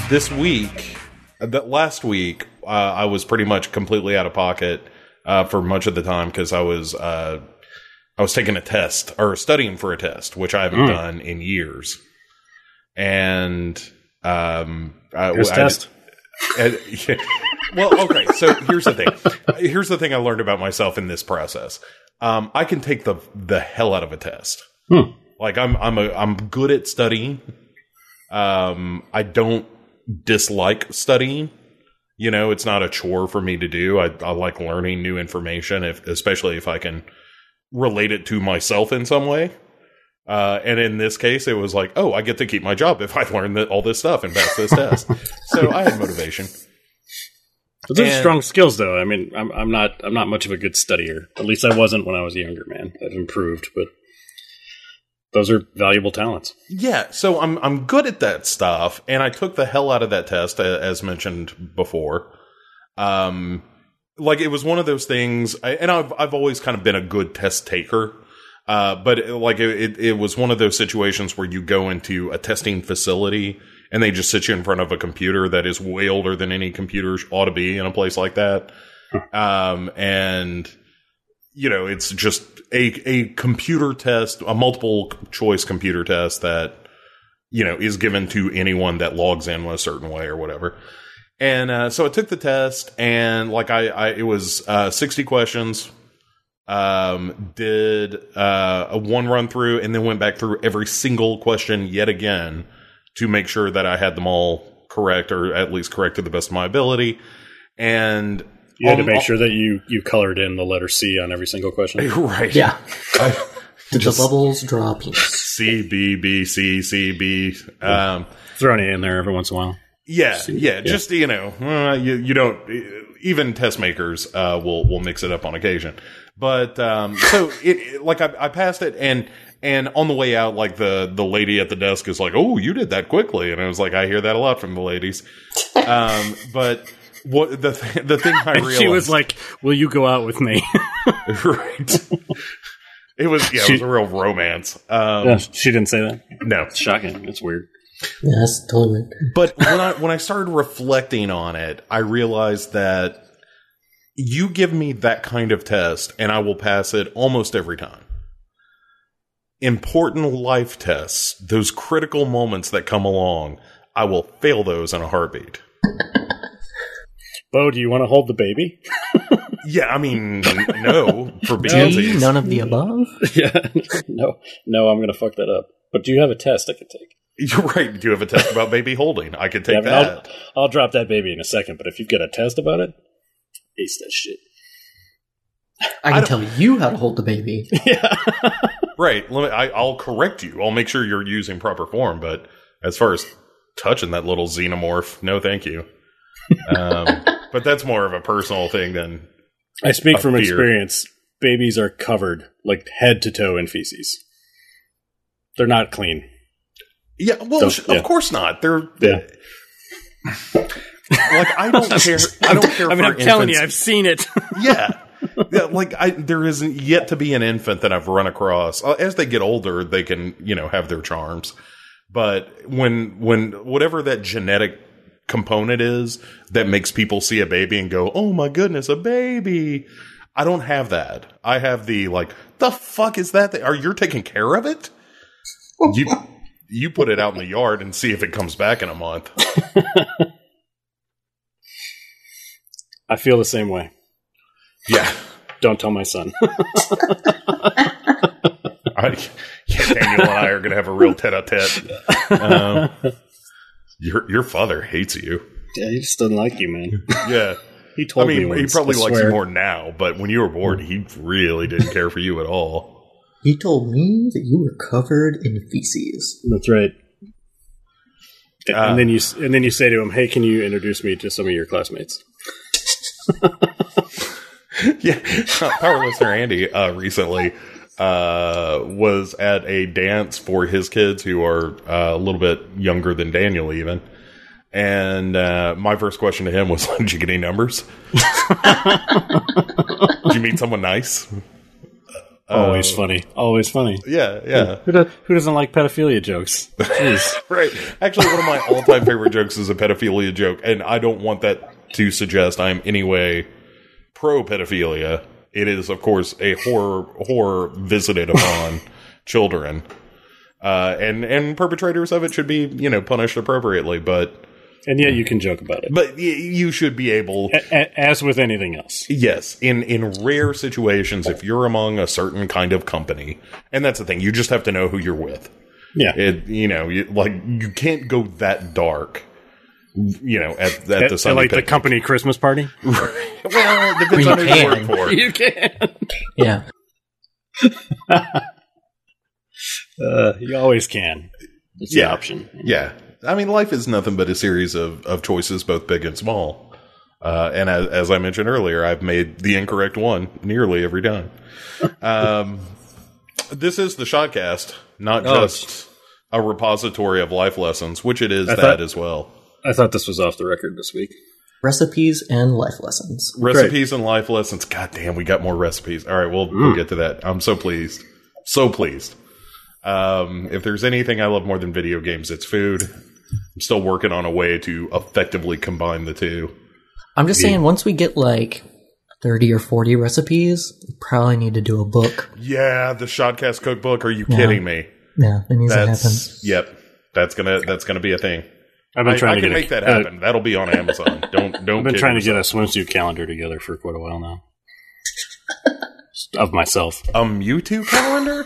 this week, last week, I was pretty much completely out of pocket for much of the time because I was taking a test or studying for a test, which I haven't done in years. And test. Well, okay. So here's the thing. Here's the thing I learned about myself in this process. I can take the hell out of a test. Like I'm good at studying. I don't dislike studying. You know, it's not a chore for me to do. I like learning new information, especially if I can relate it to myself in some way. And in this case, it was like, oh, I get to keep my job if I learn all this stuff and pass this test. So I had motivation. Those are strong skills, though. I mean, I'm not much of a good studier. At least I wasn't when I was a younger man. I've improved, but those are valuable talents. Yeah, so I'm good at that stuff, and I took the hell out of that test, as mentioned before. Like, it was one of those things, and I've always kind of been a good test taker. But it was one of those situations where you go into a testing facility and they just sit you in front of a computer that is way older than any computer ought to be in a place like that. And, you know, it's just a computer test, a multiple choice computer test that, you know, is given to anyone that logs in a certain way or whatever. And, so I took the test and it was, 60 questions. Did a one run through and then went back through every single question yet again to make sure that I had them all correct, or at least correct to the best of my ability. And you had to make sure that you colored in the letter C on every single question. Right. Yeah. Did the bubbles draw penis? C, B, B, C, C, B. Throwing it in there every once in a while. Yeah. Just, you know, you don't, even test makers, will mix it up on occasion. But, so I passed it and on the way out, like the lady at the desk is like, oh, you did that quickly. And I was like, I hear that a lot from the ladies. But what the thing I realized. She was like, will you go out with me? Right. It was a real romance. She didn't say that? No. It's shocking. It's weird. Yeah, that's totally weird. But when I started reflecting on it, I realized that you give me that kind of test and I will pass it almost every time. Important life tests, those critical moments that come along, I will fail those in a heartbeat. Bo, do you want to hold the baby? Yeah, I mean, no. For being none of the above? Yeah. No, I'm going to fuck that up. But do you have a test I could take? You're right. Do you have a test about baby holding? I could take that. I'll drop that baby in a second, but if you've got a test about it, ace that shit. I can tell you how to hold the baby. Yeah. Right. I'll correct you. I'll make sure you're using proper form, but as far as touching that little xenomorph, no thank you. But that's more of a personal thing than I speak from experience. Babies are covered, like, head to toe in feces. They're not clean. Yeah, well, of course not. They're... Yeah. Like, I don't care. I don't care. I'm telling you, I've seen it. Yeah. There isn't yet to be an infant that I've run across. As they get older, they can, you know, have their charms. But when whatever that genetic component is that makes people see a baby and go, oh my goodness, a baby. I don't have that. I have the, like, the fuck is that? Are you taking care of it? You put it out in the yard and see if it comes back in a month. I feel the same way. Yeah. Don't tell my son. Daniel and I are going to have a real tete-a-tete. Your father hates you. Yeah, he just doesn't like you, man. Yeah. He told me once, he probably likes you more now, but when you were born, he really didn't care for you at all. He told me that you were covered in feces. That's right. And then you say to him, hey, can you introduce me to some of your classmates? Yeah. Power listener Andy recently was at a dance for his kids who are a little bit younger than Daniel even. And my first question to him was, did you get any numbers? Did you meet someone nice? Always funny. Always funny. Yeah. Who doesn't like pedophilia jokes? Jeez. Right. Actually, one of my all-time favorite jokes is a pedophilia joke, and I don't want that to suggest I'm anyway pro-pedophilia. It is, of course, a horror visited upon children. And perpetrators of it should be, punished appropriately, but... And yet you can joke about it. But you should be able... As with anything else. Yes. In rare situations, if you're among a certain kind of company, and that's the thing, you just have to know who you're with. Yeah. You can't go that dark, at the Sunday like the company Christmas party? Well, it depends on who you work for. You can. Yeah. You always can. It's the option. Yeah. I mean, life is nothing but a series of choices, both big and small. And as I mentioned earlier, I've made the incorrect one nearly every time. This is the Shotcast, not just a repository of life lessons, which it is as well. I thought this was off the record this week. Recipes and life lessons. Recipes and life lessons. God damn, we got more recipes. All right, we'll get to that. I'm so pleased. So pleased. If there's anything I love more than video games, it's food. I'm still working on a way to effectively combine the two. I'm just saying, once we get like 30 or 40 recipes, we probably need to do a book. Yeah, the Shotcast cookbook. Are you kidding me? Yeah, it needs to happen. Yep, that's gonna be a thing. I've been trying to make that happen. That'll be on Amazon. Don't. I've been trying to get a swimsuit calendar together for quite a while now. Of myself. A Mewtwo calendar?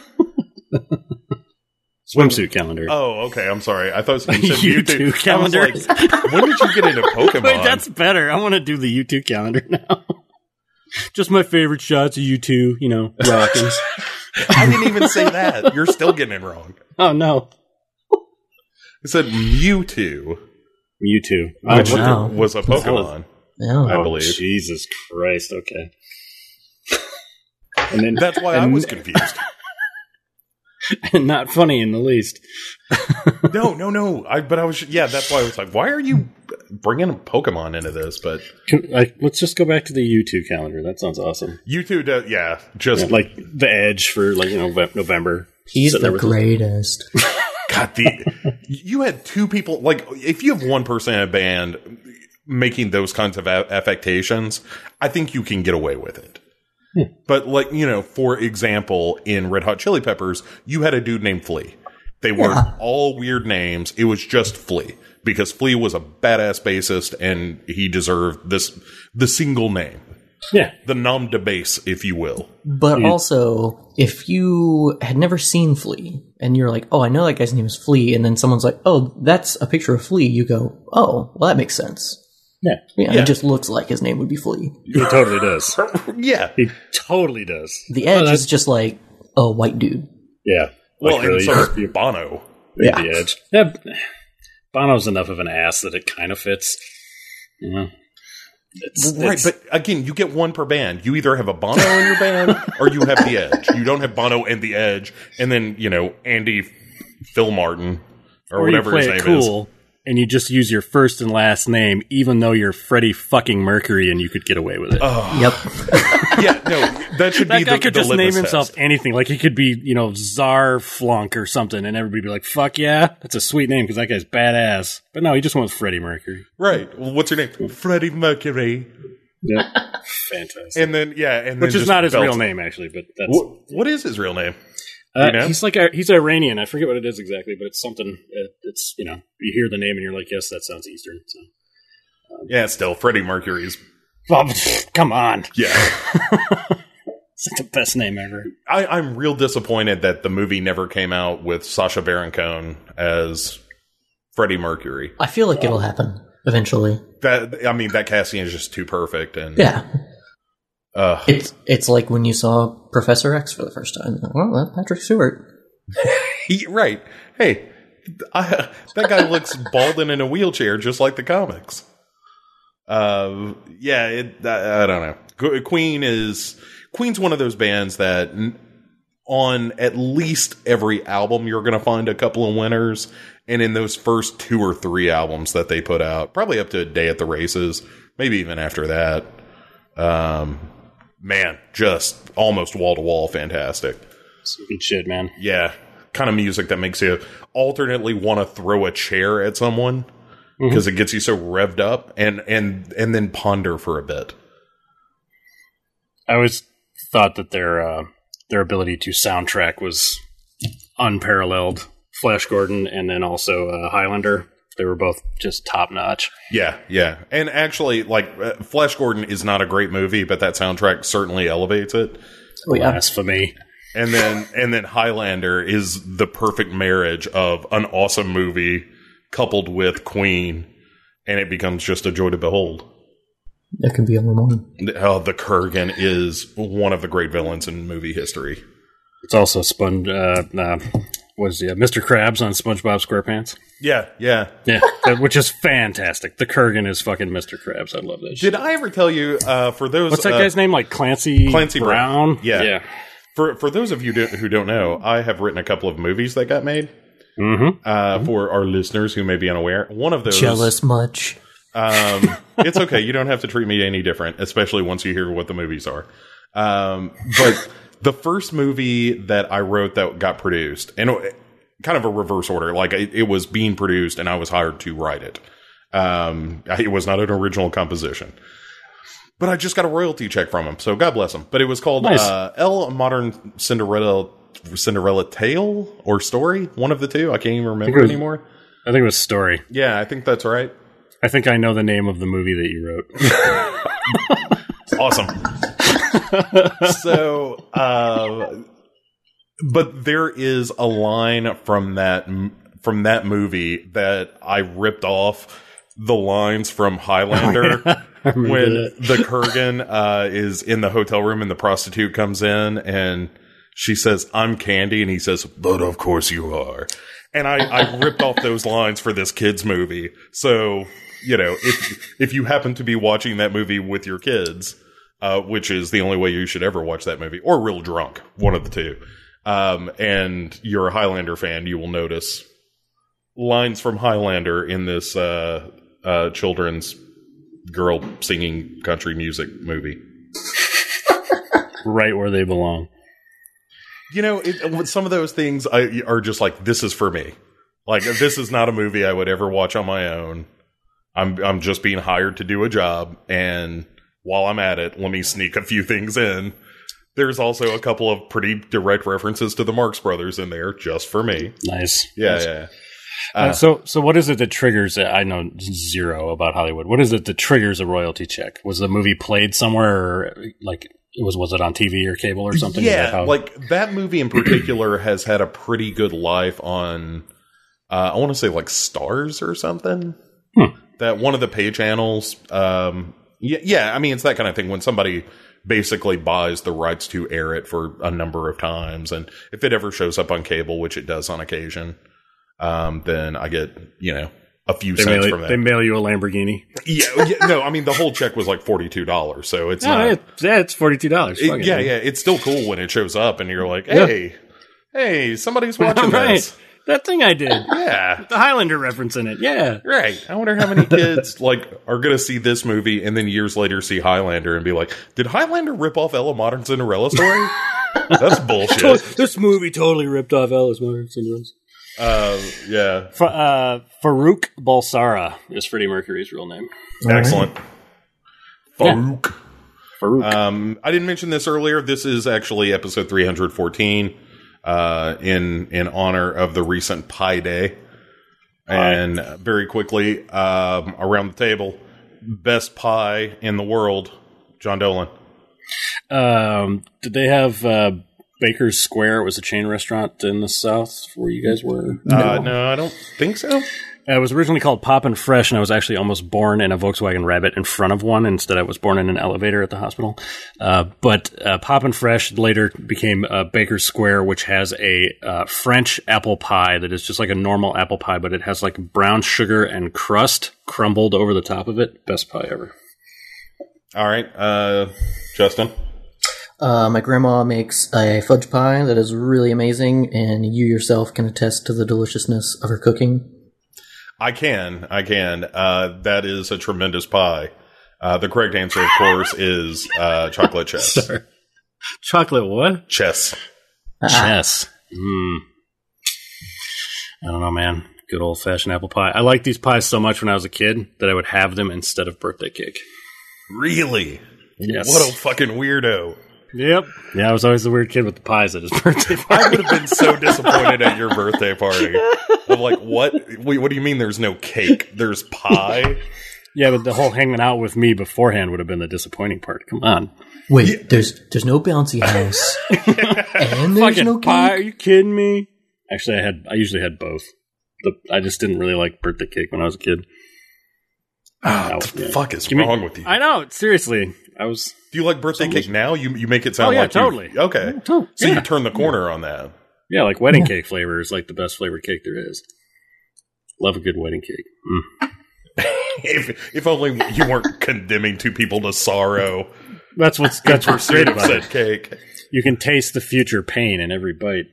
Swimsuit calendar. Oh, okay. I'm sorry. I thought you said YouTube calendar. I was like, when did you get into Pokemon? Wait, that's better. I want to do the YouTube calendar now. Just my favorite shots of U2, rocking. I didn't even say that. You're still getting it wrong. Oh, no. It said Mewtwo. Mewtwo. Which was a Pokemon. I believe. Jesus Christ. Okay. And then, that's why I was confused. And not funny in the least. No. But I was, that's why I was like, why are you bringing a Pokemon into this? But let's just go back to the YouTube calendar. That sounds awesome. YouTube does, just like the Edge for November. He's the greatest. God, you had two people, like, if you have one person in a band making those kinds of affectations, I think you can get away with it. But, for example, in Red Hot Chili Peppers, you had a dude named Flea. They were all weird names. It was just Flea. Because Flea was a badass bassist, and he deserved the single name. Yeah. The nom de bass, if you will. But also, if you had never seen Flea, and you're like, oh, I know that guy's name is Flea, and then someone's like, oh, that's a picture of Flea, you go, oh, well, that makes sense. Yeah. It just looks like his name would be Flea. He totally does. Yeah. He totally does. The Edge is just like a white dude. Yeah. Well, and so is Bono. The Edge. Yeah. Bono's enough of an ass that it kind of fits. Right, but again, you get one per band. You either have a Bono in your band or you have the Edge. You don't have Bono and the Edge, and then, Andy Phil Martin or whatever his name is. And you just use your first and last name, even though you're Freddie fucking Mercury, and you could get away with it. Yep. That should be that guy could just name himself test. anything. Like, he could be, Czar Flunk or something, and everybody would be like, fuck yeah, that's a sweet name, because that guy's badass. But no, he just went with Freddie Mercury. Right. Well, what's your name? Freddie Mercury. Yeah. Fantastic. And then, which is not his real name, actually, but that's... What is his real name? He's Iranian. I forget what it is exactly, but it's something. It's you hear the name and you're like, yes, that sounds Eastern. So, still Freddie Mercury's. Oh, come on, yeah, it's the best name ever. I'm real disappointed that the movie never came out with Sacha Baron Cohen as Freddie Mercury. I feel like it'll happen eventually. That casting is just too perfect, and it's like when you saw Professor X for the first time. Well, that's Patrick Stewart. Right. Hey, that guy looks bald and in a wheelchair, just like the comics. I don't know. Queen's one of those bands that on at least every album you're going to find a couple of winners, and in those first 2 or 3 albums that they put out, probably up to A Day at the Races, maybe even after that. man, just almost wall-to-wall fantastic. Sweet shit, man. Yeah, kind of music that makes you alternately want to throw a chair at someone because it gets you so revved up, and then ponder for a bit. I always thought that their ability to soundtrack was unparalleled. Flash Gordon and then also Highlander. They were both just top notch. Yeah, yeah. And actually, like, Flash Gordon is not a great movie, but that soundtrack certainly elevates it. Oh, yeah. Blasphemy. And then Highlander is the perfect marriage of an awesome movie coupled with Queen, and it becomes just a joy to behold. That can be only one. Oh, the Kurgan is one of the great villains in movie history. It's also Mr. Krabs on SpongeBob SquarePants. Yeah, yeah. Yeah, which is fantastic. The Kurgan is fucking Mr. Krabs. I love that shit. Did I ever tell you, for those... What's that guy's name? Like Clancy Brown? Yeah. For those of you who don't know, I have written a couple of movies that got made. For our listeners who may be unaware. One of those... Jealous much? It's okay. You don't have to treat me any different, especially once you hear what the movies are. But the first movie that I wrote that got produced, and kind of a reverse order, like it was being produced and I was hired to write it. It was not an original composition. But I just got a royalty check from him, so God bless him. But it was called Elle, a Modern Cinderella Tale or Story, one of the two. I can't even remember anymore. I think it was Story. Yeah, I think that's right. I think I know the name of the movie that you wrote. Awesome. So, but there is a line from that movie that I ripped off the lines from Highlander when the Kurgan is in the hotel room and the prostitute comes in and she says, "I'm Candy," and he says, "But of course you are." And I ripped off those lines for this kid's movie. So, you know, if you happen to be watching that movie with your kids, which is the only way you should ever watch that movie, or real drunk, one of the two, and you're a Highlander fan, you will notice lines from Highlander in this children's girl singing country music movie. Right where they belong. You know, some of those things are just like, this is for me. Like, this is not a movie I would ever watch on my own. I'm just being hired to do a job, and while I'm at it, let me sneak a few things in. There's also a couple of pretty direct references to the Marx Brothers in there, just for me. Nice. Yeah, yeah. So what is it that triggers it? I know zero about Hollywood. What is it that triggers a royalty check? Was the movie played somewhere, or like was it on TV or cable or something? Yeah, like that movie in particular has had a pretty good life on, I want to say like Stars or something. That one of the pay channels. Yeah, I mean, it's that kind of thing when somebody basically buys the rights to air it for a number of times. And if it ever shows up on cable, which it does on occasion, then I get, a few cents from that. They mail you a Lamborghini? Yeah, no, I mean, the whole check was like $42, so it's not... It's $42. Yeah, it's still cool when it shows up and you're like, hey, somebody's watching this. That thing I did. Yeah. The Highlander reference in it. Yeah. Right. I wonder how many kids are going to see this movie and then years later see Highlander and be like, did Highlander rip off Ella Modern Cinderella Story? That's bullshit. This movie totally ripped off Ella's Modern Cinderella. Yeah. Farouk Balsara is Freddie Mercury's real name. Excellent. Farouk. Yeah. Farouk. I didn't mention this earlier. This is actually episode 314. In honor of the recent Pi Day. And very quickly, around the table, best pie in the world, John Dolan. Did they have Baker's Square? It was a chain restaurant in the South where you guys were? No, I don't think so. It was originally called Poppin' Fresh, and I was actually almost born in a Volkswagen Rabbit in front of one. Instead, I was born in an elevator at the hospital. But Poppin' Fresh later became Baker's Square, which has a French apple pie that is just like a normal apple pie, but it has like brown sugar and crust crumbled over the top of it. Best pie ever. All right. Justin? My grandma makes a fudge pie that is really amazing, and you yourself can attest to the deliciousness of her cooking. I can. That is a tremendous pie. The correct answer, of course, is chocolate chess. Sorry. Chocolate what? Chess. Chess. I don't know, man. Good old-fashioned apple pie. I liked these pies so much when I was a kid that I would have them instead of birthday cake. Really? Yes. What a fucking weirdo. Yep. Yeah, I was always the weird kid with the pies at his birthday party. I would have been so disappointed at your birthday party. Of like, what? Wait, what do you mean there's no cake? There's pie? Yeah, but the whole hanging out with me beforehand would have been the disappointing part. Come on. Wait, there's no bouncy house. And there's Fucking no pie? Are cake? you kidding me? Actually, I usually had both. I just didn't really like birthday cake when I was a kid. What the fuck is wrong with you? I know, seriously. Do Do you like birthday cake now? You make it sound Oh, yeah, like totally. Okay. So You turn the corner on that. Yeah, like wedding cake flavor is like the best flavored cake there is. Love a good wedding cake. If only you weren't condemning two people to sorrow. That's what's great about Said it. cake. You can taste the future pain in every bite.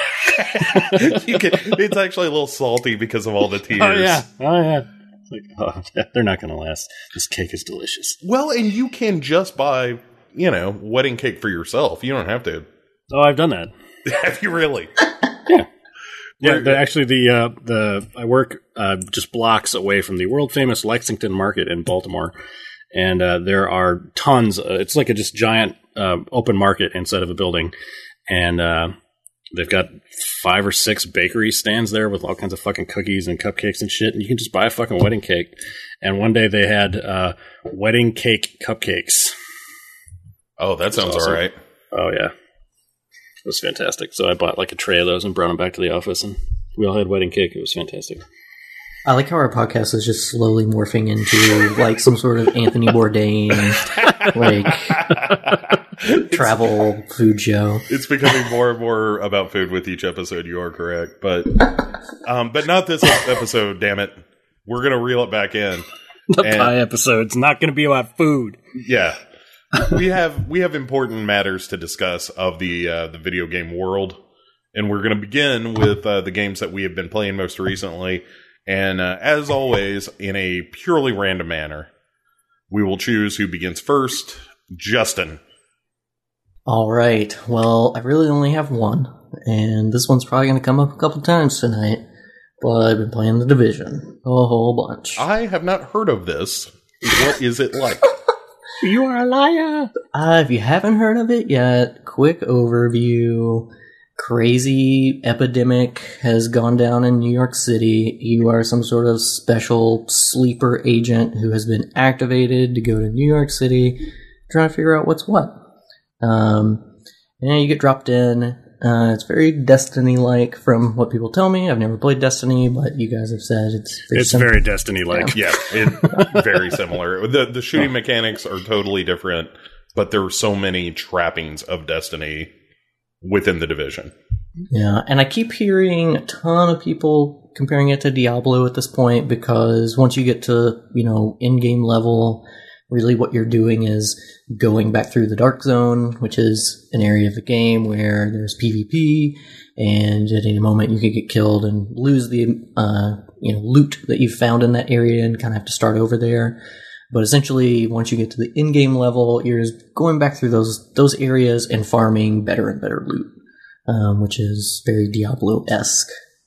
It's actually a little salty because of all the tears. Oh yeah. It's like, they're not going to last. This cake is delicious. Well, and you can just buy, wedding cake for yourself. You don't have to. Oh, I've done that. Have you really? Yeah. I work just blocks away from the world famous Lexington Market in Baltimore, and there are tons. It's like a just giant open market inside of a building, and they've got 5 or 6 bakery stands there with all kinds of fucking cookies and cupcakes and shit, and you can just buy a fucking wedding cake. And one day they had wedding cake cupcakes. Oh, that sounds awesome. all right. Oh yeah. It was fantastic. So I bought like a tray of those and brought them back to the office, and we all had wedding cake. It was fantastic. I like how our podcast is just slowly morphing into like some sort of Anthony Bourdain, like travel food show. It's becoming more and more about food with each episode. You are correct, but not this episode. Damn it, we're gonna reel it back in. The pie episode's not going to be about food. Yeah, we have important matters to discuss of the video game world, and we're going to begin with the games that we have been playing most recently. And as always, in a purely random manner, we will choose who begins first. Justin. All right. Well, I really only have one, and this one's probably going to come up a couple times tonight. But I've been playing The Division a whole bunch. I have not heard of this. What is it like? You are a liar. If you haven't heard of it yet, quick overview. Crazy epidemic has gone down in New York City. You are some sort of special sleeper agent who has been activated to go to New York City, trying to figure out what's what. And you get dropped in. It's very Destiny-like from what people tell me. I've never played Destiny, but you guys have said it's very Destiny-like. Yeah, very similar. The shooting mechanics are totally different, but there are so many trappings of Destiny within the Division. Yeah, and I keep hearing a ton of people comparing it to Diablo at this point, because once you get to, in-game level, really what you're doing is going back through the Dark Zone, which is an area of the game where there's PvP, and at any moment you could get killed and lose the loot that you found in that area and kind of have to start over there. But essentially, once you get to the in-game level, you're going back through those areas and farming better and better loot, which is very Diablo-esque.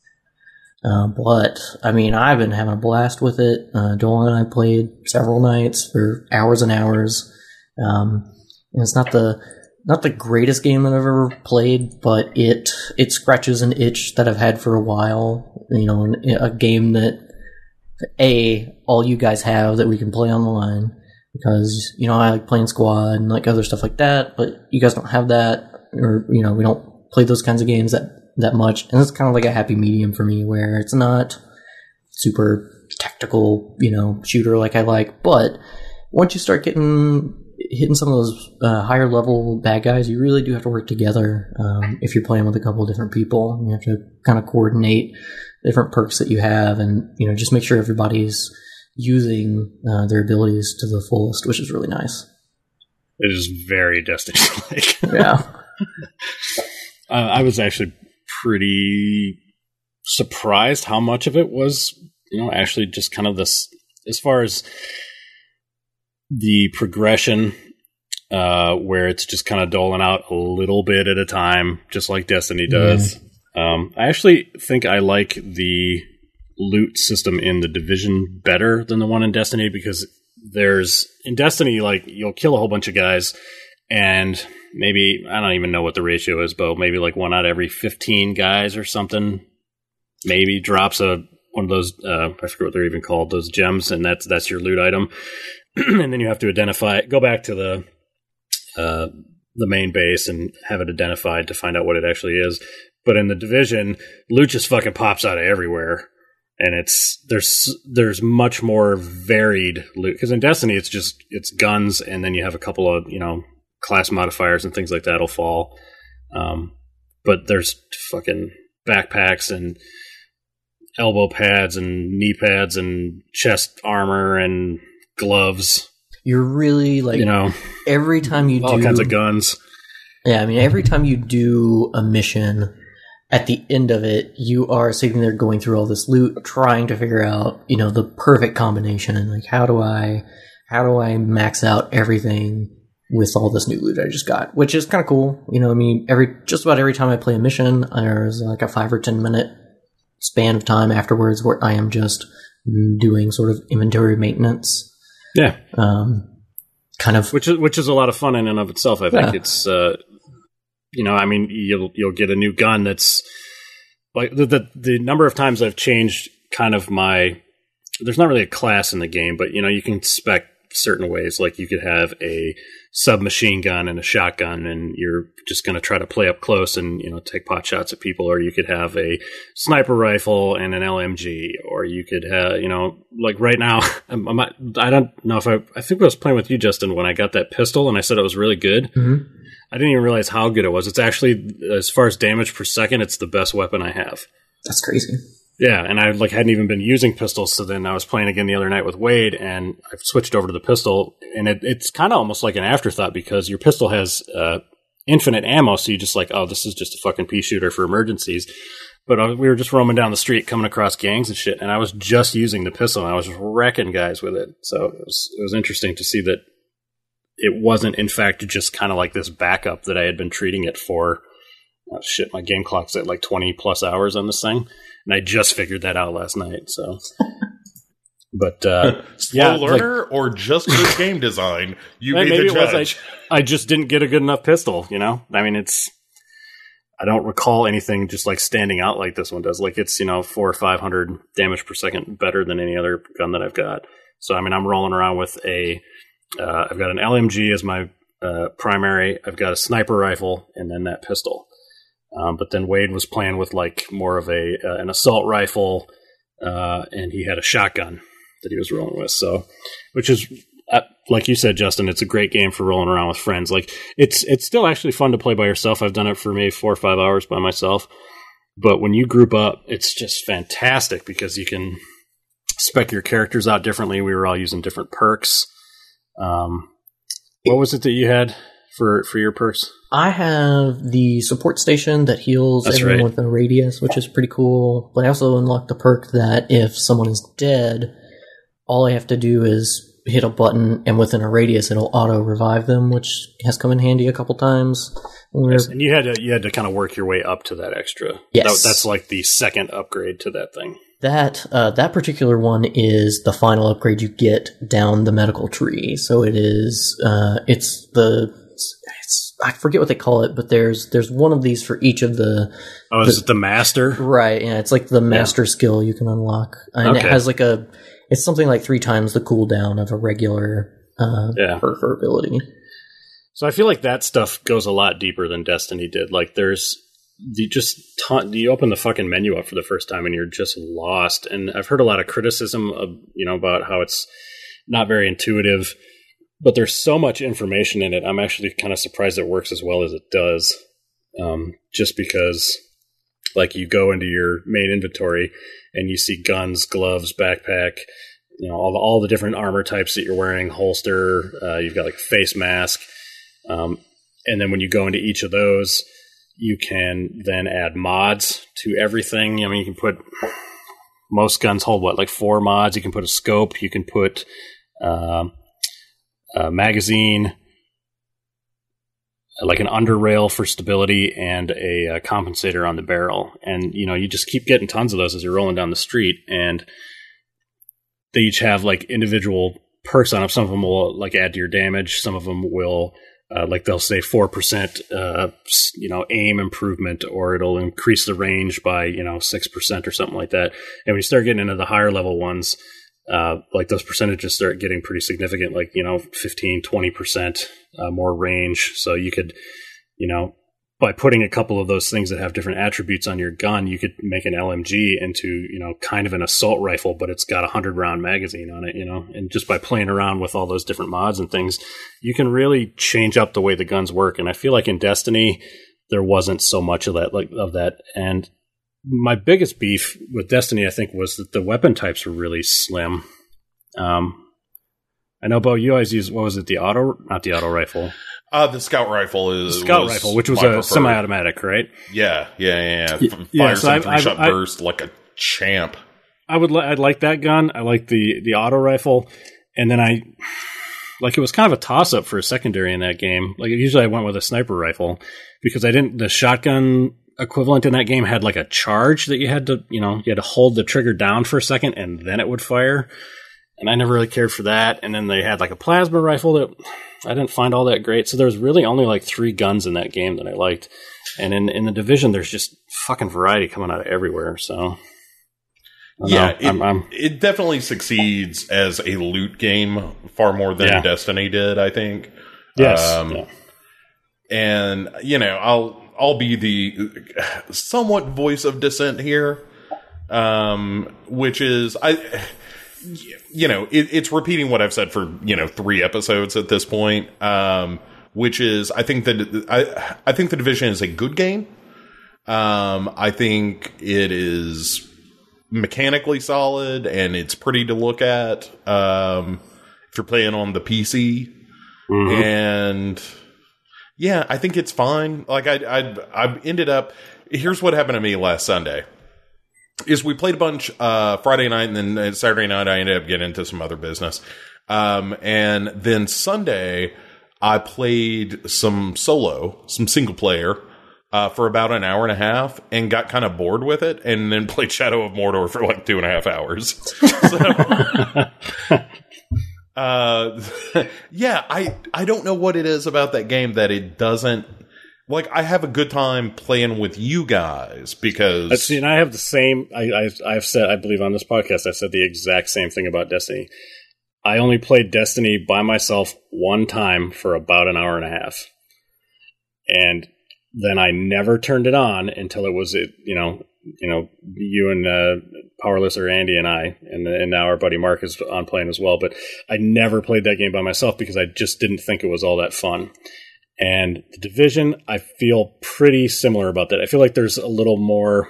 But, I've been having a blast with it. Dolan and I played several nights for hours and hours. And it's not the greatest game that I've ever played, but it scratches an itch that I've had for a while. A game that all you guys have that we can play on the line, because I like playing squad and like other stuff like that, but you guys don't have that, or we don't play those kinds of games that much, and it's kind of like a happy medium for me where it's not super tactical shooter like I like, but once you start hitting some of those higher level bad guys, you really do have to work together. If you're playing with a couple of different people, you have to kind of coordinate different perks that you have, and just make sure everybody's using their abilities to the fullest, which is really nice. It is very Destiny-like. Yeah. I was actually pretty surprised how much of it was, actually just kind of this, as far as the progression, where it's just kind of doling out a little bit at a time, just like Destiny does. I actually think I like the loot system in the Division better than the one in Destiny, because in Destiny, like, you'll kill a whole bunch of guys, and maybe, I don't even know what the ratio is, but maybe like 1 out of every 15 guys or something maybe drops one of those, I forget what they're even called, those gems, and that's your loot item. And then you have to go back to the main base and have it identified to find out what it actually is. But in the Division, loot just fucking pops out of everywhere. And there's much more varied loot, because in Destiny it's guns, and then you have a couple of class modifiers and things like that'll fall. But there's fucking backpacks and elbow pads and knee pads and chest armor and gloves. You're really like, every time you all kinds of guns. Yeah, I mean, every time you do a mission, at the end of it, you are sitting there going through all this loot, trying to figure out, the perfect combination, and like, how do I max out everything with all this new loot I just got, which is kind of cool. I mean, just about every time I play a mission, there's like a 5 or 10 minute span of time afterwards where I am just doing sort of inventory maintenance. Yeah. Kind of. Which is a lot of fun in and of itself. I think it's, I mean, you'll get a new gun that's like the number of times I've changed kind of there's not really a class in the game, but you can spec certain ways. Like you could have a submachine gun and a shotgun, and you're just going to try to play up close and take pot shots at people. Or you could have a sniper rifle and an LMG, or you could have like right now I don't know if I think I was playing with you, Justin, when I got that pistol and I said it was really good. Mm-hmm. I didn't even realize how good it was. It's actually, as far as damage per second, it's the best weapon I have. That's crazy. Yeah, and I hadn't even been using pistols, so then I was playing again the other night with Wade, and I've switched over to the pistol, and it's kind of almost like an afterthought, because your pistol has infinite ammo, so you just like, oh, this is just a fucking pea shooter for emergencies. But we were just roaming down the street, coming across gangs and shit, and I was just using the pistol, and I was wrecking guys with it. So it was interesting to see that it wasn't, in fact, just kind of like this backup that I had been treating it for. Oh, shit, my game clock's at like 20 plus hours on this thing. And I just figured that out last night. So, but slow learner or just good game design? You be the judge. I just didn't get a good enough pistol. I mean, I don't recall anything just like standing out like this one does. Like it's 400 or 500 damage per second better than any other gun that I've got. So I mean, I'm rolling around with I've got an LMG as my primary. I've got a sniper rifle, and then that pistol. But then Wade was playing with like more of an assault rifle, and he had a shotgun that he was rolling with. So, which is like you said, Justin, it's a great game for rolling around with friends. Like it's still actually fun to play by yourself. I've done it for maybe 4 or 5 hours by myself. But when you group up, it's just fantastic because you can spec your characters out differently. We were all using different perks. What was it that you had for your perks? I have the support station that heals everyone within a radius, which is pretty cool. But I also unlocked the perk that if someone is dead, all I have to do is hit a button, and within a radius, it'll auto revive them, which has come in handy a couple times. Yes, and you had to kind of work your way up to that extra. Yes, that's like the second upgrade to that thing. That particular one is the final upgrade you get down the medical tree. So it is I forget what they call it, but there's one of these for each of the. Oh, is it the master? Right, yeah, it's like the master skill you can unlock, and it has it's something like 3 times the cooldown of a regular perk or ability. So I feel like that stuff goes a lot deeper than Destiny did. Like you open the fucking menu up for the first time and you're just lost. And I've heard a lot of criticism of, about how it's not very intuitive, but there's so much information in it. I'm actually kind of surprised it works as well as it does. Just because like you go into your main inventory and you see guns, gloves, backpack, all the different armor types that you're wearing, holster, you've got like a face mask. And then when you go into each of those, you can then add mods to everything. I mean, you can put most guns hold like 4 mods. You can put a scope. You can put magazine, like an under rail for stability, and a compensator on the barrel. And, you just keep getting tons of those as you're rolling down the street. And they each have like individual perks on them. Some of them will like add to your damage. Some of them will, like they'll say 4%, aim improvement, or it'll increase the range by, 6% or something like that. And when you start getting into the higher level ones, like those percentages start getting pretty significant, like, 15, 20% more range. So you could, by putting a couple of those things that have different attributes on your gun, you could make an LMG into, kind of an assault rifle, but it's got a 100-round magazine on it, and just by playing around with all those different mods and things, you can really change up the way the guns work. And I feel like in Destiny, there wasn't so much of that, And my biggest beef with Destiny, I think, was that the weapon types were really slim. I know, Bo, you always use, not the auto rifle. The scout rifle which was a semi-automatic, right? Yeah. Fires some 3-shot burst like a champ. I'd like that gun. I like the auto rifle, and then it was kind of a toss-up for a secondary in that game. Like, usually I went with a sniper rifle because the shotgun equivalent in that game had like a charge that you had to hold the trigger down for a second and then it would fire. And I never really cared for that. And then they had like a plasma rifle that I didn't find all that great. So there's really only like 3 guns in that game that I liked. And in the Division, there's just fucking variety coming out of everywhere. So it definitely succeeds as a loot game far more than Destiny did, I think. Yes. And I'll be the somewhat voice of dissent here, which is it's repeating what I've said for 3 episodes at this point, which is I think the Division is a good game. I think it is mechanically solid and it's pretty to look at if you're playing on the PC. Mm-hmm. And yeah, I think it's fine. Like I ended up. Here's what happened to me last Sunday. Is we played a bunch Friday night, and then Saturday night I ended up getting into some other business. And then Sunday I played some single player for about an hour and a half, and got kind of bored with it, and then played Shadow of Mordor for like 2.5 hours. Yeah, I don't know what it is about that game that it doesn't. Like, I have a good time playing with you guys because... and I have the same... I've said, I believe on this podcast, I've said the exact same thing about Destiny. I only played Destiny by myself one time for about an hour and a half. And then I never turned it on until it was, you and Powerless or Andy and I, and now our buddy Mark is on playing as well. But I never played that game by myself because I just didn't think it was all that fun. And the Division, I feel pretty similar about that. I feel like there's a little more...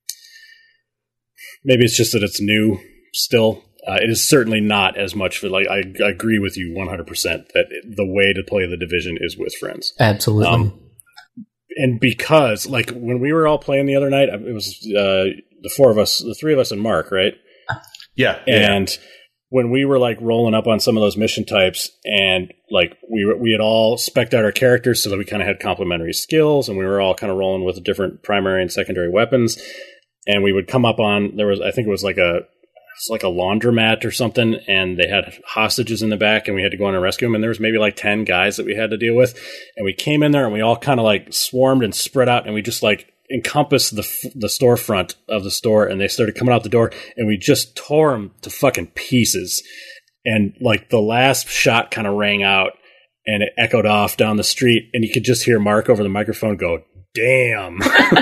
Maybe it's just that it's new still. It is certainly not as much for... Like, I agree with you 100% that the way to play the Division is with friends. Absolutely. And because, like, when we were all playing the other night, it was the 3 of us and Mark, right? Yeah. And... when we were like rolling up on some of those mission types, and like we had all spec'd out our characters so that we kind of had complementary skills, and we were all kind of rolling with different primary and secondary weapons, and we would come up on I think it was like a laundromat or something, and they had hostages in the back, and we had to go in and rescue them, and there was maybe like 10 guys that we had to deal with, and we came in there and we all kind of like swarmed and spread out, and we just like encompassed the storefront of the store, and they started coming out the door, and we just tore them to fucking pieces. And like the last shot kind of rang out, and it echoed off down the street, and you could just hear Mark over the microphone go, "Damn."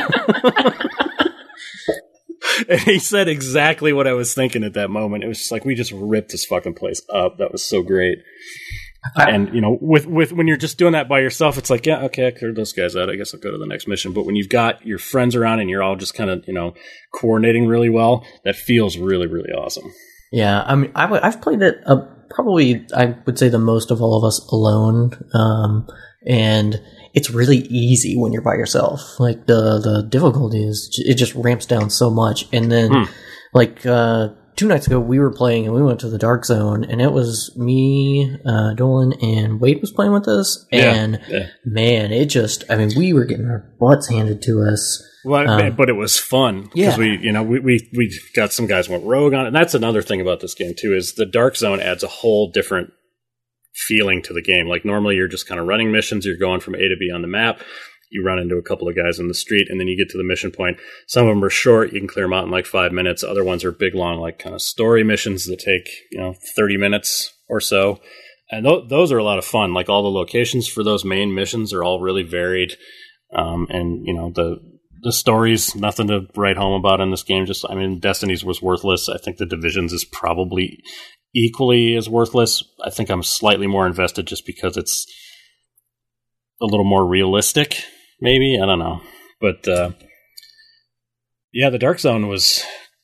And he said exactly what I was thinking at that moment. It was just like, we just ripped this fucking place up. That was so great. And, with when you're just doing that by yourself, it's like, yeah, okay, I cleared those guys out. I guess I'll go to the next mission. But when you've got your friends around and you're all just kind of, coordinating really well, that feels really, really awesome. Yeah, I mean, I've played it probably, I would say, the most of all of us alone. And it's really easy when you're by yourself. Like, the difficulty is, it just ramps down so much. And then, 2 2 nights ago we were playing and we went to the Dark Zone, and it was me, Dolan, and Wade was playing with us. And man, we were getting our butts handed to us. Well, but it was fun because we got some guys went rogue on it. And that's another thing about this game too, is the Dark Zone adds a whole different feeling to the game. Like normally you're just kind of running missions, you're going from A to B on the map. You run into a couple of guys in the street, and then you get to the mission point. Some of them are short; you can clear them out in like 5 minutes. Other ones are big, long, like kind of story missions that take 30 minutes or so. And those are a lot of fun. Like all the locations for those main missions are all really varied, and the stories, nothing to write home about in this game. Destiny's was worthless. I think the Divisions is probably equally as worthless. I think I'm slightly more invested just because it's a little more realistic. Maybe, I don't know, but the Dark Zone was.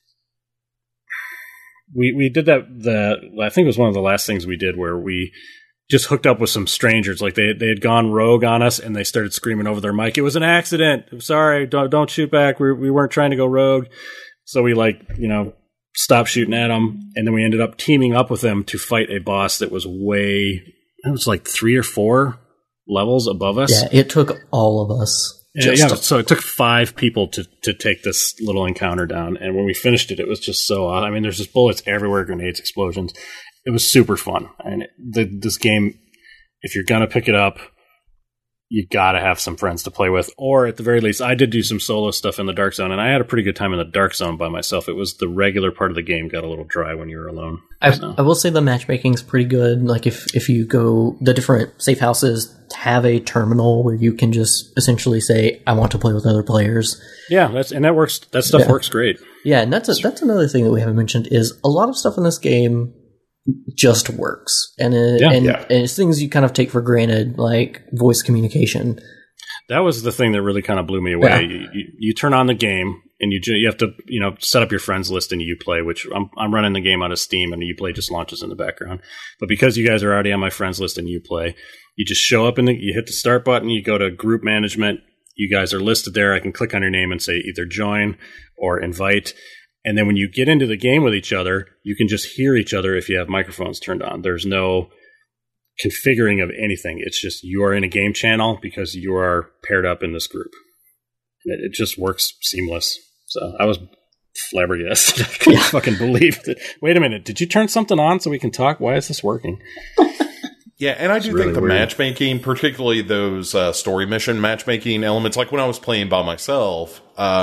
We did that. I think it was one of the last things we did where we just hooked up with some strangers. Like they had gone rogue on us, and they started screaming over their mic, "It was an accident. I'm sorry. Don't shoot back. We weren't trying to go rogue." So we stopped shooting at them, and then we ended up teaming up with them to fight a boss that was it was like 3 or 4 levels above us. Yeah, it took all of us. So it took 5 people to take this little encounter down. And when we finished it, it was just so awesome. I mean, there's just bullets everywhere, grenades, explosions. It was super fun. And this game, if you're going to pick it up, you got to have some friends to play with. Or at the very least, I did do some solo stuff in the Dark Zone, and I had a pretty good time in the Dark Zone by myself. It was the regular part of the game got a little dry when you were alone. I will say the matchmaking's pretty good. Like if you go, the different safe houses have a terminal where you can just essentially say, "I want to play with other players." Yeah, that works. That stuff works great. Yeah, and that's another thing that we haven't mentioned is a lot of stuff in this game just works, and it's things you kind of take for granted, like voice communication. That was the thing that really kind of blew me away. Yeah. You turn on the game, and you have to set up your friends list in Uplay, which I'm running the game out of Steam, and Uplay just launches in the background. But because you guys are already on my friends list in Uplay, you just show up you hit the start button, you go to group management, you guys are listed there. I can click on your name and say either join or invite. And then when you get into the game with each other, you can just hear each other if you have microphones turned on. There's no configuring of anything. It's just you are in a game channel because you are paired up in this group. And it just works seamless. So I was flabbergasted. I couldn't fucking believe it. Wait a minute. Did you turn something on so we can talk? Why is this working? Yeah, and I do think the matchmaking, particularly those story mission matchmaking elements, like when I was playing by myself,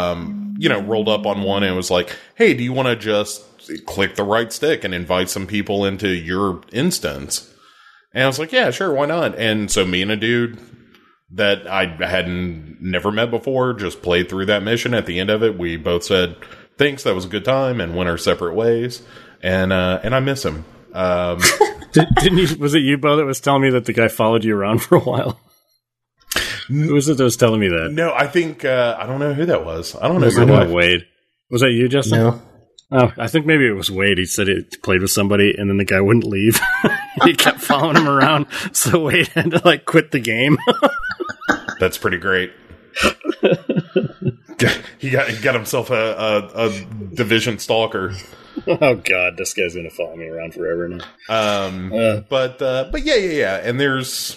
rolled up on one and it was like, "Hey, do you want to just click the right stick and invite some people into your instance?" And I was like, "Yeah, sure, why not?" And so me and a dude that I hadn't never met before just played through that mission. At the end of it, we both said, "Thanks, that was a good time," and went our separate ways. And I miss him. Was it you, Bo, that was telling me that the guy followed you around for a while? Who was it that was telling me that? No, I think, I don't know who that was. I don't know. Was it Wade? Was that you, Justin? No. Oh, I think maybe it was Wade. He said he played with somebody, and then the guy wouldn't leave. He kept following him around, so Wade had to, quit the game. That's pretty great. He got himself a Division stalker. Oh God, this guy's gonna follow me around forever now. But yeah, and there's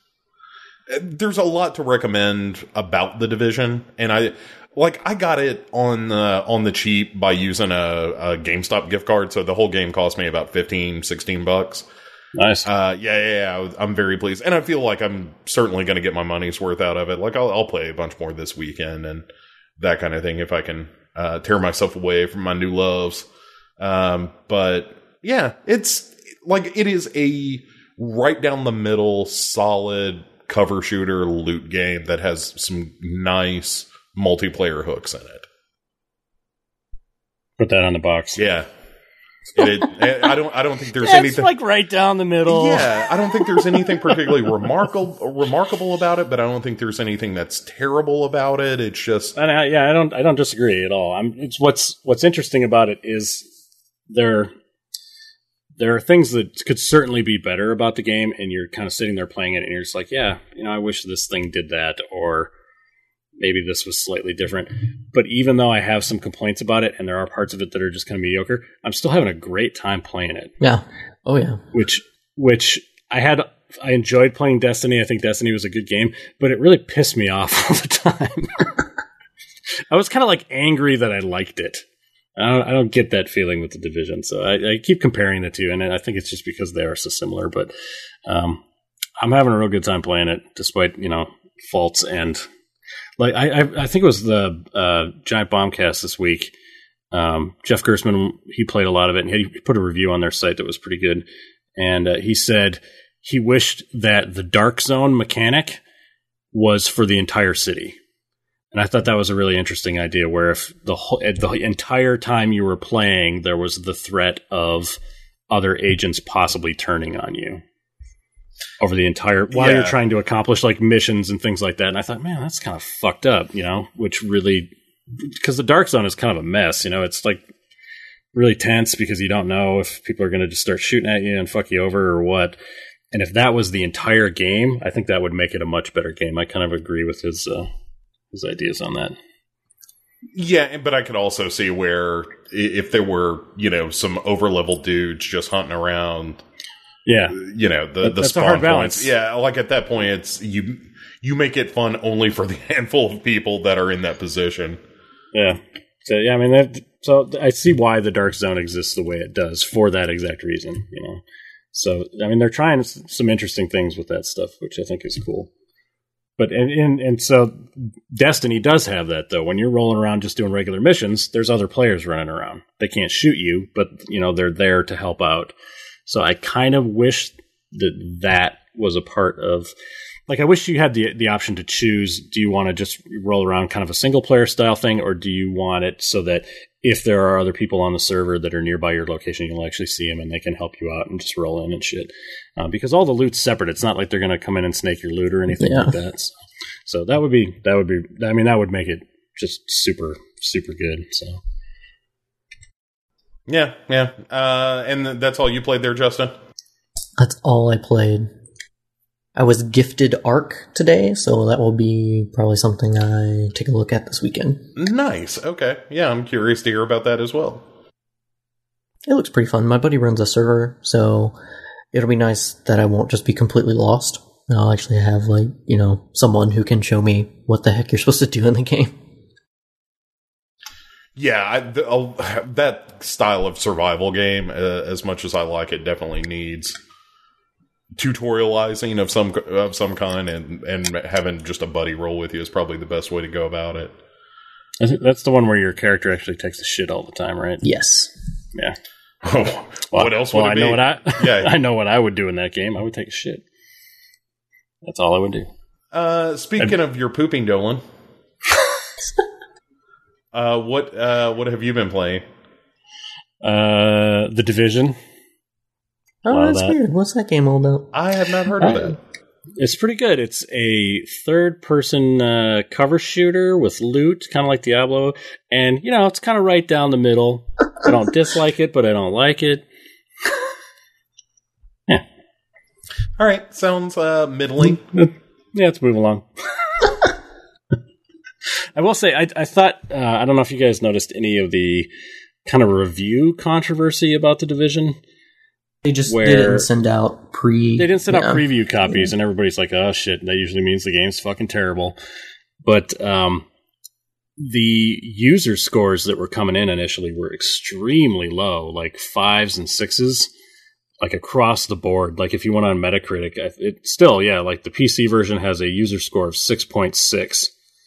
a lot to recommend about the Division, and I got it on the cheap by using a GameStop gift card, so the whole game cost me about $15-16. Nice. I'm very pleased, and I feel like I'm certainly going to get my money's worth out of it. Like I'll play a bunch more this weekend and that kind of thing if I can tear myself away from my new loves. But yeah, it's like it is a right down the middle, solid cover shooter loot game that has some nice multiplayer hooks in it. Put that on the box. Yeah. I don't think there's anything like right down the middle. Yeah, I don't think there's anything particularly remarkable about it, but I don't think there's anything that's terrible about it. It's just, I don't disagree at all. It's what's interesting about it is there are things that could certainly be better about the game, and you're kind of sitting there playing it, and you're just like, yeah, I wish this thing did that, or maybe this was slightly different. But even though I have some complaints about it, and there are parts of it that are just kind of mediocre, I'm still having a great time playing it. Yeah. Oh, yeah. Which I enjoyed playing Destiny. I think Destiny was a good game, but it really pissed me off all the time. I was kind of like angry that I liked it. I don't get that feeling with the Division, so I keep comparing the two, and I think it's just because they are so similar. But I'm having a real good time playing it, despite faults and like I think it was the Giant Bombcast this week. Jeff Gersman, he played a lot of it, and he put a review on their site that was pretty good. And he said he wished that the Dark Zone mechanic was for the entire city. And I thought that was a really interesting idea, where if the entire time you were playing, there was the threat of other agents possibly turning on you over the entire while you're trying to accomplish like missions and things like that. And I thought, man, that's kind of fucked up, which really, because the Dark Zone is kind of a mess. It's like really tense because you don't know if people are going to just start shooting at you and fuck you over or what. And if that was the entire game, I think that would make it a much better game. I kind of agree with his ideas on that. Yeah, but I could also see where if there were, some overlevel dudes just hunting around, the spawn points. Yeah, like at that point, it's you make it fun only for the handful of people that are in that position. Yeah. So yeah, I mean, so I see why the Dark Zone exists the way it does for that exact reason. So I mean, they're trying some interesting things with that stuff, which I think is cool. But and so Destiny does have that, though. When you're rolling around just doing regular missions, there's other players running around. They can't shoot you, but they're there to help out. So I kind of wish that was a part of, like, I wish you had the option to choose. Do you want to just roll around kind of a single player style thing, or do you want it so that if there are other people on the server that are nearby your location, you'll actually see them and they can help you out and just roll in and shit? Because all the loot's separate. It's not like they're going to come in and snake your loot or anything like that. So that would make it just super, super good. So. Yeah. And that's all you played there, Justin? That's all I played. I was gifted Ark today, so that will be probably something I take a look at this weekend. Nice. Okay. Yeah, I'm curious to hear about that as well. It looks pretty fun. My buddy runs a server, so it'll be nice that I won't just be completely lost. I'll actually have, someone who can show me what the heck you're supposed to do in the game. Yeah, that style of survival game, as much as I like it, definitely needs tutorializing of some kind, and having just a buddy roll with you is probably the best way to go about it. I think that's the one where your character actually takes a shit all the time, right? Yes. Yeah. Oh, what else would it be? I know what I would do in that game. I would take a shit. That's all I would do. Speaking of your pooping, Dolan, what have you been playing? The Division. Oh, that's weird. What's that game all about? I have not heard of that. It's pretty good. It's a third-person cover shooter with loot, kind of like Diablo. And, it's kind of right down the middle. I don't dislike it, but I don't like it. Yeah. All right. Sounds middling. Yeah, let's move along. I will say, I thought, I don't know if you guys noticed any of the kind of review controversy about The Division. They didn't send out preview copies, and everybody's like, oh shit, that usually means the game's fucking terrible. But the user scores that were coming in initially were extremely low, like 5s and 6s, like across the board. Like if you went on Metacritic, like the PC version has a user score of 6.6.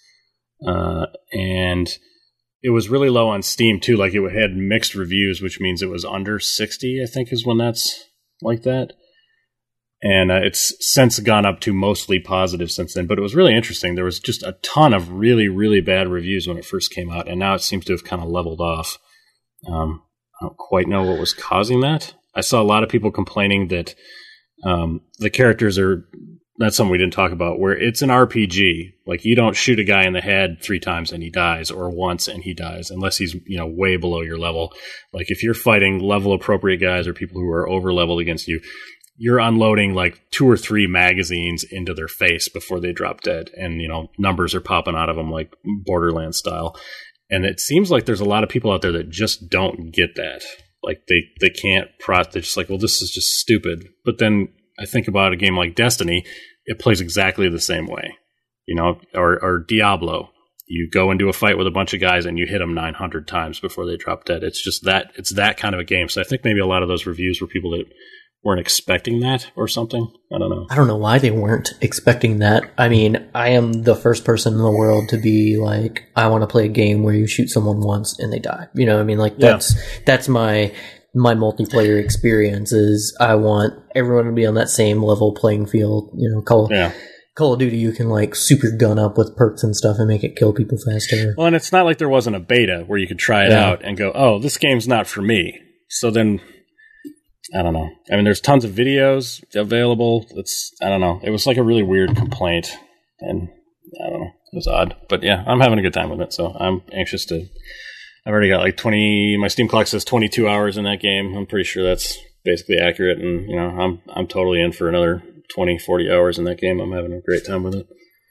And it was really low on Steam, too. Like, it had mixed reviews, which means it was under 60, I think, is when that's like that. And it's since gone up to mostly positive since then. But it was really interesting. There was just a ton of really, really bad reviews when it first came out, and now it seems to have kind of leveled off. I don't quite know what was causing that. I saw a lot of people complaining that the characters are... That's something we didn't talk about, where it's an RPG. Like, you don't shoot a guy in the head 3 times and he dies, or once and he dies, unless he's, way below your level. Like, if you're fighting level-appropriate guys or people who are over-leveled against you, you're unloading like 2 or 3 magazines into their face before they drop dead. And, numbers are popping out of them like Borderlands style. And it seems like there's a lot of people out there that just don't get that. Like they can't they're just like, well, this is just stupid. But then I think about a game like Destiny, it plays exactly the same way, or Diablo. You go into a fight with a bunch of guys and you hit them 900 times before they drop dead. It's just it's that kind of a game. So I think maybe a lot of those reviews were people that weren't expecting that or something. I don't know. I don't know why they weren't expecting that. I mean, I am the first person in the world to be like, I want to play a game where you shoot someone once and they die. You know what I mean? Like that's my multiplayer experience is I want everyone to be on that same level playing field. Call of Duty, you can like super gun up with perks and stuff and make it kill people faster. Well, and it's not like there wasn't a beta where you could try it out and go, oh, this game's not for me. So then, I don't know. I mean, there's tons of videos available. I don't know. It was like a really weird complaint. And I don't know. It was odd. But yeah, I'm having a good time with it. So I'm anxious to. I've already got like 20. My Steam clock says 22 hours in that game. I'm pretty sure that's basically accurate. And, I'm totally in for another 20, 40 hours in that game. I'm having a great time with it.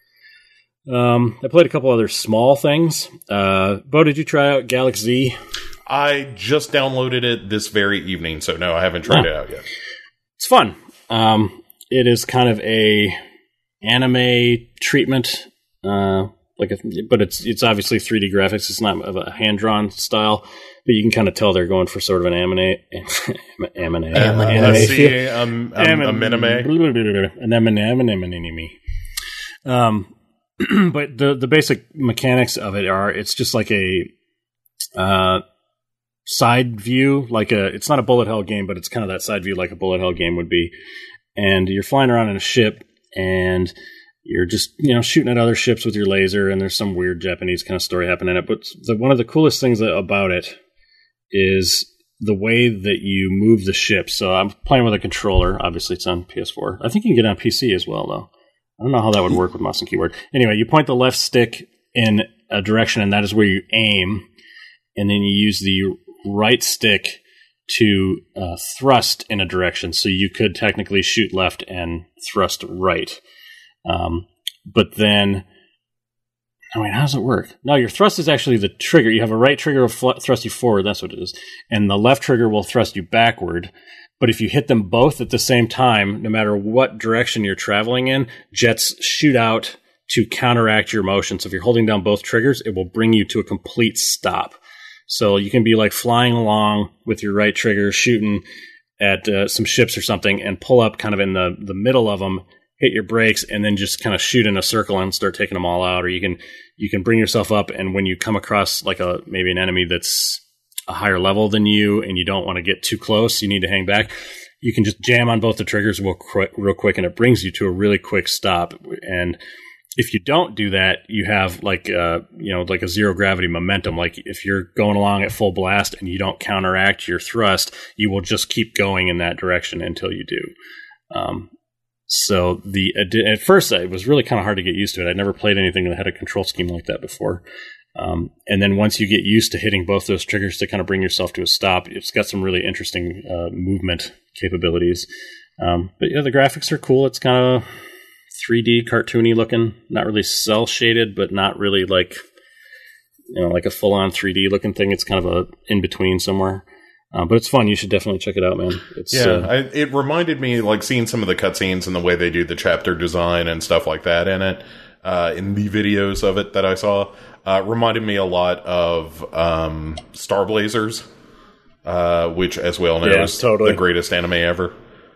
I played a couple other small things. Bo, did you try out Galaxy? I just downloaded it this very evening, so no, I haven't tried it out yet. It's fun. It is kind of a anime treatment, but it's obviously 3D graphics. It's not of a hand-drawn style, but you can kind of tell they're going for sort of an anime but the basic mechanics of it are it's just like a side view, it's not a bullet hell game, but it's kind of that side view like a bullet hell game would be. And you're flying around in a ship and you're just, shooting at other ships with your laser, and there's some weird Japanese kind of story happening in it. But one of the coolest things about it is the way that you move the ship. So I'm playing with a controller. Obviously, it's on PS4. I think you can get it on PC as well, though. I don't know how that would work with mouse and keyboard. Anyway, you point the left stick in a direction, and that is where you aim. And then you use the right stick to thrust in a direction. So you could technically shoot left and thrust right. But then, how does it work? No, your thrust is actually the trigger. You have a right trigger will thrust you forward. That's what it is. And the left trigger will thrust you backward. But if you hit them both at the same time, no matter what direction you're traveling in, jets shoot out to counteract your motion. So if you're holding down both triggers, it will bring you to a complete stop. So you can be like flying along with your right trigger, shooting at some ships or something, and pull up kind of in the middle of them, hit your brakes, and then just kind of shoot in a circle and start taking them all out. Or you can bring yourself up, and when you come across like maybe an enemy that's a higher level than you and you don't want to get too close, you need to hang back, you can just jam on both the triggers real quick, and it brings you to a really quick stop. And if you don't do that, you have like a zero gravity momentum. Like if you're going along at full blast and you don't counteract your thrust, you will just keep going in that direction until you do. So at first it was really kind of hard to get used to it. I'd never played anything that had a control scheme like that before. And then once you get used to hitting both those triggers to kind of bring yourself to a stop, it's got some really interesting movement capabilities. But yeah, the graphics are cool. It's kind of 3D cartoony looking, not really cell shaded, but not really like a full on 3D looking thing. It's kind of a in between somewhere. But it's fun. You should definitely check it out, man. It reminded me, like, seeing some of the cutscenes and the way they do the chapter design and stuff like that in it, in the videos of it that I saw, reminded me a lot of Star Blazers, which, as we all know, is totally the greatest anime ever.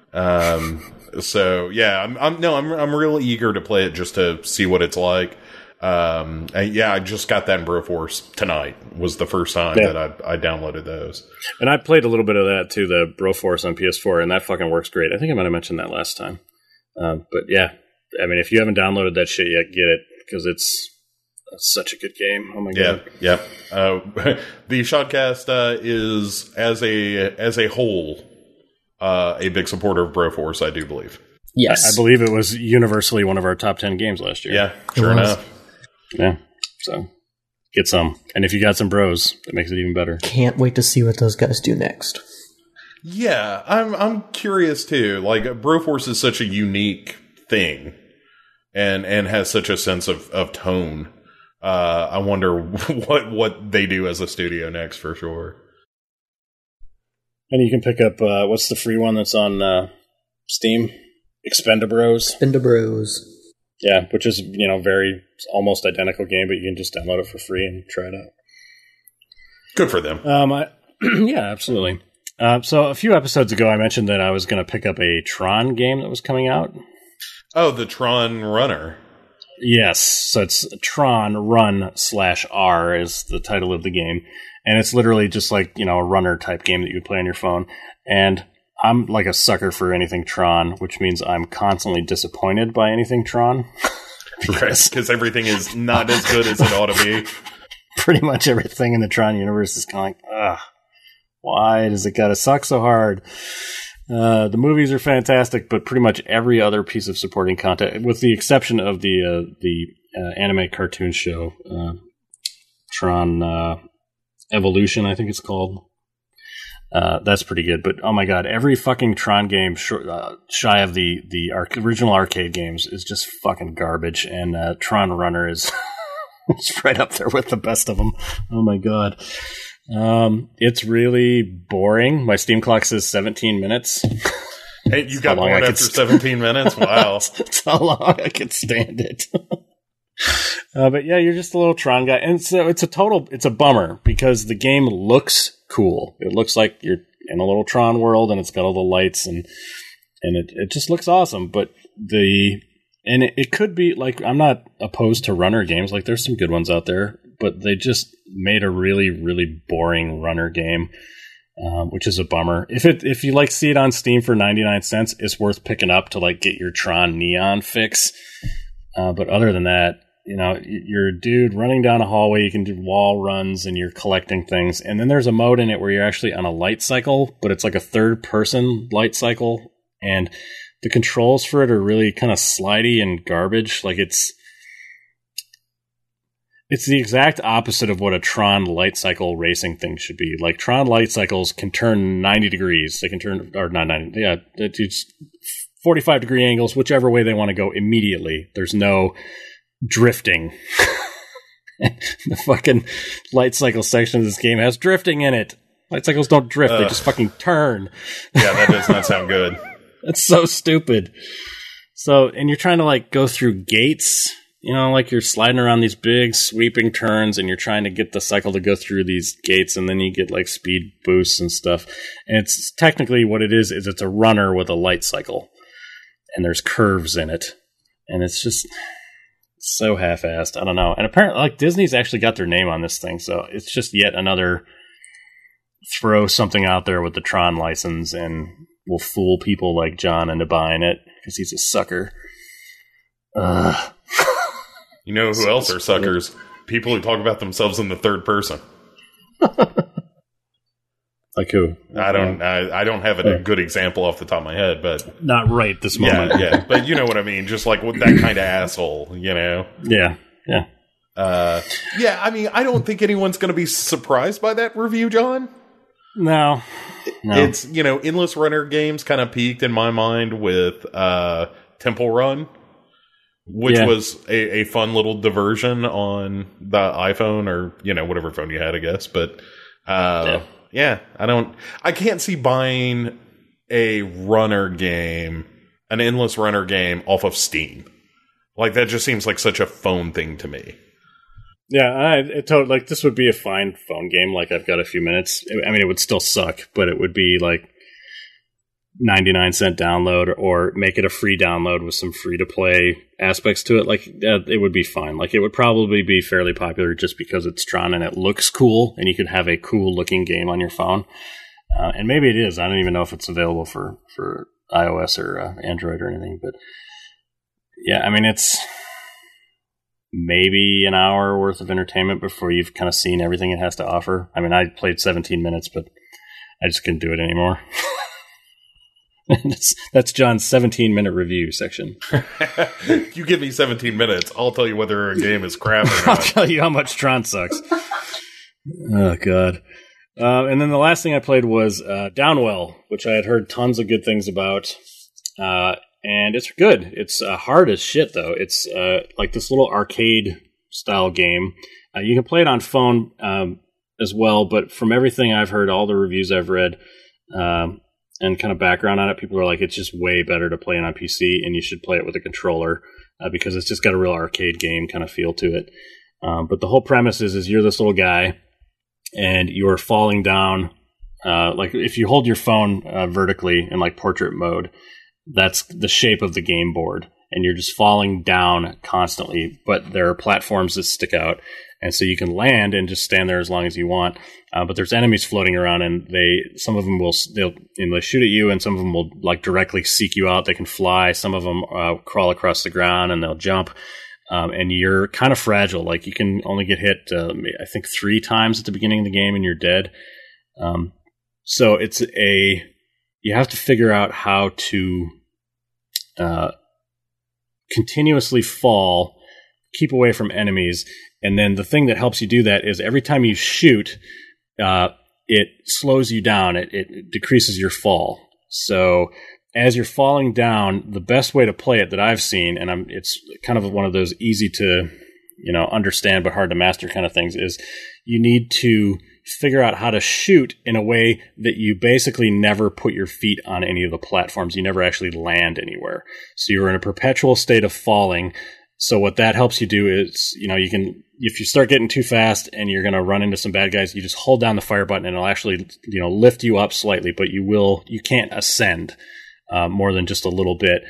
So yeah, I'm really eager to play it just to see what it's like. I just got that in Broforce tonight. Was the first time that I downloaded those. And I played a little bit of that too, the Broforce on PS4, and that fucking works great. I think I might have mentioned that last time. But yeah, I mean, if you haven't downloaded that shit yet, get it, because it's such a good game. Oh my god. Yeah. The Shotcast is as a whole a big supporter of Broforce, I do believe. Yes. I believe it was universally one of our top 10 games last year. Yeah, sure enough. Yeah, so get some. And if you got some bros, that makes it even better. Can't wait to see what those guys do next. Yeah, I'm curious too. Like, Broforce is such a unique thing, and has such a sense of tone. I wonder what they do as a studio next, for sure. And you can pick up what's the free one that's on Steam? Expendabros. Expendabros. Yeah, which is very almost identical game, but you can just download it for free and try it out. Good for them. Yeah, absolutely. So a few episodes ago, I mentioned that I was going to pick up a Tron game that was coming out. Oh, the Tron Runner. Yes, so it's Tron Run/R is the title of the game, and it's literally just like a runner type game that you would play on your phone. And I'm like a sucker for anything Tron, which means I'm constantly disappointed by anything Tron. Because everything is not as good as it ought to be. Pretty much everything in the Tron universe is kind of like, ugh, why does it gotta suck so hard? The movies are fantastic, but pretty much every other piece of supporting content, with the exception of the anime cartoon show, Tron Evolution, I think it's called. That's pretty good, but oh my god, every fucking Tron game shy of the original arcade games is just fucking garbage, and Tron Runner is it's right up there with the best of them. Oh my god. It's really boring. My Steam clock says 17 minutes. Hey, you got bored after 17 minutes? Wow. That's how long I could stand it. But yeah, you're just a little Tron guy. And so it's a bummer because the game looks cool. It looks like you're in a little Tron world and it's got all the lights and it just looks awesome. But it could be like, I'm not opposed to runner games. Like there's some good ones out there, but they just made a really, really boring runner game, which is a bummer. If you see it on Steam for 99 cents, it's worth picking up to like get your Tron Neon fix. But other than that, you're a dude running down a hallway. You can do wall runs and you're collecting things. And then there's a mode in it where you're actually on a light cycle, but it's like a third person light cycle. And the controls for it are really kind of slidey and garbage. Like it's the exact opposite of what a Tron light cycle racing thing should be. Like Tron light cycles can turn 90 degrees. They can turn, or not 90. Yeah, it's 45 degree angles, whichever way they want to go immediately. There's no drifting. The fucking light cycle section of this game has drifting in it. Light cycles don't drift. They just fucking turn. Yeah, that does not sound good. That's so stupid. So, and you're trying to like go through gates, like you're sliding around these big sweeping turns and you're trying to get the cycle to go through these gates and then you get like speed boosts and stuff. And it's technically what it is it's a runner with a light cycle and there's curves in it. And it's just so half-assed. I don't know. And apparently like Disney's actually got their name on this thing. So it's just yet another throw something out there with the Tron license and will fool people like John into buying it because he's a sucker. You know who else are suckers? People who talk about themselves in the third person. Like who? I don't have a good example off the top of my head, but not right this moment. Yeah, but you know what I mean. Just like that kind of asshole, Yeah. Yeah, I mean, I don't think anyone's going to be surprised by that review, John. No. It's, Endless Runner games kind of peaked in my mind with Temple Run, which was a fun little diversion on the iPhone or, whatever phone you had, I guess. But, I can't see buying an Endless Runner game off of Steam. Like, that just seems like such a phone thing to me. Yeah, this would be a fine phone game. Like, I've got a few minutes. I mean, it would still suck, but it would be like 99-cent download or make it a free download with some free-to-play aspects to it. Like, it would be fine. Like, it would probably be fairly popular just because it's Tron and it looks cool, and you could have a cool-looking game on your phone. And maybe it is. I don't even know if it's available for iOS or Android or anything. But, yeah, I mean, it's maybe an hour worth of entertainment before you've kind of seen everything it has to offer. I mean, I played 17 minutes, but I just couldn't do it anymore. That's John's 17-minute review section. You give me 17 minutes, I'll tell you whether a game is crap or not. I'll tell you how much Tron sucks. Oh, God. And then the last thing I played was Downwell, which I had heard tons of good things about. And it's good. It's hard as shit, though. It's like this little arcade-style game. You can play it on phone as well, but from everything I've heard, all the reviews I've read, and kind of background on it, people are like, it's just way better to play it on PC, and you should play it with a controller because it's just got a real arcade game kind of feel to it. But the whole premise is you're this little guy, and you're falling down. Like if you hold your phone vertically in like portrait mode, that's the shape of the game board, and you're just falling down constantly. But there are platforms that stick out, and so you can land and just stand there as long as you want. But there's enemies floating around, and some of them they'll shoot at you, and some of them will like directly seek you out. They can fly. Some of them crawl across the ground, and they'll jump. And you're kind of fragile. Like you can only get hit, I think 3 times at the beginning of the game, and you're dead. So you have to figure out how to continuously fall, keep away from enemies, and then the thing that helps you do that is every time you shoot, it slows you down. It decreases your fall. So as you're falling down, the best way to play it that I've seen, and it's kind of one of those easy to understand but hard to master kind of things, is you need to figure out how to shoot in a way that you basically never put your feet on any of the platforms. You never actually land anywhere. So you're in a perpetual state of falling. So what that helps you do is, you can, if you start getting too fast and you're going to run into some bad guys, you just hold down the fire button and it'll actually, lift you up slightly, but you can't ascend more than just a little bit.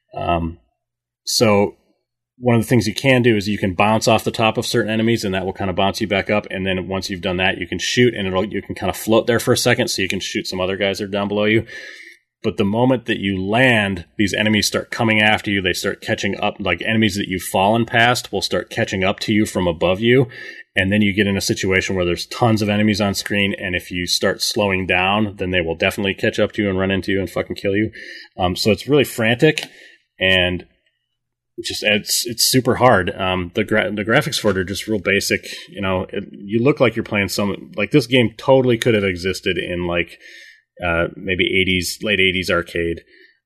So one of the things you can do is you can bounce off the top of certain enemies, and that will kind of bounce you back up. And then once you've done that, you can shoot, and you can kind of float there for a second, so you can shoot some other guys that are down below you. But the moment that you land, these enemies start coming after you. They start catching up, like enemies that you've fallen past will start catching up to you from above you. And then you get in a situation where there's tons of enemies on screen, and if you start slowing down, then they will definitely catch up to you and run into you and fucking kill you. So it's really frantic, and it's super hard. The graphics for it are just real basic. You look like you're playing like this game totally could have existed in like maybe late 80s arcade,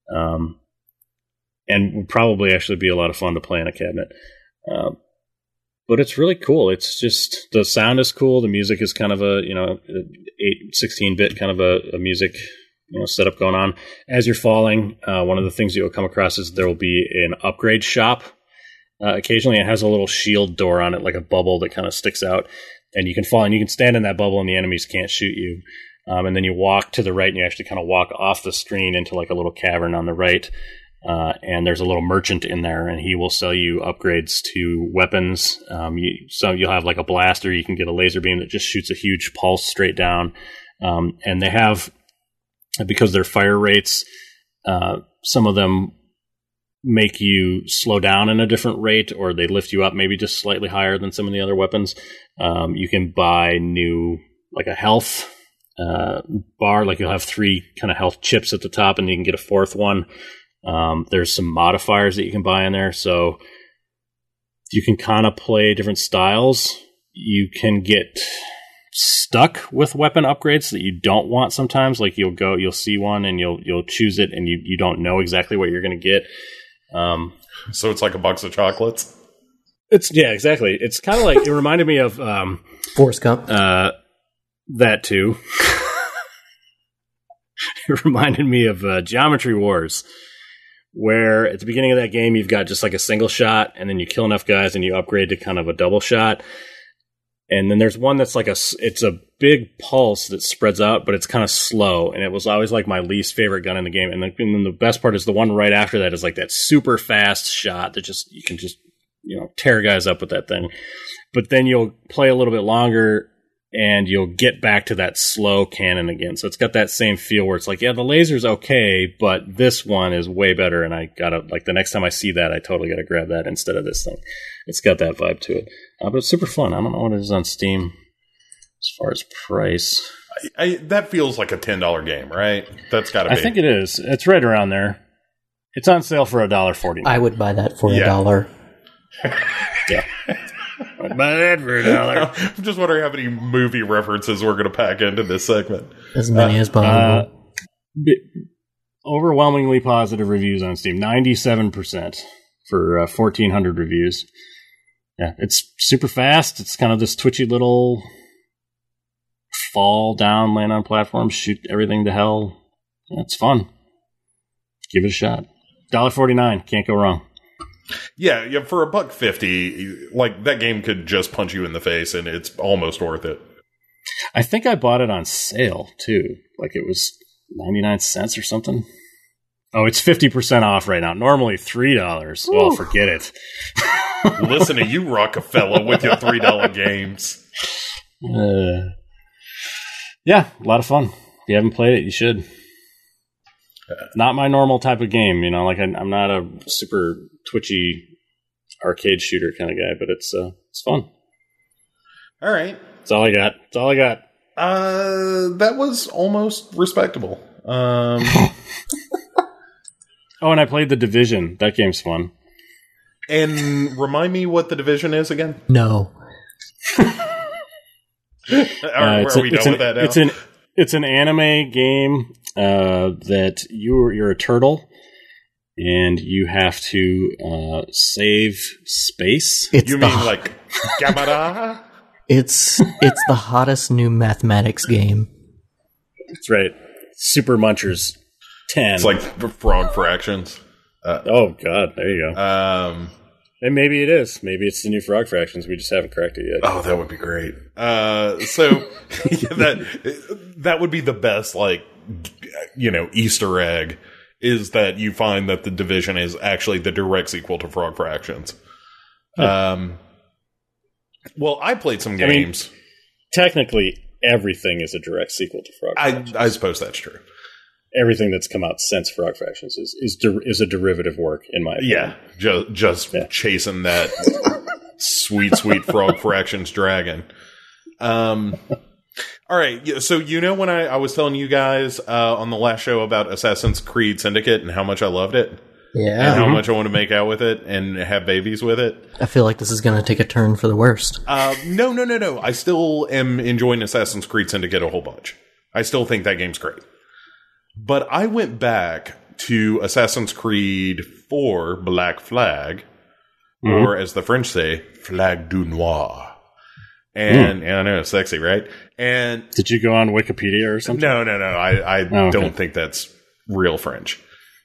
and would probably actually be a lot of fun to play in a cabinet. But it's really cool. It's just, the sound is cool. The music is kind of a 16-bit kind of a music setup going on. As you're falling, one of the things you'll come across is there will be an upgrade shop. Occasionally it has a little shield door on it, like a bubble that kind of sticks out, and you can fall and you can stand in that bubble and the enemies can't shoot you. And then you walk to the right and you actually kind of walk off the screen into like a little cavern on the right. And there's a little merchant in there, and he will sell you upgrades to weapons. You'll have like a blaster. You can get a laser beam that just shoots a huge pulse straight down. And they have, because their fire rates, some of them make you slow down in a different rate, or they lift you up maybe just slightly higher than some of the other weapons. You can buy new, like a health bar, like you'll have 3 kind of health chips at the top, and you can get a 4th one. There's some modifiers that you can buy in there, so you can kind of play different styles. You can get stuck with weapon upgrades that you don't want sometimes. Like you'll see one and you'll choose it, and you don't know exactly what you're going to get. So it's like a box of chocolates? Yeah, exactly. It's kind of like, it reminded me of Forrest Gump. That too. It reminded me of Geometry Wars, where at the beginning of that game, you've got just like a single shot, and then you kill enough guys and you upgrade to kind of a double shot. And then there's one that's like it's a big pulse that spreads out, but it's kind of slow. And it was always like my least favorite gun in the game. And then the best part is the one right after that is like that super fast shot that you can just tear guys up with that thing. But then you'll play a little bit longer, and you'll get back to that slow cannon again. So it's got that same feel where it's like, yeah, the laser's okay, but this one is way better, and I gotta, like, the next time I see that, I totally gotta grab that instead of this thing. It's got that vibe to it. But it's super fun. I don't know what it is on Steam as far as price. That feels like a $10 game, right? That's gotta be. I think it is. It's right around there. It's on sale for $1.49. I would buy that for $1. Yeah. I'd buy that for $1. I'm just wondering how many movie references we're going to pack into this segment. As many as possible. Overwhelmingly positive reviews on Steam. 97% for 1,400 reviews. Yeah, it's super fast. It's kind of this twitchy little fall down, land on platforms, shoot everything to hell. Yeah, it's fun. Give it a shot. $1.49. Can't go wrong. Yeah, for $1.50, like that game could just punch you in the face, and it's almost worth it. I think I bought it on sale too. Like it was 99 cents or something. Oh, it's 50% off right now. Normally $3. Well, forget it. Listen to you, Rockefeller, with your $3 games. Yeah, a lot of fun. If you haven't played it, you should. Not my normal type of game, you know. Like I'm not a super twitchy arcade shooter kind of guy, but it's fun. All right, that's all I got. That's all I got. That was almost respectable. Oh, and I played The Division. That game's fun. And remind me what The Division is again? No. Are we done with that now? It's an anime game that you're a turtle, and you have to save space. You mean like Gamera? It's the hottest new mathematics game. That's right. Super Munchers 10. It's like Frog Fractions. Oh God, there you go. And maybe it is. Maybe it's the new Frog Fractions. We just haven't cracked it yet. Oh, that would be great. So yeah, that would be the best, like, you know, Easter egg is that you find that The Division is actually the direct sequel to Frog Fractions. Yeah. Well, I played some games. I mean, technically, everything is a direct sequel to Frog Fractions. I suppose that's true. Everything that's come out since Frog Fractions is a derivative work, in my opinion. Yeah, just chasing that sweet Frog Fractions dragon. All right, so you know when I was telling you guys on the last show about Assassin's Creed Syndicate and how much I loved it? Yeah. And how much I want to make out with it and have babies with it? I feel like this is going to take a turn for the worst. No. I still am enjoying Assassin's Creed Syndicate a whole bunch. I still think that game's great. But I went back to Assassin's Creed 4 Black Flag, or as the French say, Flag du Noir. And I know, it's sexy, right? And did you go on Wikipedia or something? No. I don't think that's real French.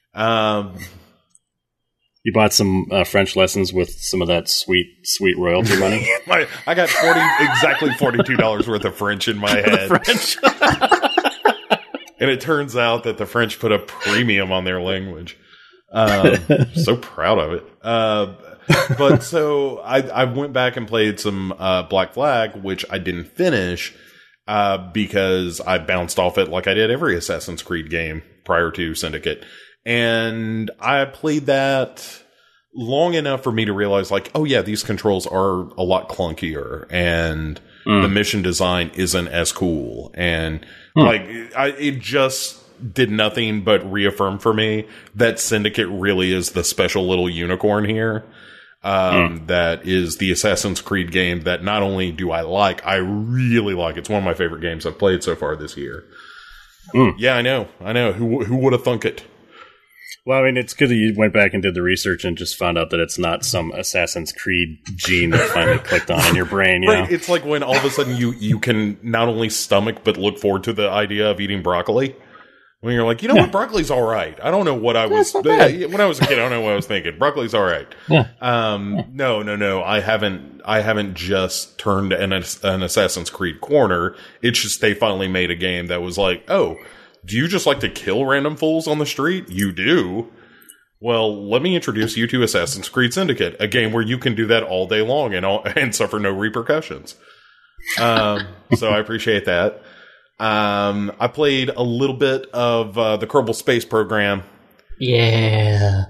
You bought some French lessons with some of that sweet royalty money? I got exactly $42 worth of French in my head. French. And it turns out that the French put a premium on their language. So proud of it. But so I went back and played some Black Flag, which I didn't finish because I bounced off it like I did every Assassin's Creed game prior to Syndicate. And I played that long enough for me to realize, like, oh yeah, these controls are a lot clunkier, and the mission design isn't as cool. And it just did nothing but reaffirm for me that Syndicate really is the special little unicorn here. That is the Assassin's Creed game that not only do I really like. It's one of my favorite games I've played so far this year. Yeah, I know. Who would have thunk it? Well, I mean, it's good that you went back and did the research and just found out that it's not some Assassin's Creed gene that finally clicked on in your brain. You know? It's like when all of a sudden you can not only stomach but look forward to the idea of eating broccoli. When you're like, you know what, broccoli's all right. I don't know what I was when I was a kid. I don't know what I was thinking. Broccoli's all right. Yeah. No. I haven't just turned an Assassin's Creed corner. It's just they finally made a game that was like, oh, do you just like to kill random fools on the street? You do. Well, let me introduce you to Assassin's Creed Syndicate, a game where you can do that all day long and suffer no repercussions. So I appreciate that. I played a little bit of the Kerbal Space Program. Yeah.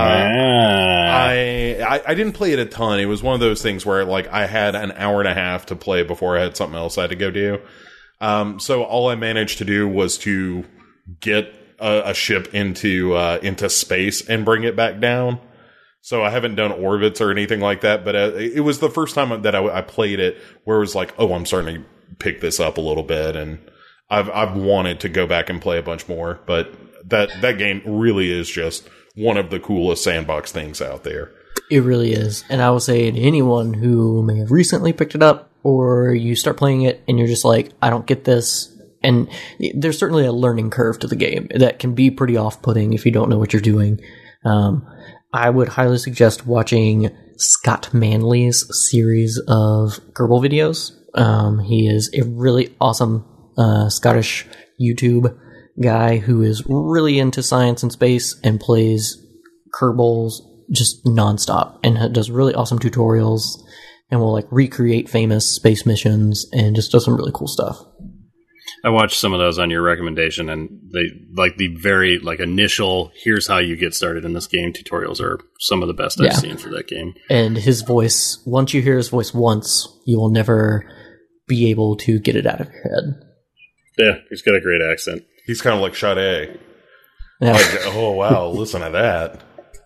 I didn't play it a ton. It was one of those things where like I had an hour and a half to play before I had something else I had to go do. So all I managed to do was to get a ship into space and bring it back down. So I haven't done orbits or anything like that, but it was the first time that I played it where it was like, oh, I'm starting to pick this up a little bit, and I've wanted to go back and play a bunch more. But that game really is just one of the coolest sandbox things out there. It really is. And I will say to anyone who may have recently picked it up, or you start playing it and you're just like, I don't get this. And there's certainly a learning curve to the game that can be pretty off-putting if you don't know what you're doing. I would highly suggest watching Scott Manley's series of Kerbal videos. He is a really awesome Scottish YouTube guy who is really into science and space and plays Kerbals just nonstop and does really awesome tutorials and will like recreate famous space missions and just does some really cool stuff. I watched some of those on your recommendation, and they like the very like initial here's how you get started in this game tutorials are some of the best I've seen for that game. And his voice, once you hear his voice once, you will never be able to get it out of your head. Yeah, he's got a great accent. He's kind of like Sade. Yeah. Like, oh wow, listen to that.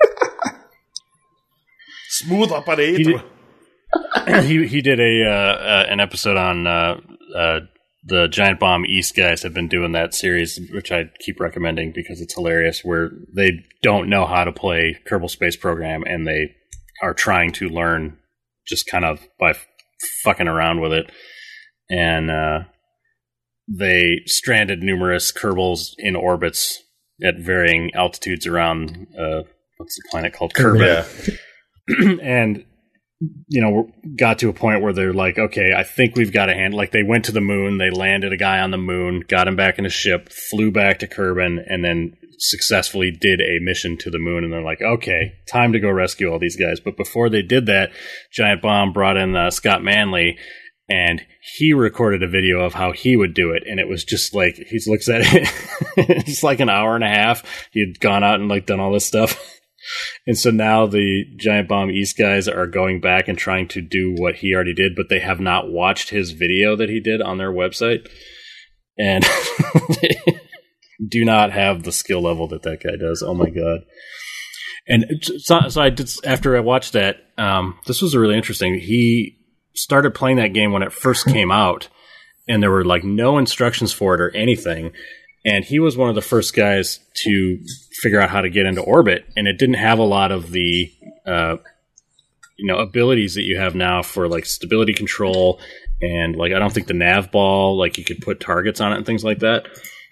Smooth operator. He did an episode on the Giant Bomb East guys have been doing that series, which I keep recommending because it's hilarious, where they don't know how to play Kerbal Space Program and they are trying to learn just kind of by fucking around with it. And they stranded numerous Kerbals in orbits at varying altitudes around, what's the planet called? Kerbin. Yeah. And got to a point where they're like, okay, I think we've got a hand. Like, they went to the moon, they landed a guy on the moon, got him back in a ship, flew back to Kerbin, and then successfully did a mission to the moon. And they're like, okay, time to go rescue all these guys. But before they did that, Giant Bomb brought in Scott Manley, and he recorded a video of how he would do it. And it was just like, he looks at it, it's like an hour and a half. He had gone out and like done all this stuff. And so now the Giant Bomb East guys are going back and trying to do what he already did, but they have not watched his video that he did on their website. And they do not have the skill level that guy does. Oh my God. And so I did, after I watched that, this was really interesting. He started playing that game when it first came out, and there were like no instructions for it or anything. And he was one of the first guys to figure out how to get into orbit, and it didn't have a lot of the abilities that you have now for like stability control, and like I don't think the nav ball, like you could put targets on it and things like that.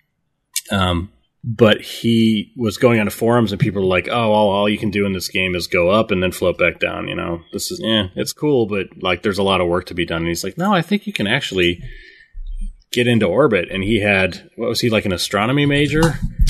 But he was going onto forums, and people were like, "Oh, all you can do in this game is go up and then float back down." This is it's cool, but like there's a lot of work to be done. And he's like, "No, I think you can actually get into orbit." And he had, what was he, like an astronomy major?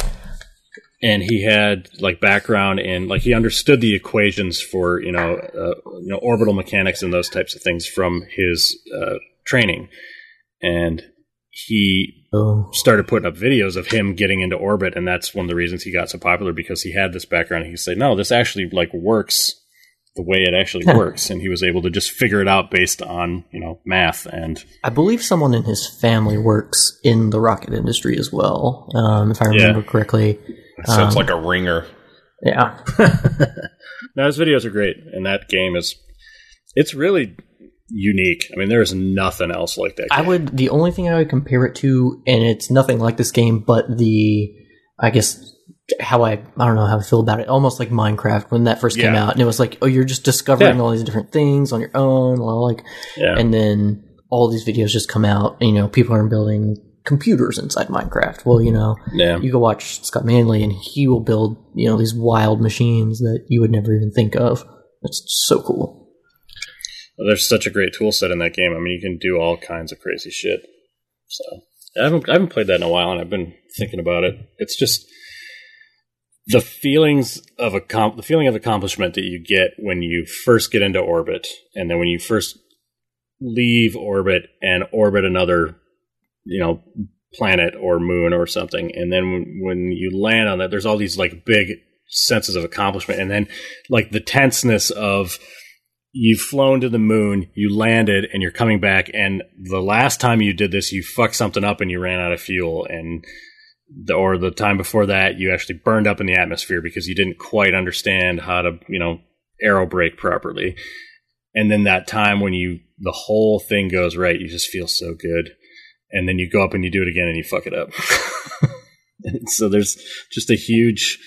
And he had like background in, like he understood the equations for, orbital mechanics and those types of things from his training. And he started putting up videos of him getting into orbit. And that's one of the reasons he got so popular, because he had this background. He said, no, this actually like works the way it actually works, and he was able to just figure it out based on math. And I believe someone in his family works in the rocket industry as well, if I remember correctly. Sounds like a ringer. Yeah. No, his videos are great, and that game it's really unique. I mean, there's nothing else like that game. The only thing I would compare it to, and it's nothing like this game, but I don't know how I feel about it. Almost like Minecraft when that first came out, and it was like, oh, you're just discovering all these different things on your own, and then all these videos just come out. And, people are building computers inside Minecraft. Well, you go watch Scott Manley, and he will build these wild machines that you would never even think of. It's so cool. Well, there's such a great tool set in that game. I mean, you can do all kinds of crazy shit. So I haven't played that in a while, and I've been thinking about it. It's just the feeling of accomplishment that you get when you first get into orbit, and then when you first leave orbit and orbit another, planet or moon or something, and then when you land on that, there's all these like big senses of accomplishment, and then like the tenseness of you've flown to the moon, you landed, and you're coming back, and the last time you did this, you fucked something up and you ran out of fuel, and or the time before that, you actually burned up in the atmosphere because you didn't quite understand how to, arrow brake properly. And then that time when the whole thing goes right, you just feel so good. And then you go up and you do it again and you fuck it up. And so there's just a huge...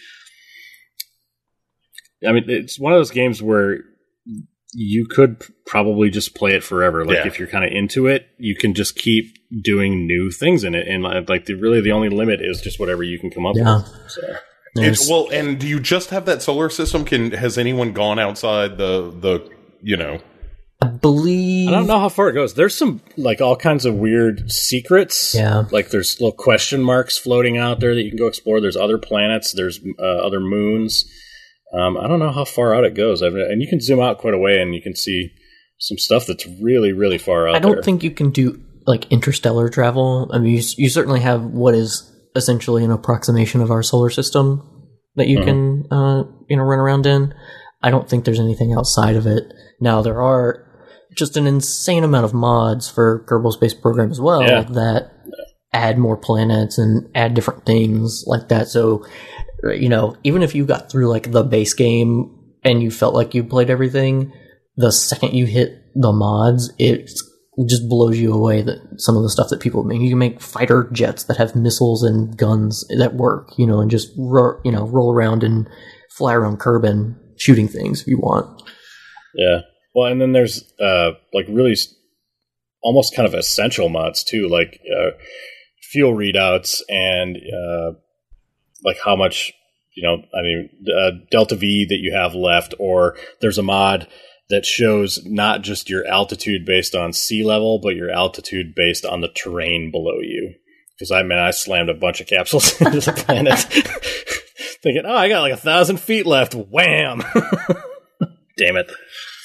I mean, it's one of those games where you could probably just play it forever. Like, if you're kind of into it, you can just keep doing new things in it. And like, really the only limit is just whatever you can come up with. So. Well, and do you just have that solar system? Has anyone gone outside the I believe... I don't know how far it goes. There's some, like, all kinds of weird secrets. Yeah. Like, there's little question marks floating out there that you can go explore. There's other planets. There's other moons. I don't know how far out it goes. And you can zoom out quite a way, and you can see some stuff that's really, really far out there. I don't think you can do, like, interstellar travel. I mean, you certainly have what is essentially an approximation of our solar system that you can, run around in. I don't think there's anything outside of it. Now, there are just an insane amount of mods for Kerbal Space Program as well that add more planets and add different things like that. So, even if you got through like the base game and you felt like you played everything, the second you hit the mods, it just blows you away that some of the stuff that people make. You can make fighter jets that have missiles and guns that work, and just roll around and fly around Kerbin shooting things if you want. Yeah. Well, and then there's like really almost kind of essential mods too, like fuel readouts and like how much delta V that you have left, or there's a mod that shows not just your altitude based on sea level, but your altitude based on the terrain below you. Because I slammed a bunch of capsules into the planet, thinking, I got like 1,000 feet left. Wham! Damn it.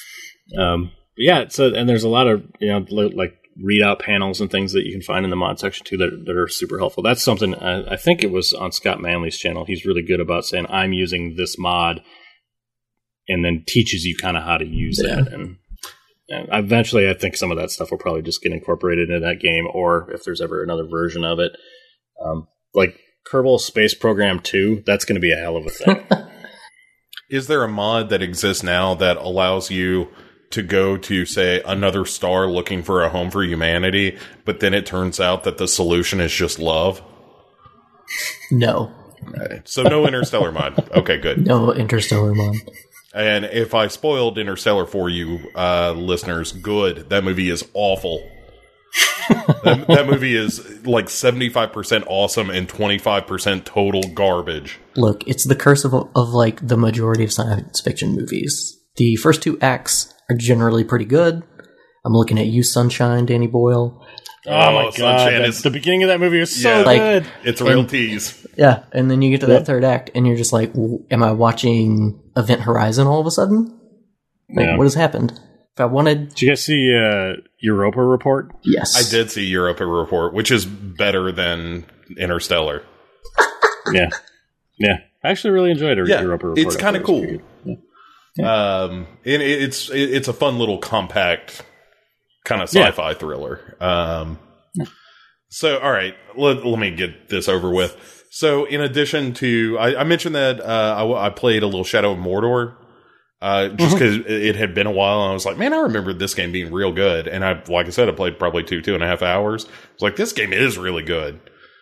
So and there's a lot of like readout panels and things that you can find in the mod section too that are super helpful. That's something I think it was on Scott Manley's channel. He's really good about saying I'm using this mod, and then teaches you kind of how to use that. And eventually, I think some of that stuff will probably just get incorporated into that game, or if there's ever another version of it, like Kerbal Space Program 2, that's going to be a hell of a thing. Is there a mod that exists now that allows you to go to, say, another star looking for a home for humanity, but then it turns out that the solution is just love? No. Right. So no Interstellar mod. Okay, good. No Interstellar mod. And if I spoiled Interstellar for you, listeners, good. That movie is awful. that movie is like 75% awesome and 25% total garbage. Look, it's the curse of like the majority of science fiction movies. The first two acts are generally pretty good. I'm looking at you, Sunshine, Danny Boyle. Oh my god! The beginning of that movie was so good. It's a real tease. Yeah, and then you get to that third act, and you're just like, "Am I watching Event Horizon all of a sudden? Like, what has happened?" If I wanted, did you guys see Europa Report? Yes, I did see Europa Report, which is better than Interstellar. yeah. I actually really enjoyed Europa Report. It's kind of cool. And it's a fun little compact kind of sci-fi thriller. So, all right, let me get this over with. So, in addition to, I mentioned that I played a little Shadow of Mordor, just because it had been a while, and I was like, man, I remember this game being real good. And like I said, I played probably 2.5 hours. I was like, this game is really good.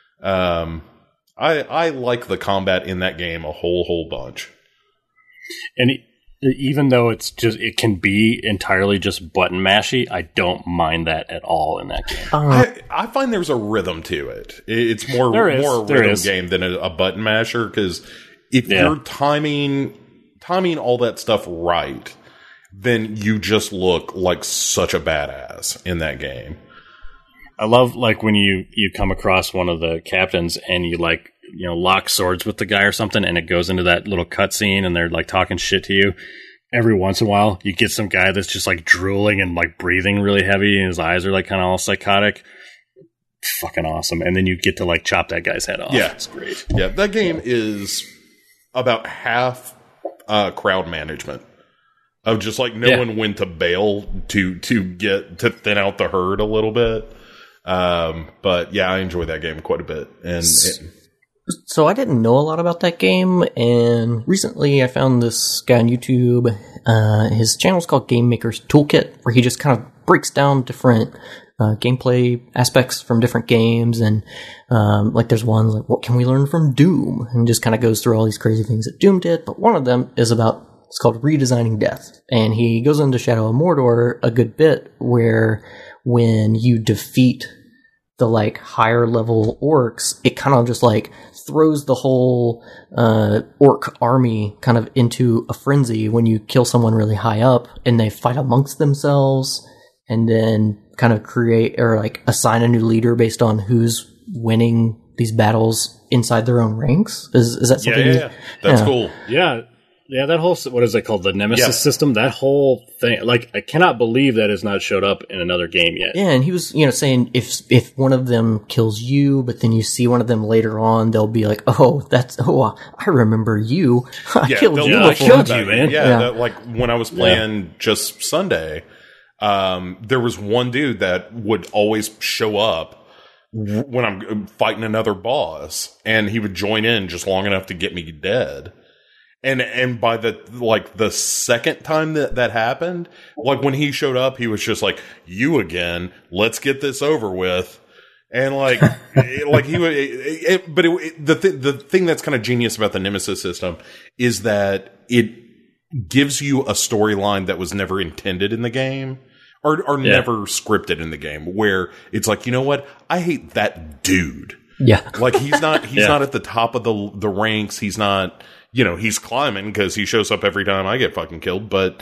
I like the combat in that game a whole bunch. And even though it can be entirely just button mashy, I don't mind that at all in that game. I find there's a rhythm to it. It's more a rhythm game than a button masher, because if you're timing all that stuff right, then you just look like such a badass in that game. I love like when you come across one of the captains and you lock swords with the guy or something, and it goes into that little cutscene and they're like talking shit to you. Every once in a while, you get some guy that's just like drooling and like breathing really heavy, and his eyes are like kind of all psychotic. Fucking awesome. And then you get to like chop that guy's head off. Yeah, it's great. Yeah, that game is about half crowd management of just like knowing when to bail to thin out the herd a little bit. But yeah, I enjoy that game quite a bit. And So I didn't know a lot about that game, and recently I found this guy on YouTube. His channel is called Game Maker's Toolkit, where he just kind of breaks down different gameplay aspects from different games, and like there's ones like, what can we learn from Doom? And just kind of goes through all these crazy things that Doom did, but one of them is about, it's called Redesigning Death. And he goes into Shadow of Mordor a good bit, where when you defeat the like higher level orcs, it kind of just like throws the whole orc army kind of into a frenzy when you kill someone really high up, and they fight amongst themselves, and then kind of create or like assign a new leader based on who's winning these battles inside their own ranks. Is that something? Yeah. That's cool. Yeah, that whole, what is it called? The Nemesis system? That whole thing. Like, I cannot believe that has not showed up in another game yet. Yeah, and he was, saying if one of them kills you, but then you see one of them later on, they'll be like, I remember you. I killed you. I killed you, man. Yeah. Like, when I was playing just Sunday, there was one dude that would always show up when I'm fighting another boss, and he would join in just long enough to get me dead. And by the second time that happened, like when he showed up, he was just like, "You again? Let's get this over with." And like, the thing that's kind of genius about the Nemesis system is that it gives you a storyline that was never intended in the game, or never scripted in the game. Where it's like, you know what? I hate that dude. Yeah, like he's not at the top of the ranks. He's not. He's climbing because he shows up every time I get fucking killed. But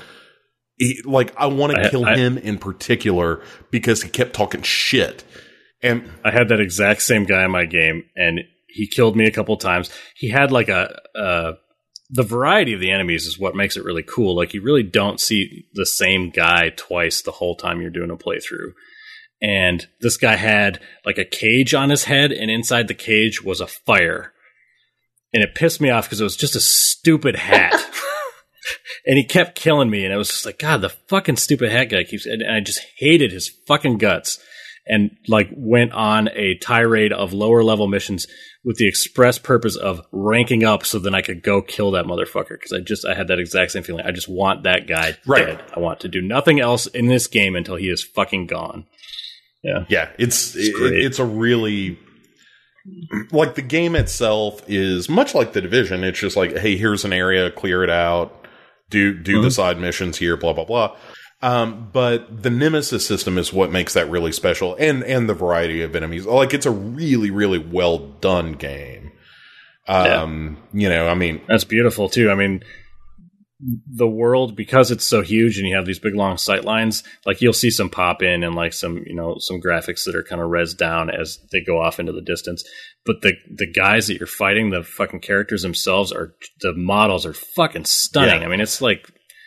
I want to kill him in particular because he kept talking shit. And I had that exact same guy in my game, and he killed me a couple times. He had like the variety of the enemies is what makes it really cool. Like, you really don't see the same guy twice the whole time you're doing a playthrough. And this guy had like a cage on his head, and inside the cage was a fire. And it pissed me off because it was just a stupid hat. And he kept killing me. And I was just like, God, the fucking stupid hat guy keeps... And I just hated his fucking guts. And like went on a tirade of lower level missions with the express purpose of ranking up so then I could go kill that motherfucker. Because I had that exact same feeling. I just want that guy dead. I want to do nothing else in this game until he is fucking gone. Yeah. Yeah. It's a really... Like, the game itself is much like The Division. It's just like, hey, here's an area, clear it out, do the side missions here, blah, blah, blah. But the Nemesis system is what makes that really special, and the variety of enemies. Like, it's a really, really well done game. I mean... That's beautiful, too. I mean... The world, because it's so huge and you have these big long sight lines, like you'll see some pop in and like some graphics that are kind of rezzed down as they go off into the distance. But the guys that you're fighting, the fucking characters themselves, the models are fucking stunning. Yeah. I mean, it's like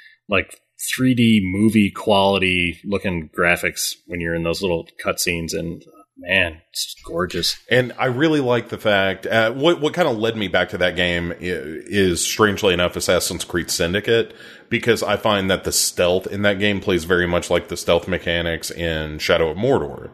3D movie quality looking graphics when you're in those little cutscenes, and man, it's just gorgeous. And I really like the fact, what kind of led me back to that game is, strangely enough, Assassin's Creed Syndicate, because I find that the stealth in that game plays very much like the stealth mechanics in Shadow of Mordor.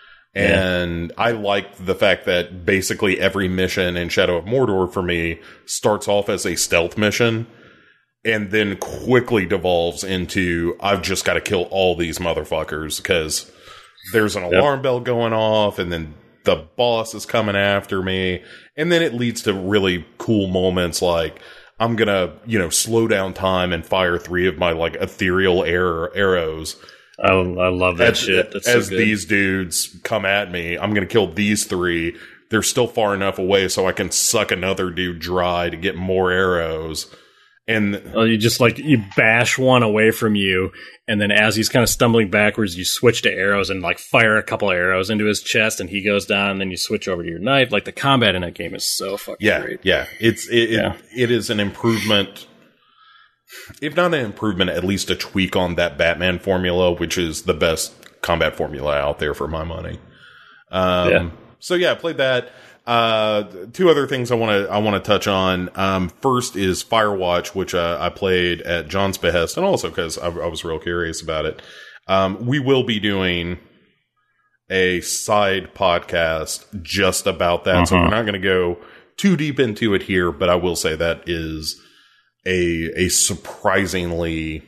And I like the fact that basically every mission in Shadow of Mordor for me starts off as a stealth mission and then quickly devolves into, I've just got to kill all these motherfuckers because there's an alarm bell going off, and then the boss is coming after me. And then it leads to really cool moments like, I'm going to, slow down time and fire 3 of my like ethereal arrows. I love that shit. That's as so good. These dudes come at me, I'm going to kill these 3. They're still far enough away so I can suck another dude dry to get more arrows. And you bash one away from you, and then as he's kind of stumbling backwards, you switch to arrows and like fire a couple of arrows into his chest, and he goes down. And then you switch over to your knife. Like, the combat in that game is so fucking great. Yeah, it is an improvement. If not an improvement, at least a tweak on that Batman formula, which is the best combat formula out there for my money. So I played that. 2 other things I want to touch on. First is Firewatch, which I played at John's behest, and also because I was real curious about it. We will be doing a side podcast just about that, so we're not going to go too deep into it here, but I will say that is a surprisingly,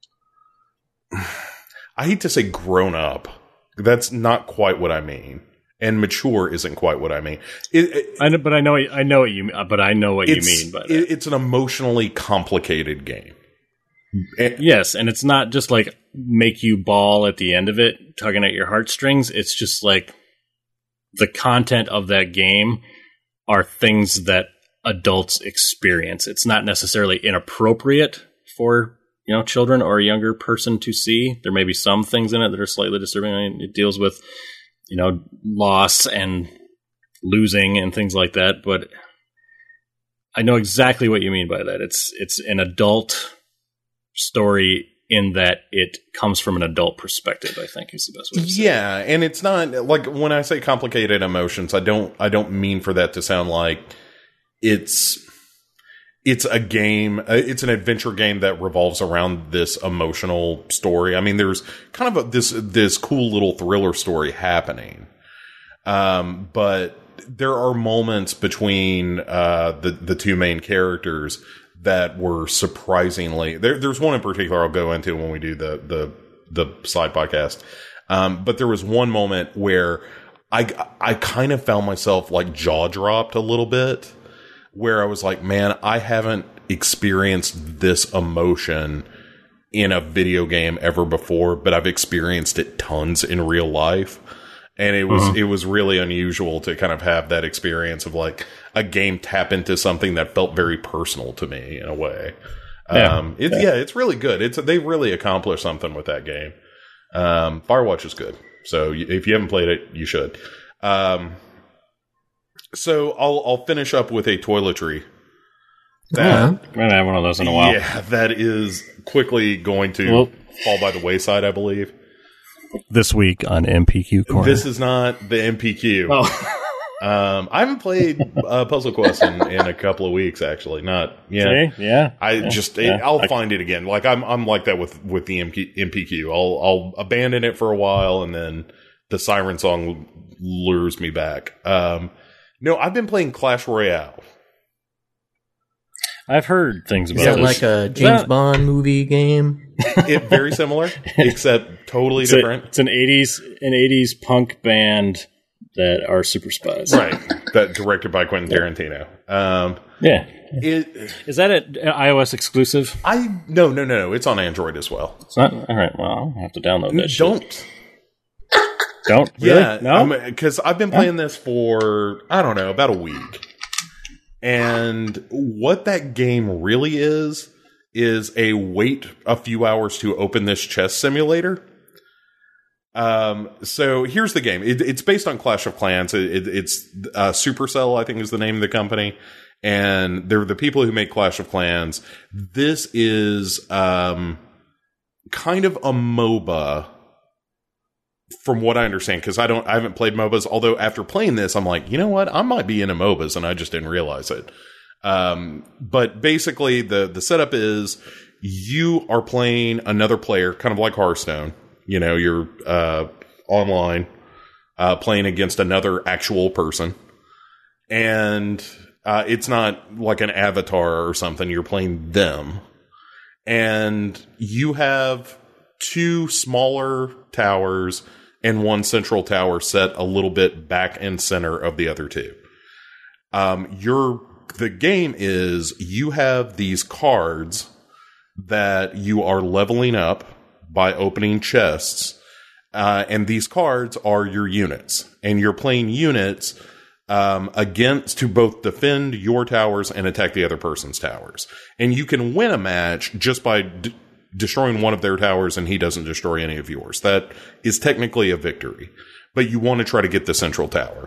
I hate to say grown up. That's not quite what I mean. And mature isn't quite what I mean. I know what you mean. But I know what you mean. But it's an emotionally complicated game. Yes, and it's not just like make you bawl at the end of it, tugging at your heartstrings. It's just like the content of that game are things that adults experience. It's not necessarily inappropriate for children or a younger person to see. There may be some things in it that are slightly disturbing. I mean, it deals with loss and losing and things like that. But I know exactly what you mean by that. It's an adult story in that it comes from an adult perspective, I think is the best way to say it. Yeah, and it's not like when I say complicated emotions, I don't mean for that to sound like it's a game, it's an adventure game that revolves around this emotional story. I mean, there's kind of this cool little thriller story happening. But there are moments between the two main characters that were surprisingly, there's one in particular I'll go into when we do the side podcast. But there was one moment where I kind of found myself like jaw dropped a little bit, where I was like, man, I haven't experienced this emotion in a video game ever before, but I've experienced it tons in real life. And it was really unusual to kind of have that experience of like a game tap into something that felt very personal to me in a way. It's really good. They've really accomplished something with that game. Firewatch is good. So if you haven't played it, you should. So I'll finish up with a toiletry. I haven't had one of those in a while. Yeah, that is quickly going to fall by the wayside, I believe. This week on MPQ Corner. This is not the MPQ. Oh. I haven't played Puzzle Quest in a couple of weeks, actually. I'll find it again. Like I'm like that with the MPQ. I'll abandon it for a while, and then the siren song lures me back. No, I've been playing Clash Royale. I've heard things about it. Is that this. like a James Bond movie game? Very similar, except totally different. It's an 80s punk band that are super spies. Right. That directed by Quentin Tarantino. Is that an iOS exclusive? No. It's on Android as well. It's not? All right. Well, I'll have to download that shit. Don't? Really? Yeah. No? Because I've been playing this for, I don't know, about a week. And what that game really is a wait a few hours to open this chess simulator. So here's the game. It's based on Clash of Clans. It's Supercell, I think, is the name of the company. And they're the people who make Clash of Clans. This is kind of a MOBA, from what I understand, because I haven't played MOBAs. Although after playing this, I'm like, you know what? I might be into MOBAs, and I just didn't realize it. But basically, the setup is you are playing another player, kind of like Hearthstone. You're online playing against another actual person, and it's not like an avatar or something. You're playing them, and you have two smaller towers and one central tower set a little bit back and center of the other two. The game is you have these cards that you are leveling up by opening chests, and these cards are your units, and you're playing units against to both defend your towers and attack the other person's towers. And you can win a match just by destroying one of their towers, and he doesn't destroy any of yours. That is technically a victory, but you want to try to get the central tower.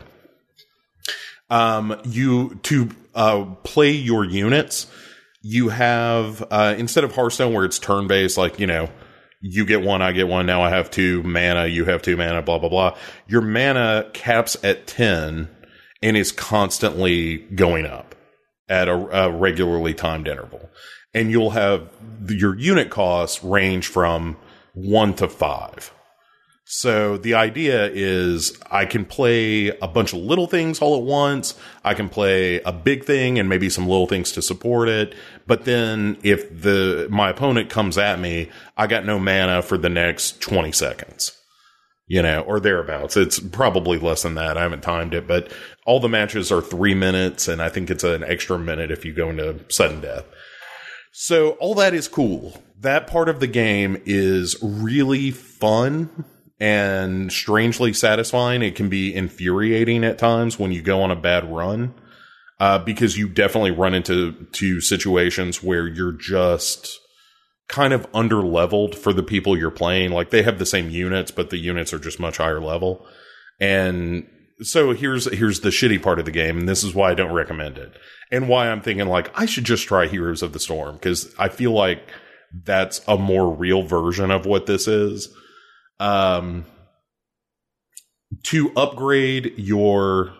Play your units, you have instead of Hearthstone where it's turn based, like you get one, I get one, now I have 2 mana, you have 2 mana, blah blah blah. Your mana caps at 10 and is constantly going up at a regularly timed interval. And you'll have your unit costs range from 1 to 5. So the idea is I can play a bunch of little things all at once. I can play a big thing and maybe some little things to support it. But then if my opponent comes at me, I got no mana for the next 20 seconds, or thereabouts. It's probably less than that. I haven't timed it, but all the matches are 3 minutes, and I think it's an extra minute if you go into sudden death. So all that is cool. That part of the game is really fun and strangely satisfying. It can be infuriating at times when you go on a bad run, because you definitely run into situations where you're just kind of under-leveled for the people you're playing. Like, they have the same units, but the units are just much higher level. And so here's the shitty part of the game, and this is why I don't recommend it. And why I'm thinking, like, I should just try Heroes of the Storm, because I feel like that's a more real version of what this is. To upgrade your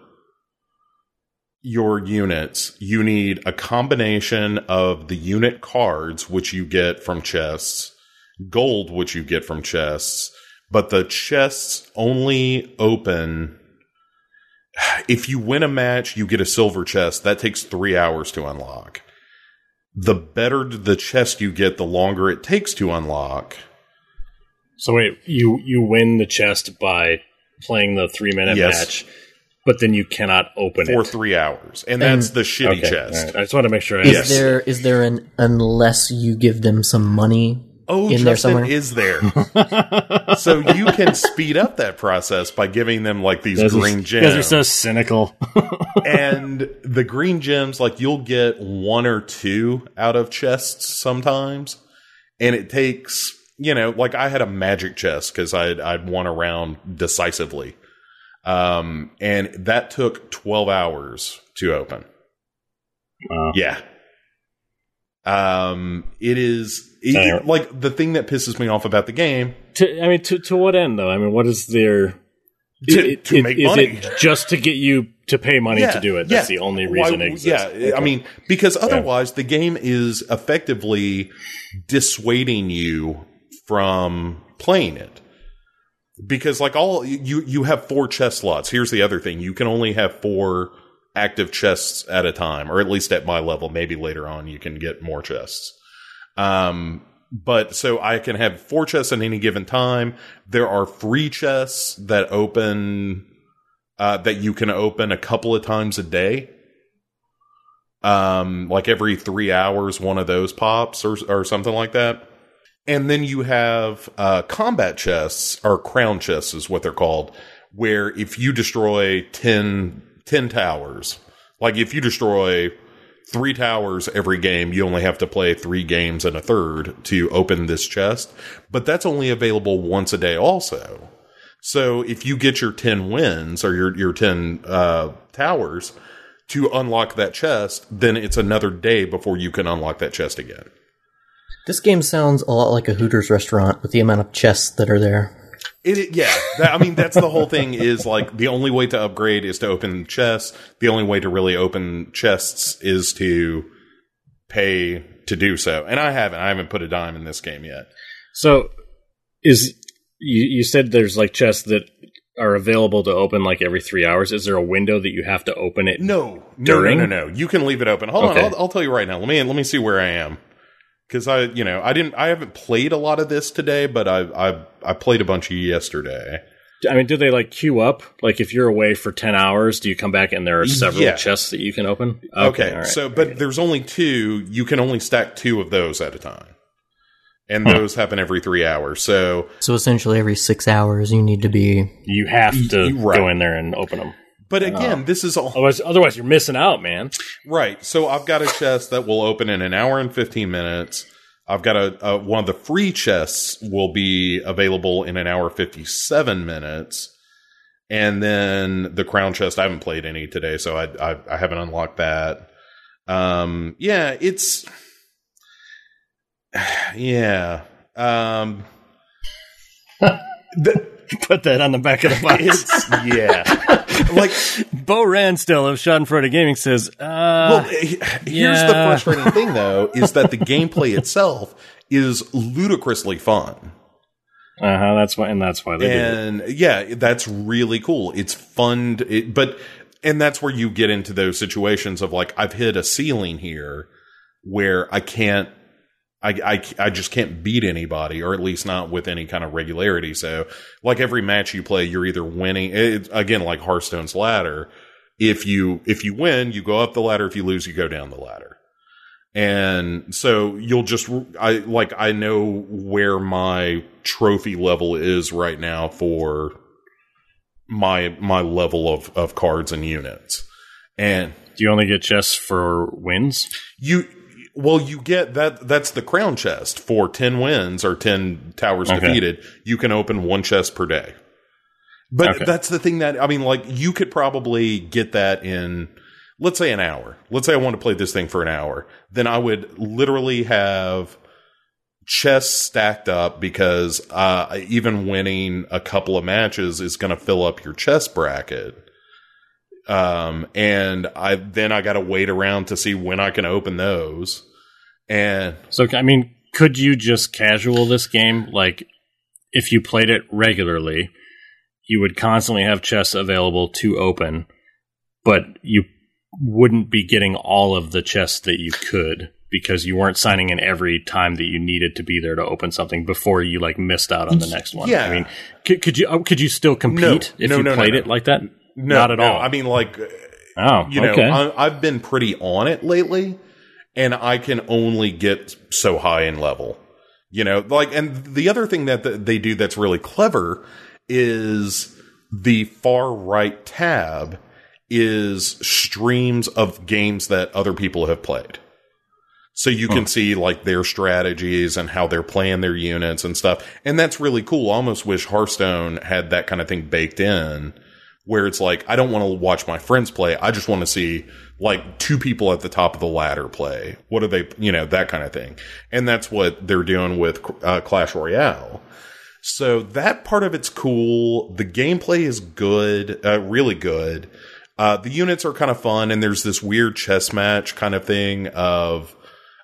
units, you need a combination of the unit cards, which you get from chests, gold, which you get from chests, but the chests only open if you win a match. You get a silver chest that takes 3 hours to unlock. The better the chest you get, the longer it takes to unlock. So wait, you win the chest by playing the 3-minute match, but then you cannot open it for 3 hours, and that's the shitty chest. Right. I just want to make sure. Is there an unless you give them some money? Oh, in Justin, there somewhere? is there? So you can speed up that process by giving them like these green gems. You guys are so cynical. And the green gems, like, you'll get 1 or 2 out of chests sometimes, and it takes, like, I had a magic chest because I'd won a round decisively, and that took 12 hours to open. Wow. Yeah. It is like the thing that pisses me off about the game. To what end though? I mean, what is their to make money? Is it just to get you to pay money to do it? That's the only reason it exists. Yeah, okay. I mean, because otherwise the game is effectively dissuading you from playing it. Because like you have 4 chest slots. Here's the other thing: you can only have 4 active chests at a time, or at least at my level. Maybe later on you can get more chests. But so I can have 4 chests at any given time. There are free chests that open, that you can open a couple of times a day. Like every 3 hours, one of those pops or something like that. And then you have, combat chests, or crown chests is what they're called, where if you destroy 10 towers, like if you destroy 3 towers every game, you only have to play 3 games and a third to open this chest. But that's only available once a day also. So if you get your 10 wins, or your 10 towers to unlock that chest, then it's another day before you can unlock that chest again. This game sounds a lot like a Hooters restaurant with the amount of chests that are there. That's the whole thing, is like the only way to upgrade is to open chests. The only way to really open chests is to pay to do so. And I haven't put a dime in this game yet. So you said there's like chests that are available to open like every 3 hours. Is there a window that you have to open it? No. You can leave it open. Hold on. I'll tell you right now. Let me see where I am. Because I haven't played a lot of this today, but I played a bunch yesterday. I mean, do they like queue up? Like if you're away for 10 hours, do you come back and there are several chests that you can open? Okay. Right. So, but there's only 2. You can only stack 2 of those at a time. And those happen every 3 hours. So essentially every 6 hours you have to go in there and open them. But again, this is all... Otherwise, you're missing out, man. Right. So I've got a chest that will open in an hour and 15 minutes. I've got one of the free chests will be available in an hour 57 minutes. And then the crown chest, I haven't played any today, so I haven't unlocked that. It's... Yeah. Put that on the back of the box. Like Bo Ransdell of Schadenfreude Gaming says, here's the frustrating thing, though, is that the gameplay itself is ludicrously fun. That's why they do it. And yeah, that's really cool. It's fun, and that's where you get into those situations of like, I've hit a ceiling here where I just can't beat anybody, or at least not with any kind of regularity. So like every match you play, you're either winning, again, like Hearthstone's ladder. If you win, you go up the ladder. If you lose, you go down the ladder. And so I know where my trophy level is right now for my level of cards and units. And do you only get chests for wins? You get that's the crown chest for 10 wins or 10 towers defeated. You can open one chest per day. But that's the thing that, I mean, like, you could probably get that in, let's say, an hour. Let's say I want to play this thing for an hour. Then I would literally have chests stacked up because even winning a couple of matches is going to fill up your chest bracket. And I got to wait around to see when I can open those. And so, I mean, could you just casual this game? Like, if you played it regularly, you would constantly have chests available to open, but you wouldn't be getting all of the chests that you could because you weren't signing in every time that you needed to be there to open something before you like missed out on the next one. Yeah. I mean, could you still compete if you played it like that? No, not at all. I mean, like, I've been pretty on it lately, and I can only get so high in level. You know, like, and the other thing that they do that's really clever is the far right tab is streams of games that other people have played. So you can see like their strategies and how they're playing their units and stuff. And that's really cool. I almost wish Hearthstone had that kind of thing baked in, where it's like, I don't want to watch my friends play. I just want to see like two people at the top of the ladder play. What are they, that kind of thing. And that's what they're doing with Clash Royale. So that part of it's cool. The gameplay is good, really good. The units are kind of fun, and there's this weird chess match kind of thing of,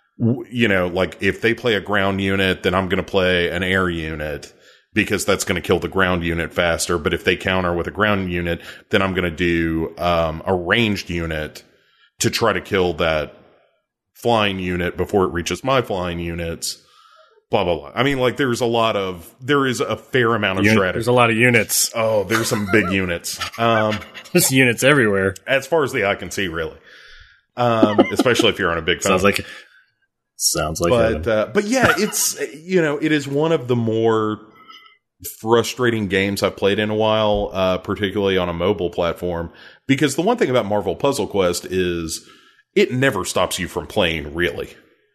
like if they play a ground unit, then I'm going to play an air unit because that's going to kill the ground unit faster. But if they counter with a ground unit, then I'm going to do a ranged unit to try to kill that flying unit before it reaches my flying units. Blah, blah, blah. I mean, like, there is a fair amount of strategy. There's a lot of units. Oh, there's some big units. There's units everywhere. As far as the eye can see, really. Especially if you're on a big phone. Sounds like but yeah, it's, it is one of the more frustrating games I've played in a while, particularly on a mobile platform. Because the one thing about Marvel Puzzle Quest is it never stops you from playing, really.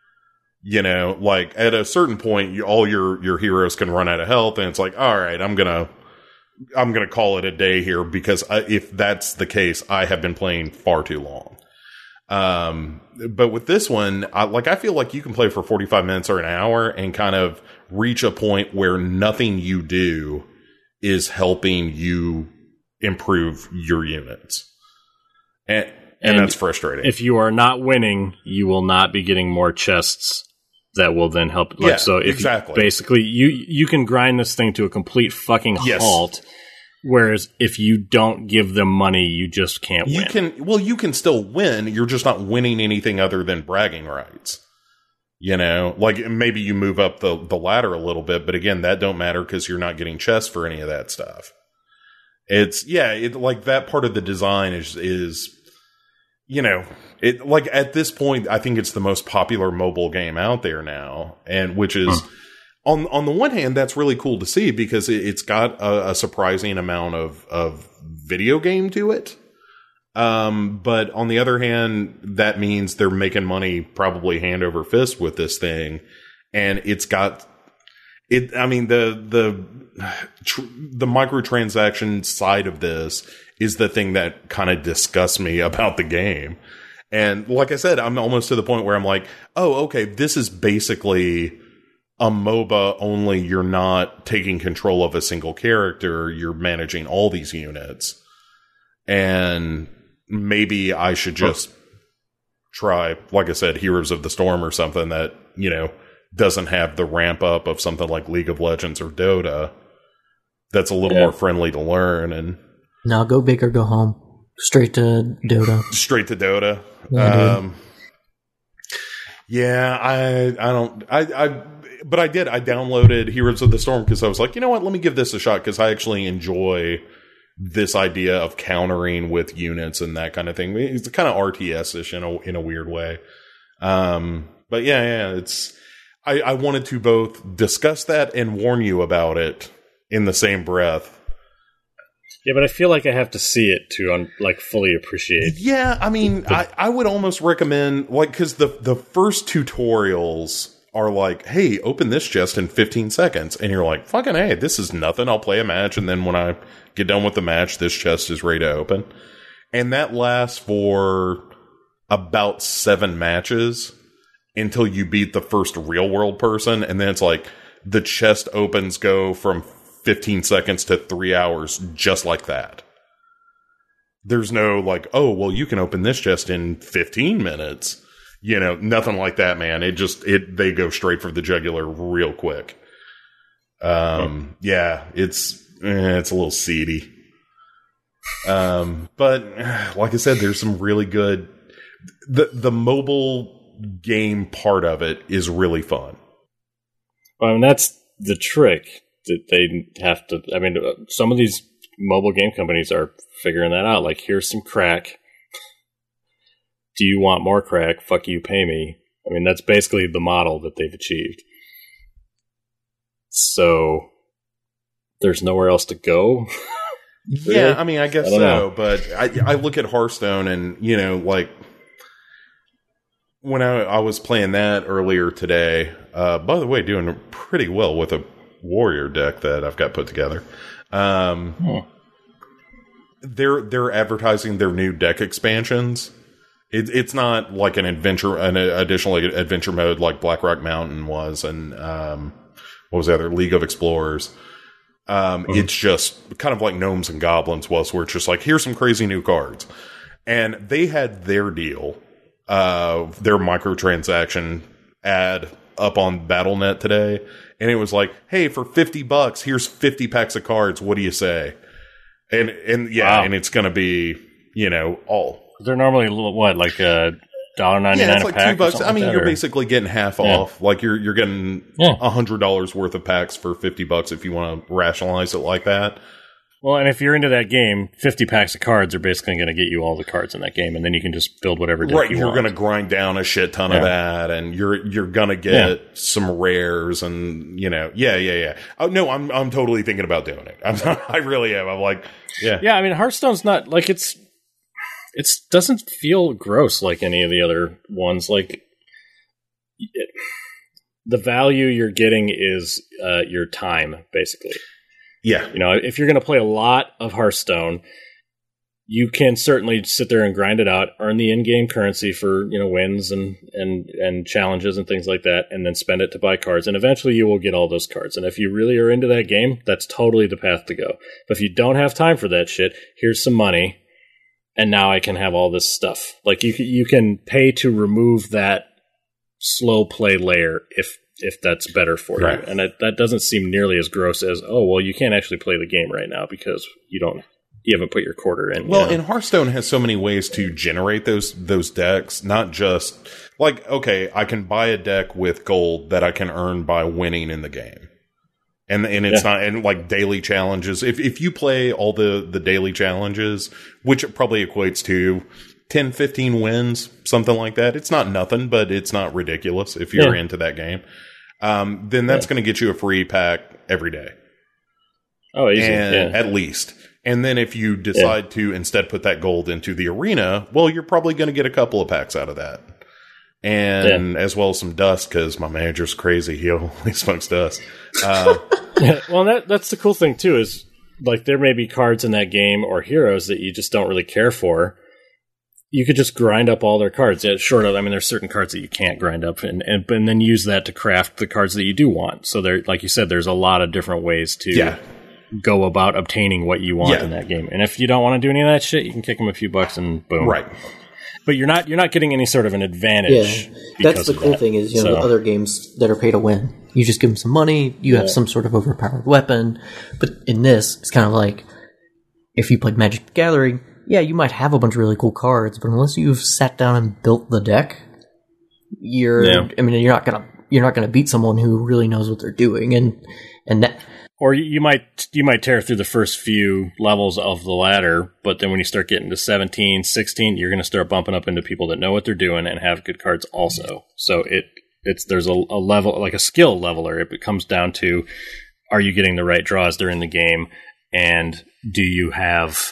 Like at a certain point, all your heroes can run out of health, and it's like, all right, I'm gonna call it a day here because if that's the case, I have been playing far too long. But with this one, I feel like you can play for 45 minutes or an hour and kind of reach a point where nothing you do is helping you improve your units, and that's frustrating. If you are not winning, you will not be getting more chests that will then help. Exactly. Basically, you can grind this thing to a complete fucking halt. Whereas if you don't give them money, you just can't win. You can still win. You're just not winning anything other than bragging rights. Like maybe you move up the ladder a little bit, but again, that don't matter because you're not getting chests for any of that stuff. Like that part of the design is like at this point, I think it's the most popular mobile game out there now, and which is on the one hand, that's really cool to see because it's got a surprising amount of video game to it. But on the other hand, that means they're making money probably hand over fist with this thing, and it's got it. I mean, the microtransaction side of this is the thing that kind of disgusts me about the game. And like I said, I'm almost to the point where I'm like, oh, okay, this is basically a MOBA, only you're not taking control of a single character. You're managing all these units. And maybe I should just try, like I said, Heroes of the Storm or something that, doesn't have the ramp up of something like League of Legends or Dota. That's a little more friendly to learn. And now go big or go home. Straight to Dota. Straight to Dota. Yeah, but I did. I downloaded Heroes of the Storm because I was like, you know what? Let me give this a shot because I actually enjoy this idea of countering with units and that kind of thing. It's kind of RTS-ish in a weird way. But yeah, I wanted to both discuss that and warn you about it in the same breath. Yeah, but I feel like I have to see it to fully appreciate. Yeah, I mean, I would almost recommend, because the first tutorials are like, hey, open this chest in 15 seconds. And you're like, fucking hey, this is nothing. I'll play a match. And then when I get done with the match, this chest is ready to open. And that lasts for about 7 matches until you beat the first real world person. And then it's like the chest opens go from 15 seconds to 3 hours just like that. There's no oh, well, you can open this chest in 15 minutes. Nothing like that, man. They go straight for the jugular real quick. Yeah, it's a little seedy. But like I said, there's some really good, the mobile game part of it is really fun. Well, I mean, that's the trick that they have to, I mean, some of these mobile game companies are figuring that out. Here's some crack. Do you want more crack? Fuck you, pay me. I mean, that's basically the model that they've achieved. So, there's nowhere else to go. Really? Yeah, I mean, I guess so. But I look at Hearthstone and, when I was playing that earlier today, by the way, doing pretty well with a warrior deck that I've got put together. They're advertising their new deck expansions. It's not like an additional adventure mode like Blackrock Mountain was, and what was the other, League of Explorers. It's just kind of like Gnomes and Goblins was, where it's just here's some crazy new cards. And they had their deal, their microtransaction ad up on Battle.net today, and it was hey, for $50, here's 50 packs of cards. What do you say? And yeah, wow. And it's going to be, all. They're normally $1.99 yeah, it's a pack. $2. I mean, you're basically getting half off. You're getting $100 worth of packs for $50 if you want to rationalize it like that. Well, and if you're into that game, 50 packs of cards are basically going to get you all the cards in that game, and then you can just build whatever deck you want. Right, you're going to grind down a shit ton of that, and you're going to get some rares, and yeah. Oh no, I'm totally thinking about doing it. I really am. I'm yeah. I mean, Hearthstone's not it doesn't feel gross like any of the other ones. The value you're getting is your time, basically. Yeah. If you're going to play a lot of Hearthstone, you can certainly sit there and grind it out, earn the in-game currency for, wins and challenges and things like that, and then spend it to buy cards. And eventually you will get all those cards. And if you really are into that game, that's totally the path to go. But if you don't have time for that shit, here's some money, and now I can have all this stuff. You can pay to remove that slow play layer if that's better for you. And that doesn't seem nearly as gross as, oh, well, you can't actually play the game right now because you haven't put your quarter in. Well, and Hearthstone has so many ways to generate those decks, not just okay, I can buy a deck with gold that I can earn by winning in the game. And it's not, and daily challenges. If you play all the daily challenges, which it probably equates to 10, 15 wins, something like that. It's not nothing, but it's not ridiculous if you're into that game. Then that's going to get you a free pack every day. Oh, easy. At least. And then if you decide to instead put that gold into the arena, well, you're probably going to get a couple of packs out of that. And as well as some dust, because my manager's crazy. He only smokes dust. Well, that's the cool thing, too, is there may be cards in that game or heroes that you just don't really care for. You could just grind up all their cards. Short of, there's certain cards that you can't grind up, and then use that to craft the cards that you do want. So there, like you said, there's a lot of different ways to go about obtaining what you want in that game. And if you don't want to do any of that shit, you can kick them a few bucks and boom. Right. but you're not getting any sort of an advantage. That's the cool thing is, the other games that are pay to win, you just give them some money, you have some sort of overpowered weapon. But in this, it's kind of like, if you played Magic the Gathering, you might have a bunch of really cool cards, but unless you've sat down and built the deck, you're not gonna beat someone who really knows what they're doing, and that. Or you might tear through the first few levels of the ladder, but then when you start getting to 17, 16, you're going to start bumping up into people that know what they're doing and have good cards also. So there's a level, like a skill leveler. It comes down to, are you getting the right draws during the game, and do you have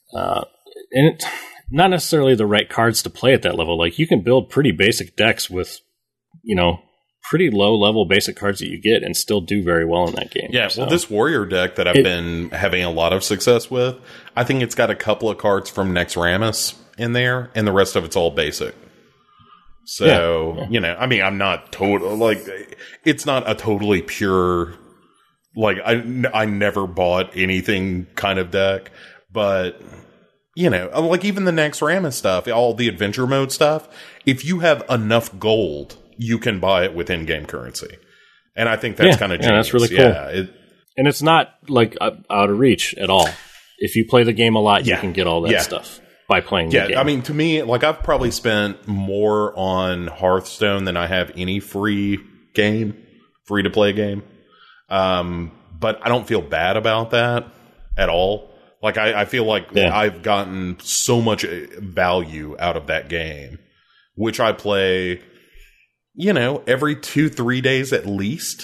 not necessarily the right cards to play at that level. Like, you can build pretty basic decks with, pretty low level basic cards that you get and still do very well in that game. Yeah, well, this warrior deck that I've been having a lot of success with, I think it's got a couple of cards from Naxxramas in there, and the rest of it's all basic. So, I'm not it's not a totally pure, I never bought anything kind of deck, but, like even the Naxxramas stuff, all the adventure mode stuff, if you have enough gold, you can buy it with in-game currency. And I think that's kind of genius. That's really cool. Yeah, and it's not, out of reach at all. If you play the game a lot, you can get all that stuff by playing the game. I mean, to me, I've probably spent more on Hearthstone than I have any free-to-play game. But I don't feel bad about that at all. I feel like I've gotten so much value out of that game, which I play, every 2-3 days at least.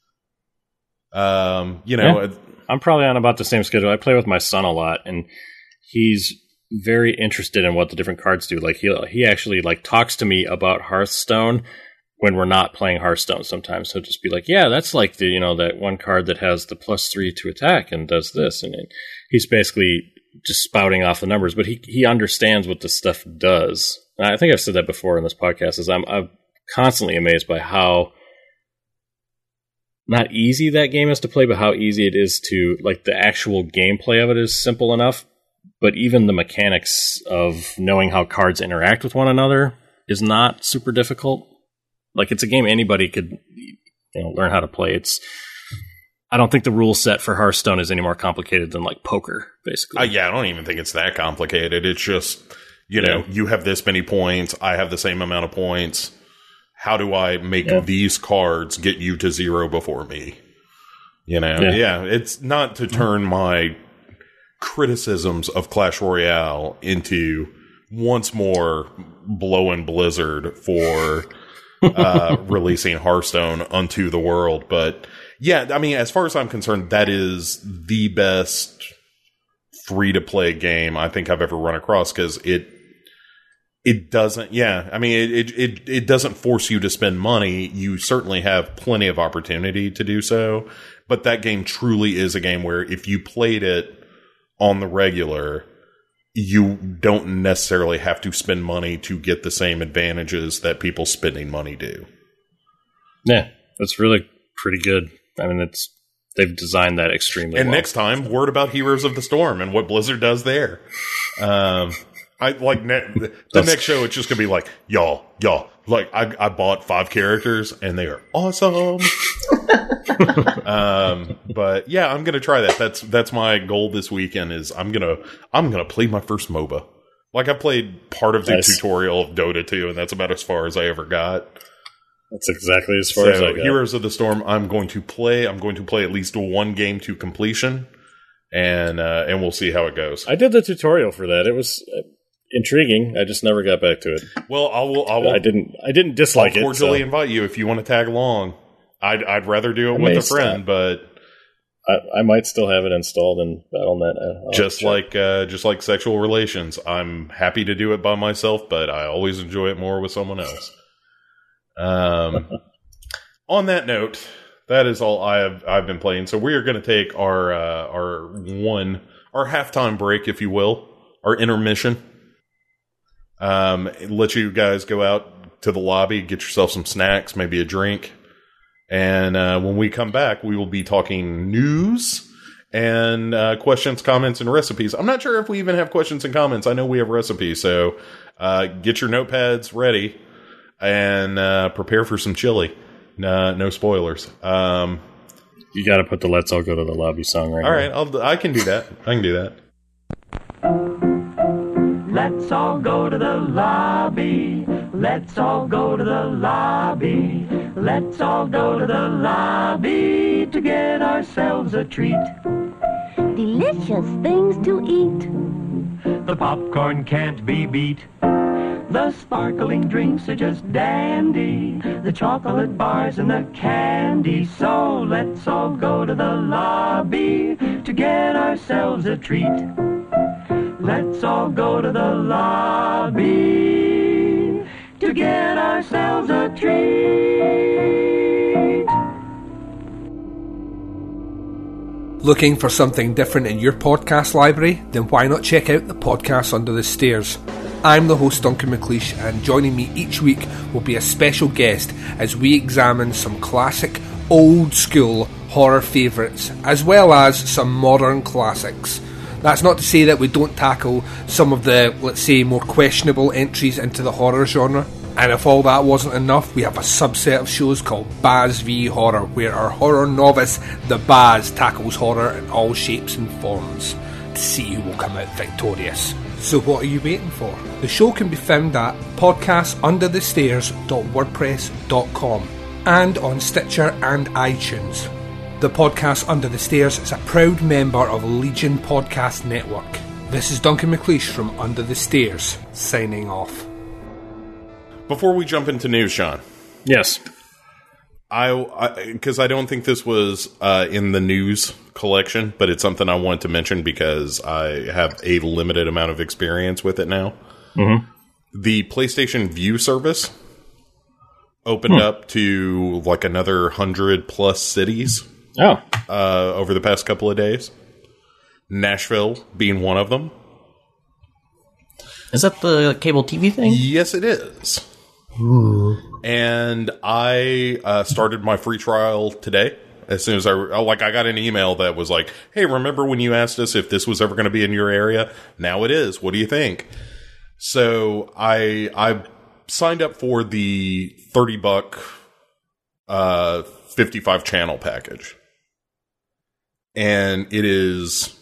I'm probably on about the same schedule. I play with my son a lot, and he's very interested in what the different cards do. He actually talks to me about Hearthstone when we're not playing Hearthstone. Sometimes he'll just be like, "Yeah, that's like the that one card that has the +3 to attack and does this," and he's basically just spouting off the numbers, but he understands what this stuff does. And I think I've said that before in this podcast. I'm constantly amazed by how not easy that game is to play, but how easy it is to, the actual gameplay of it is simple enough, but even the mechanics of knowing how cards interact with one another is not super difficult. It's a game anybody could learn how to play. I don't think the rule set for Hearthstone is any more complicated than poker, basically. I don't even think it's that complicated. It's just, you have this many points, I have the same amount of points. How do I make these cards get you to 0 before me? It's not to turn my criticisms of Clash Royale into once more blowing Blizzard for releasing Hearthstone unto the world. But as far as I'm concerned, that is the best free-to-play game I think I've ever run across, because it doesn't, it doesn't force you to spend money. You certainly have plenty of opportunity to do so, but that game truly is a game where if you played it on the regular, you don't necessarily have to spend money to get the same advantages that people spending money do. Yeah, that's really pretty good. I mean, they've designed that extremely well. And next time, word about Heroes of the Storm and what Blizzard does there. The next show, it's just gonna be y'all. I bought 5 characters and they are awesome. But yeah, I'm gonna try that. That's my goal this weekend. Is I'm gonna play my first MOBA. I played part of the tutorial of Dota 2, and that's about as far as I ever got. That's exactly as far as I got. Heroes of the Storm, I'm going to play at least one game to completion, and we'll see how it goes. I did the tutorial for that. It was intriguing. I just never got back to it. Well, I didn't dislike it. I'll cordially invite you if you want to tag along. I'd rather do it with a friend, but I might still have it installed in Battle.net. Just like sexual relations, I'm happy to do it by myself, but I always enjoy it more with someone else. On that note, that is all I've been playing. So we are going to take our halftime break, if you will, our intermission. Let you guys go out to the lobby, get yourself some snacks, maybe a drink, and when we come back, we will be talking news and questions, comments, and recipes. I'm not sure if we even have questions and comments. I know we have recipes, so get your notepads ready and prepare for some chili. No spoilers. You got to put the "Let's All Go to the Lobby" song right. All right, I can do that. Let's all go to the lobby. Let's all go to the lobby. Let's all go to the lobby to get ourselves a treat. Delicious things to eat. The popcorn can't be beat. The sparkling drinks are just dandy. The chocolate bars and the candy. So let's all go to the lobby to get ourselves a treat. Let's all go to the lobby to get ourselves a treat. Looking for something different in your podcast library? Then why not check out the Podcast Under the Stairs? I'm the host, Duncan McLeish, and joining me each week will be a special guest as we examine some classic, old-school horror favourites, as well as some modern classics. That's not to say that we don't tackle some of the, let's say, more questionable entries into the horror genre. And if all that wasn't enough, we have a subset of shows called Baz v Horror, where our horror novice, the Baz, tackles horror in all shapes and forms to see who will come out victorious. So what are you waiting for? The show can be found at podcastunderthestairs.wordpress.com and on Stitcher and iTunes. The Podcast Under the Stairs is a proud member of Legion Podcast Network. This is Duncan McLeish from Under the Stairs, signing off. Before we jump into news, Sean. Yes. Because I don't think this was in the news collection, but it's something I wanted to mention because I have a limited amount of experience with it now. Mm-hmm. The PlayStation Vue service opened up to like another 100+ cities. Over the past couple of days. Nashville being one of them. Is that the cable TV thing? Yes, it is. Ooh. And I started my free trial today. As soon as I got an email that was like, hey, remember when you asked us if this was ever going to be in your area? Now it is. What do you think? So I signed up for the $30 55 channel package. And it is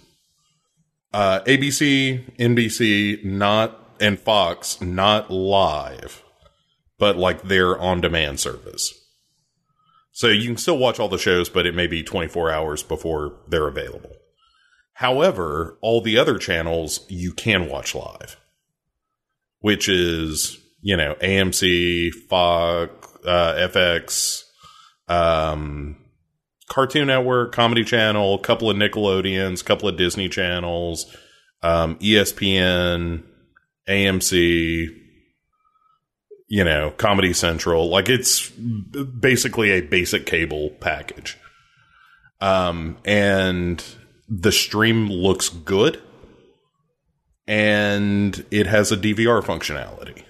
ABC, NBC, and Fox, not live, but like their on-demand service. So you can still watch all the shows, but it may be 24 hours before they're available. However, all the other channels you can watch live, which is, AMC, Fox, FX, Cartoon Network, Comedy Channel, a couple of Nickelodeons, a couple of Disney channels, ESPN, AMC, Comedy Central. Like, it's basically a basic cable package. And the stream looks good. And it has a DVR functionality.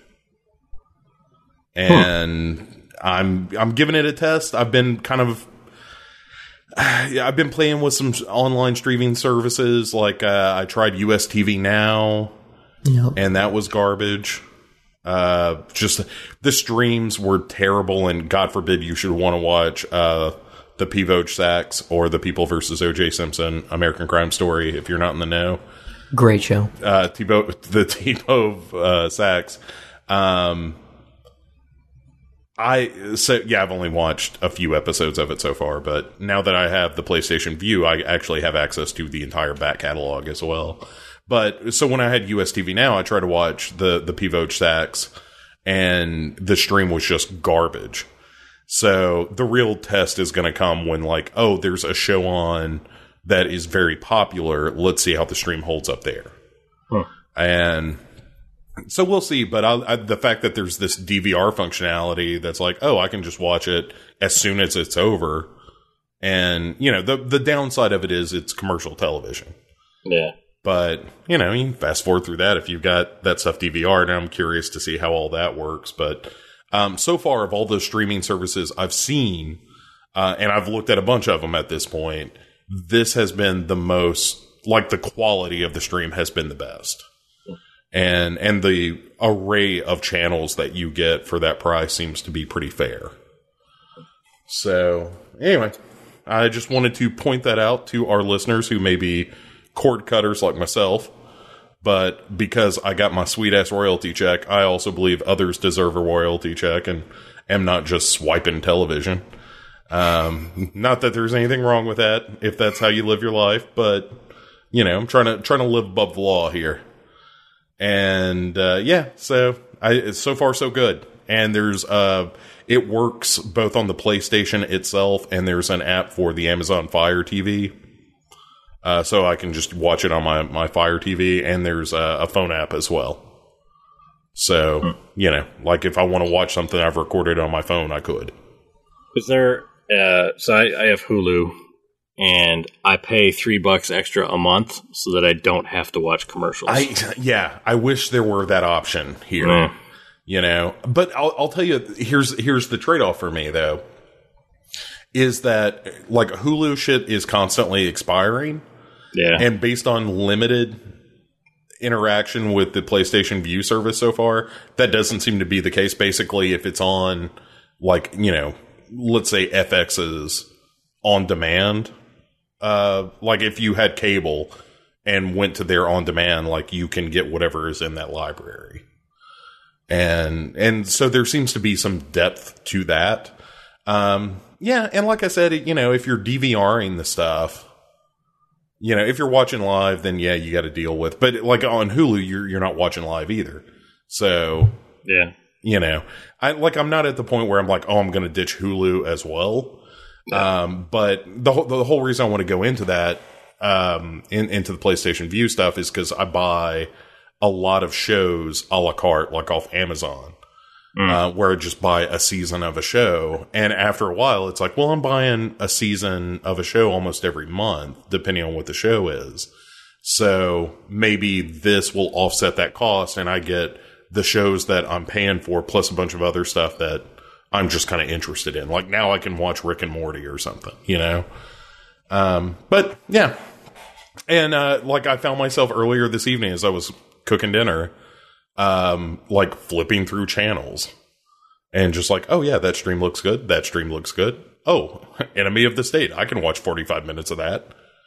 And I'm giving it a test. I've been playing with some online streaming services. Like, I tried US TV Now, and that was garbage. Just the streams were terrible, and God forbid you should want to watch the P-Vogue Sacks or the People vs. O.J. Simpson American Crime Story if you're not in the know. Great show. The T-Vogue Sacks. I've only watched a few episodes of it so far, but now that I have the PlayStation Vue, I actually have access to the entire back catalog as well. But so when I had US TV Now, I tried to watch the P-Vogue Sacks, and the stream was just garbage. So the real test is going to come when, like, oh, there's a show on that is very popular. Let's see how the stream holds up there. Huh. And so we'll see, but the fact that there's this DVR functionality that's like, oh, I can just watch it as soon as it's over. And, the downside of it is it's commercial television. Yeah. But, you can fast forward through that if you've got that stuff DVR, and I'm curious to see how all that works. But so far, of all the streaming services I've seen, and I've looked at a bunch of them at this point, this has been the most, like, the quality of the stream has been the best. And the array of channels that you get for that price seems to be pretty fair. So, anyway, I just wanted to point that out to our listeners who may be cord cutters like myself. But because I got my sweet-ass royalty check, I also believe others deserve a royalty check and am not just swiping television. Not that there's anything wrong with that, if that's how you live your life, but, you know, I'm trying to live above the law here. And, so so far so good. And there's, it works both on the PlayStation itself, and there's an app for the Amazon Fire TV. So I can just watch it on my Fire TV, and there's a phone app as well. So, you know, like if I want to watch something I've recorded on my phone, I could. Is there, so I have Hulu, and I pay $3 extra a month so that I don't have to watch commercials. I wish there were that option here. Mm. You know, but I'll tell you, here's the trade-off for me, though, is that, like, Hulu shit is constantly expiring. Yeah. And based on limited interaction with the PlayStation Vue service so far, that doesn't seem to be the case. Basically, if it's on, like, you know, let's say FX's on demand, like if you had cable and went to their on demand, like, you can get whatever is in that library. And so there seems to be some depth to that. Yeah, and like I said, you know, if you're DVRing the stuff, you know, if you're watching live, then yeah, you got to deal with. But like on Hulu, you're not watching live either. So yeah, you know, I'm not at the point where I'm like, oh, I'm going to ditch Hulu as well. Yeah. But the whole reason I want to go into that, into the PlayStation Vue stuff, is because I buy a lot of shows a la carte, like off Amazon. Where I just buy a season of a show, and after a while it's like, well, I'm buying a season of a show almost every month, depending on what the show is. So maybe this will offset that cost, and I get the shows that I'm paying for, plus a bunch of other stuff that I'm just kind of interested in. Like now I can watch Rick and Morty or something, you know? But yeah. And like I found myself earlier this evening as I was cooking dinner, like flipping through channels and just like, oh yeah, that stream looks good. That stream looks good. Oh, Enemy of the State. I can watch 45 minutes of that.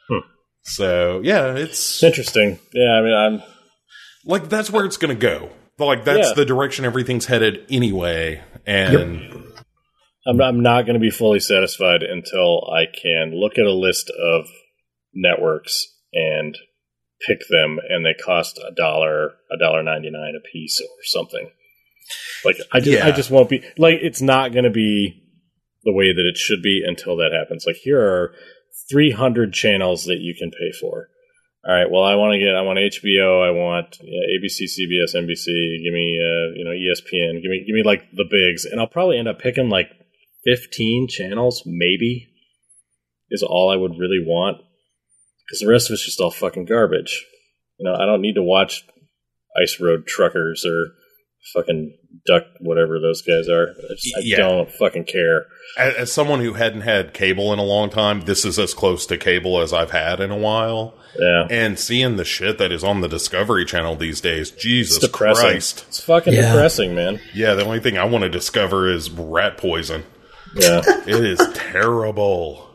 So yeah, it's interesting. Yeah. I mean, I'm like, that's where it's going to go. Like that's the direction everything's headed anyway. And I'm not going to be fully satisfied until I can look at a list of networks and pick them, and they cost $1.99 a piece or something. Like I just won't be like, it's not going to be the way that it should be until that happens. Like, here are 300 channels that you can pay for. All right, well, I want HBO, I want ABC, CBS, NBC. Give me ESPN. Give me like the bigs, and I'll probably end up picking like 15 channels. Maybe is all I would really want. Because the rest of it's just all fucking garbage. You know, I don't need to watch Ice Road Truckers or fucking Duck, whatever those guys are. I don't fucking care. As someone who hadn't had cable in a long time, this is as close to cable as I've had in a while. Yeah. And seeing the shit that is on the Discovery Channel these days, Jesus it's depressing. Christ. It's fucking depressing, man. Yeah, the only thing I want to discover is rat poison. Yeah. It is terrible.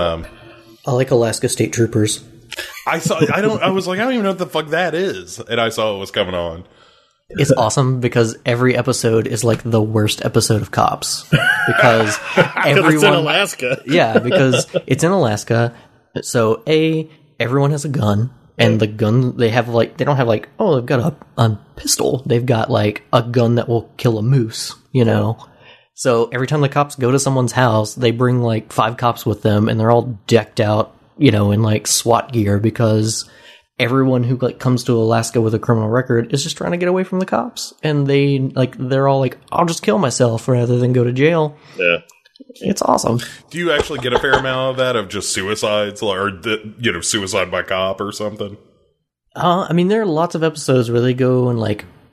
I like Alaska State Troopers. I was like, I don't even know what the fuck that is. And I saw it was coming on. It's awesome because every episode is like the worst episode of Cops. Because everyone. It's in Alaska. Yeah, because it's in Alaska. So, everyone has a gun. And the gun, they don't have like, oh, they've got a pistol. They've got like a gun that will kill a moose, you know? So every time the cops go to someone's house, they bring like 5 cops with them, and they're all decked out, you know, in like SWAT gear, because everyone who like comes to Alaska with a criminal record is just trying to get away from the cops, and they're all like, I'll just kill myself rather than go to jail. Yeah, it's awesome. Do you actually get a fair amount of that, of just suicides, or suicide by cop or something? I mean, there are lots of episodes where they go and like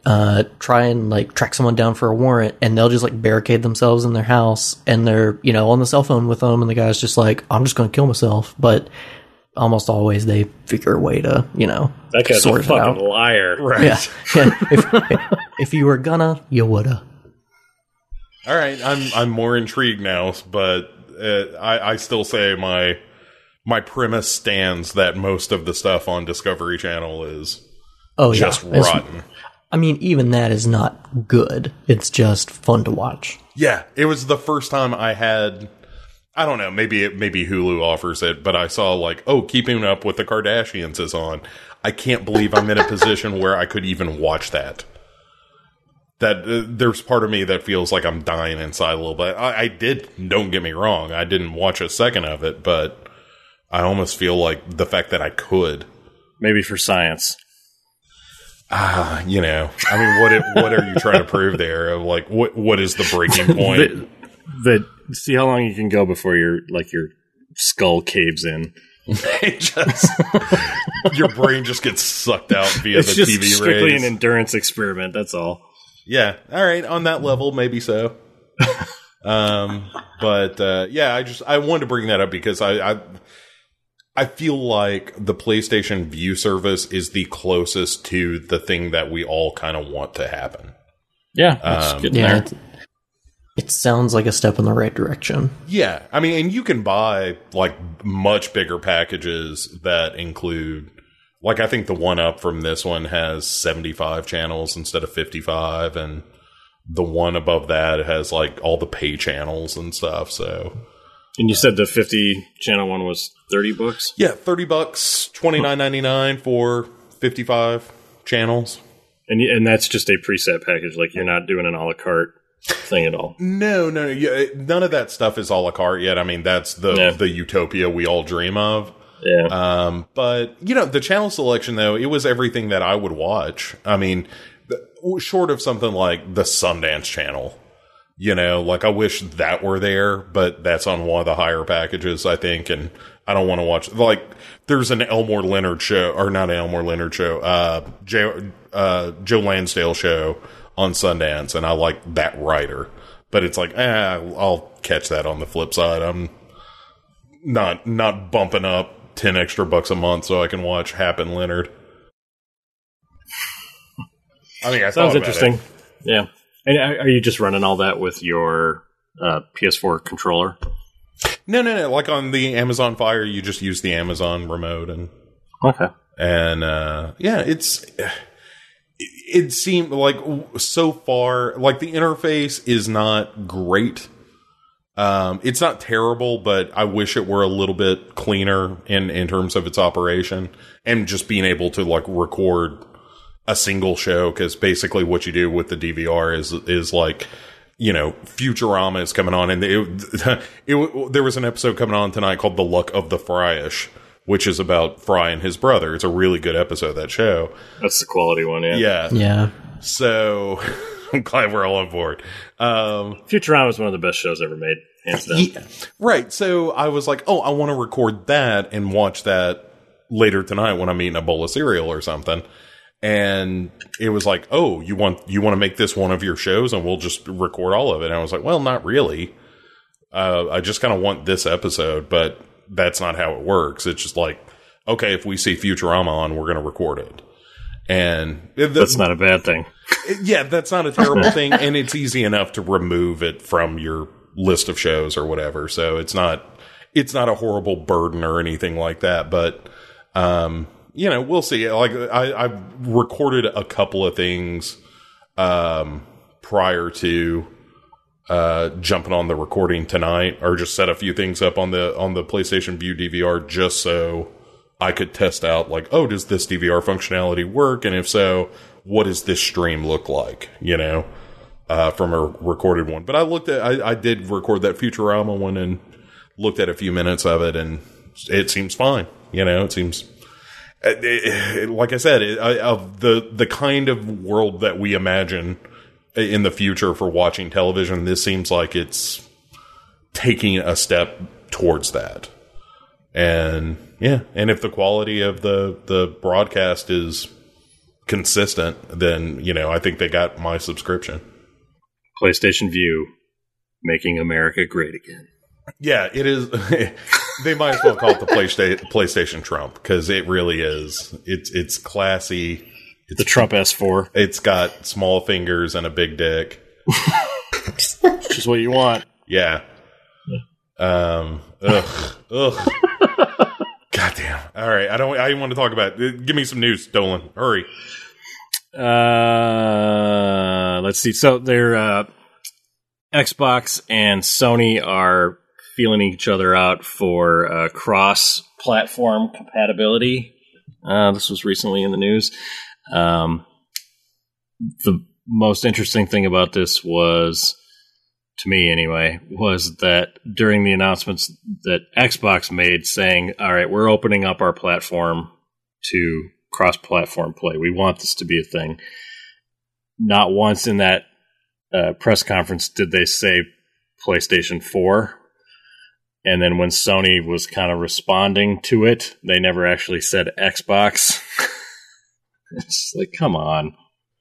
try and like track someone down for a warrant, and they'll just like barricade themselves in their house, and they're, you know, on the cell phone with them, and the guy's just like, I'm just going to kill myself. But almost always they figure a way to, you know, that guy's sort a it fucking out. liar. Right. Yeah. If you were gonna, you woulda. All right, I'm more intrigued now, but I still say my premise stands that most of the stuff on Discovery Channel is just rotten. I mean, even that is not good. It's just fun to watch. Yeah, it was the first time I had, I don't know, maybe Hulu offers it, but I saw like, oh, Keeping Up with the Kardashians is on. I can't believe I'm in a position where I could even watch that. That there's part of me that feels like I'm dying inside a little bit. I did, don't get me wrong, I didn't watch a second of it, but I almost feel like the fact that I could. Maybe for science. You know, I mean, what are you trying to prove there? Like, what is the breaking point? that see how long you can go before your skull caves in. It just, your brain just gets sucked out via It's the just TV strictly rays. an endurance experiment. That's all. Yeah, all right, on that level, maybe so. But yeah, I wanted to bring that up because I feel like the PlayStation View service is the closest to the thing that we all kind of want to happen. Yeah, it's getting there. It sounds like a step in the right direction. Yeah, I mean, and you can buy like much bigger packages that include, like, I think the one up from this one has 75 channels instead of 55, and the one above that has like all the pay channels and stuff. So, and you said the 50 channel one was $30? yeah, $30, $29.99 for 55 channels. And that's just a preset package. Like, you're not doing an a la carte thing at all. No, yeah, none of that stuff is a la carte yet. I mean, that's the utopia we all dream of. Yeah. But, you know, the channel selection, though, it was everything that I would watch. I mean, short of something like the Sundance Channel, you know, like, I wish that were there, but that's on one of the higher packages, I think, and I don't want to watch, like, there's an Elmore Leonard show, or not an Elmore Leonard show, Joe Lansdale show on Sundance, and I like that writer. But it's like, I'll catch that on the flip side. I'm not bumping up $10 extra a month so I can watch Hap and Leonard. I mean, I sounds interesting. It. Yeah. And are you just running all that with your PS4 controller? No. Like on the Amazon Fire, you just use the Amazon remote, and okay. And yeah, it seemed like so far, like, the interface is not great. It's not terrible, but I wish it were a little bit cleaner in terms of its operation, and just being able to like record a single show, because basically what you do with the DVR is like, you know, Futurama is coming on, and there was an episode coming on tonight called The Luck of the Fryish, which is about Fry and his brother. It's a really good episode of that show. That's the quality one, yeah. Yeah. So I'm glad we're all on board. Futurama is one of the best shows ever made, hands down. Yeah, right. So I was like, oh, I want to record that and watch that later tonight when I'm eating a bowl of cereal or something. And it was like, oh, you want to make this one of your shows, and we'll just record all of it. And I was like, well, not really. I just kind of want this episode, but that's not how it works. It's just like, okay, if we see Futurama on, we're going to record it. And that's not a bad thing. Yeah, that's not a terrible thing. And it's easy enough to remove it from your list of shows or whatever. So it's not a horrible burden or anything like that. But, you know, we'll see. Like, I've recorded a couple of things, prior to, jumping on the recording tonight, or just set a few things up on the PlayStation View DVR just so I could test out, like, oh, does this DVR functionality work? And if so, what does this stream look like, you know, from a recorded one. But I did record that Futurama one and looked at a few minutes of it, and it seems fine. You know, it seems, like I said, of the kind of world that we imagine in the future for watching television, this seems like it's taking a step towards that. And yeah, and if the quality of the broadcast is consistent, then, I think they got my subscription. PlayStation View, making America great again. Yeah, it is. They might as well call it the PlayStation Trump, because it really is. It's classy. It's the Trump S4. It's got small fingers and a big dick. Which is what you want. Yeah. Ugh. Goddamn. All right. I want to talk about it. Give me some news, Dolan. Hurry. Let's see. So they're Xbox and Sony are feeling each other out for cross-platform compatibility. This was recently in the news. The most interesting thing about this was, to me anyway, was that during the announcements that Xbox made saying, all right, we're opening up our platform to cross-platform play. We want this to be a thing. Not once in that press conference did they say PlayStation 4. And then when Sony was kind of responding to it, they never actually said Xbox. It's like, come on.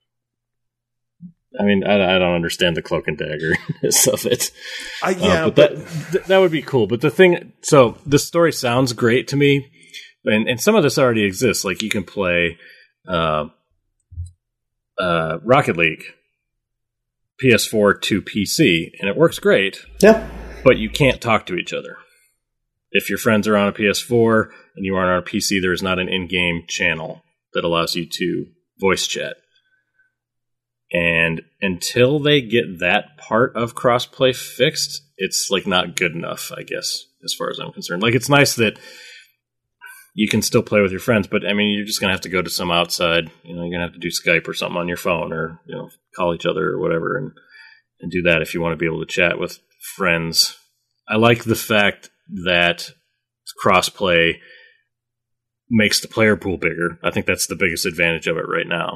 I mean, I don't understand the cloak and daggerness of it. But that would be cool. But the thing, so this story sounds great to me, and some of this already exists. Like you can play Rocket League, PS4 to PC, and it works great. Yeah. But you can't talk to each other. If your friends are on a PS4 and you aren't on a PC, there is not an in-game channel that allows you to voice chat. And until they get that part of crossplay fixed, it's like not good enough, I guess, as far as I'm concerned. Like, it's nice that you can still play with your friends, but I mean, you're just going to have to go to some outside, you're going to have to do Skype or something on your phone, or, call each other or whatever, and do that if you want to be able to chat with friends. I like the fact that crossplay makes the player pool bigger. I think that's the biggest advantage of it right now.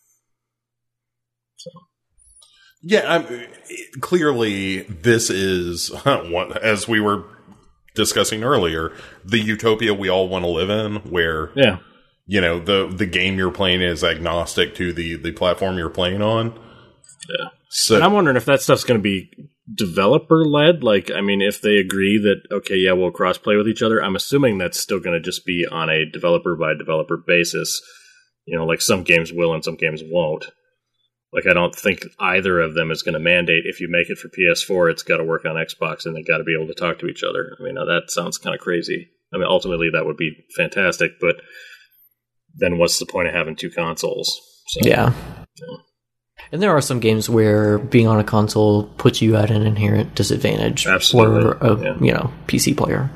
So. Yeah, clearly this is, as we were discussing earlier, the utopia we all want to live in, where the game you're playing is agnostic to the platform you're playing on. Yeah. So, and I'm wondering if that stuff's going to be developer-led. Like, I mean, if they agree that, okay, yeah, we'll cross-play with each other, I'm assuming that's still going to just be on a developer-by-developer basis. Like some games will and some games won't. Like, I don't think either of them is going to mandate if you make it for PS4, it's got to work on Xbox and they got to be able to talk to each other. I mean, now that sounds kind of crazy. I mean, ultimately that would be fantastic, but then what's the point of having two consoles? So, yeah. And there are some games where being on a console puts you at an inherent disadvantage for a PC player.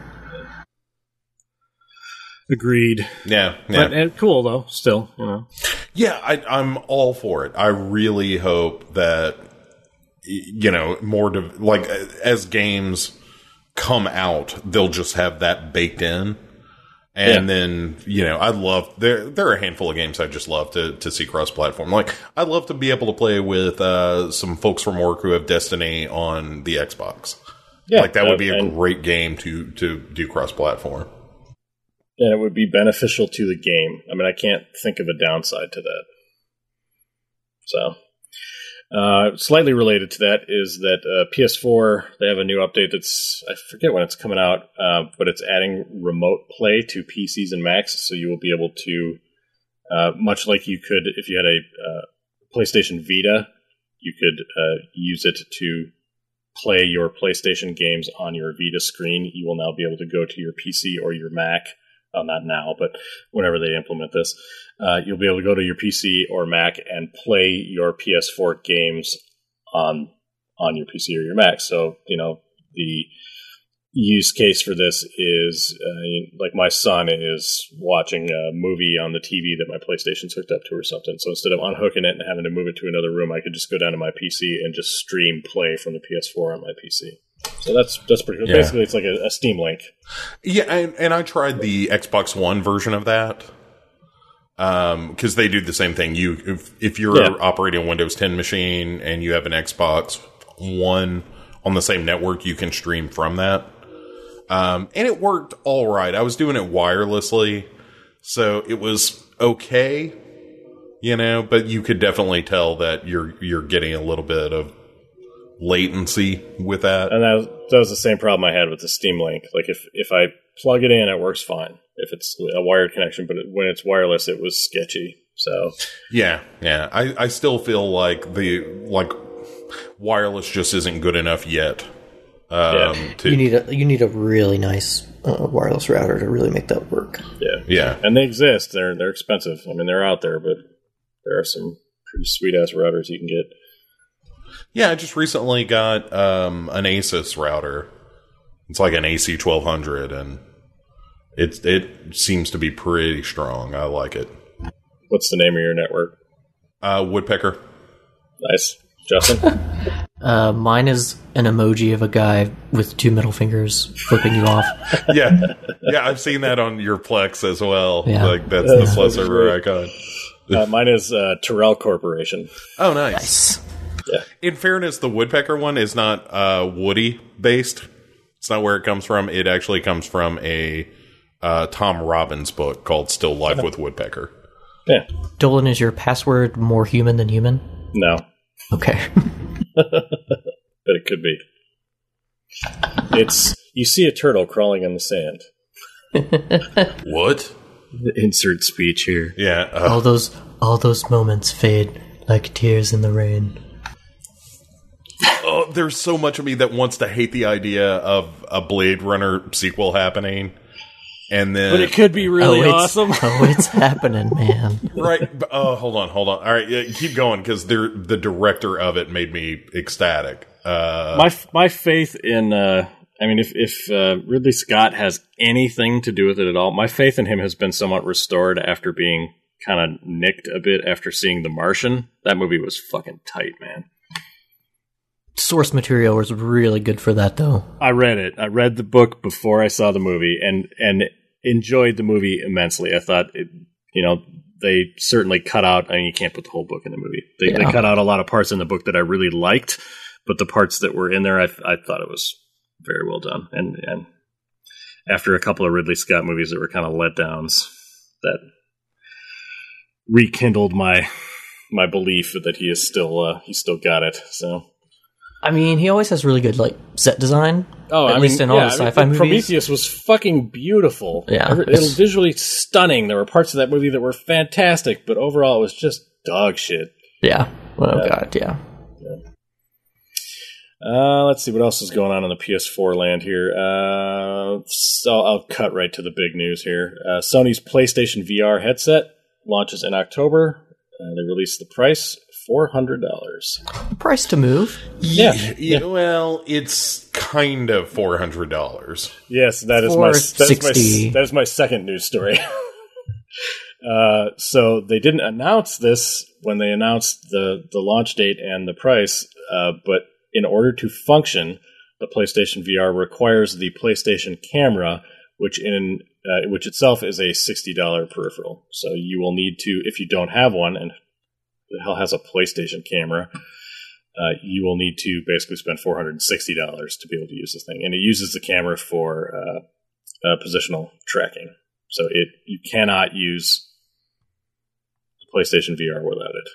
Agreed. Yeah. But cool though, still, Yeah, I'm all for it. I really hope that more as games come out, they'll just have that baked in. And then, I'd love, there are a handful of games I'd just love to see cross-platform. Like, I'd love to be able to play with some folks from work who have Destiny on the Xbox. Yeah. Like, that would be a great game to do cross-platform. And it would be beneficial to the game. I mean, I can't think of a downside to that. So, slightly related to that is that PS4, they have a new update that's, I forget when it's coming out, but it's adding remote play to PCs and Macs, so you will be able to, much like you could if you had a PlayStation Vita, you could use it to play your PlayStation games on your Vita screen. You will now be able to go to your PC or your Mac. Well, not now, but whenever they implement this, you'll be able to go to your PC or Mac and play your PS4 games on your PC or your Mac. So, the use case for this is, like my son is watching a movie on the TV that my PlayStation's hooked up to or something. So instead of unhooking it and having to move it to another room, I could just go down to my PC and just stream play from the PS4 on my PC. So that's pretty cool. Yeah. Basically, it's like a Steam Link. Yeah, and I tried the Xbox One version of that because they do the same thing. If you're operating a Windows 10 machine and you have an Xbox One on the same network, you can stream from that. And it worked all right. I was doing it wirelessly, so it was okay. but you could definitely tell that you're getting a little bit of latency with that. And that was the same problem I had with the Steam Link. Like if I plug it in, it works fine. If it's a wired connection, but when it's wireless, it was sketchy. So yeah. I still feel like wireless just isn't good enough yet. You need a really nice wireless router to really make that work. Yeah, and they exist. They're expensive. I mean, they're out there, but there are some pretty sweet ass routers you can get. Yeah, I just recently got an Asus router. It's like an AC1200, and it seems to be pretty strong. I like it. What's the name of your network? Woodpecker. Nice. Justin? Mine is an emoji of a guy with 2 middle fingers flipping you off. Yeah, I've seen that on your Plex as well. Yeah. Like that's the plus server icon. Mine is Terrell Corporation. Oh, nice. Yeah. In fairness, the Woodpecker one is not Woody based. It's not where it comes from. It actually comes from a Tom Robbins book called "Still Life with Woodpecker." Yeah. Dolan, is your password more human than human? No. Okay. But it could be. You see a turtle crawling in the sand. What? Insert speech here. Yeah. All those moments fade like tears in the rain. Oh, there's so much of me that wants to hate the idea of a Blade Runner sequel happening. And then, but it could be really awesome. It's happening, man. Right. Oh, hold on. All right. Yeah, keep going, because the director of it made me ecstatic. My faith in, if Ridley Scott has anything to do with it at all, my faith in him has been somewhat restored after being kind of nicked a bit after seeing The Martian. That movie was fucking tight, man. Source material was really good for that, though. I read it. I read the book before I saw the movie, and enjoyed the movie immensely. I thought they certainly cut out. I mean, you can't put the whole book in the movie. They cut out a lot of parts in the book that I really liked, but the parts that were in there, I thought it was very well done. And after a couple of Ridley Scott movies that were kind of letdowns, that rekindled my belief that he is still got it. So. I mean, he always has really good set design. At least in all the sci-fi movies. Prometheus was fucking beautiful. Yeah, it was visually stunning. There were parts of that movie that were fantastic, but overall, it was just dog shit. Yeah. God, yeah. Let's see what else is going on in the PS4 land here. So I'll cut right to the big news here. Sony's PlayStation VR headset launches in October. They released the price. $400. Price to move. Yeah. Well, it's kind of $400. Yes, that is my second news story. So they didn't announce this when they announced the launch date and the price, but in order to function, the PlayStation VR requires the PlayStation camera, which itself is a $60 peripheral. So you will need to, if you don't have one, and the hell has a PlayStation camera, you will need to basically spend $460 to be able to use this thing. And it uses the camera for positional tracking. So you cannot use the PlayStation VR without it.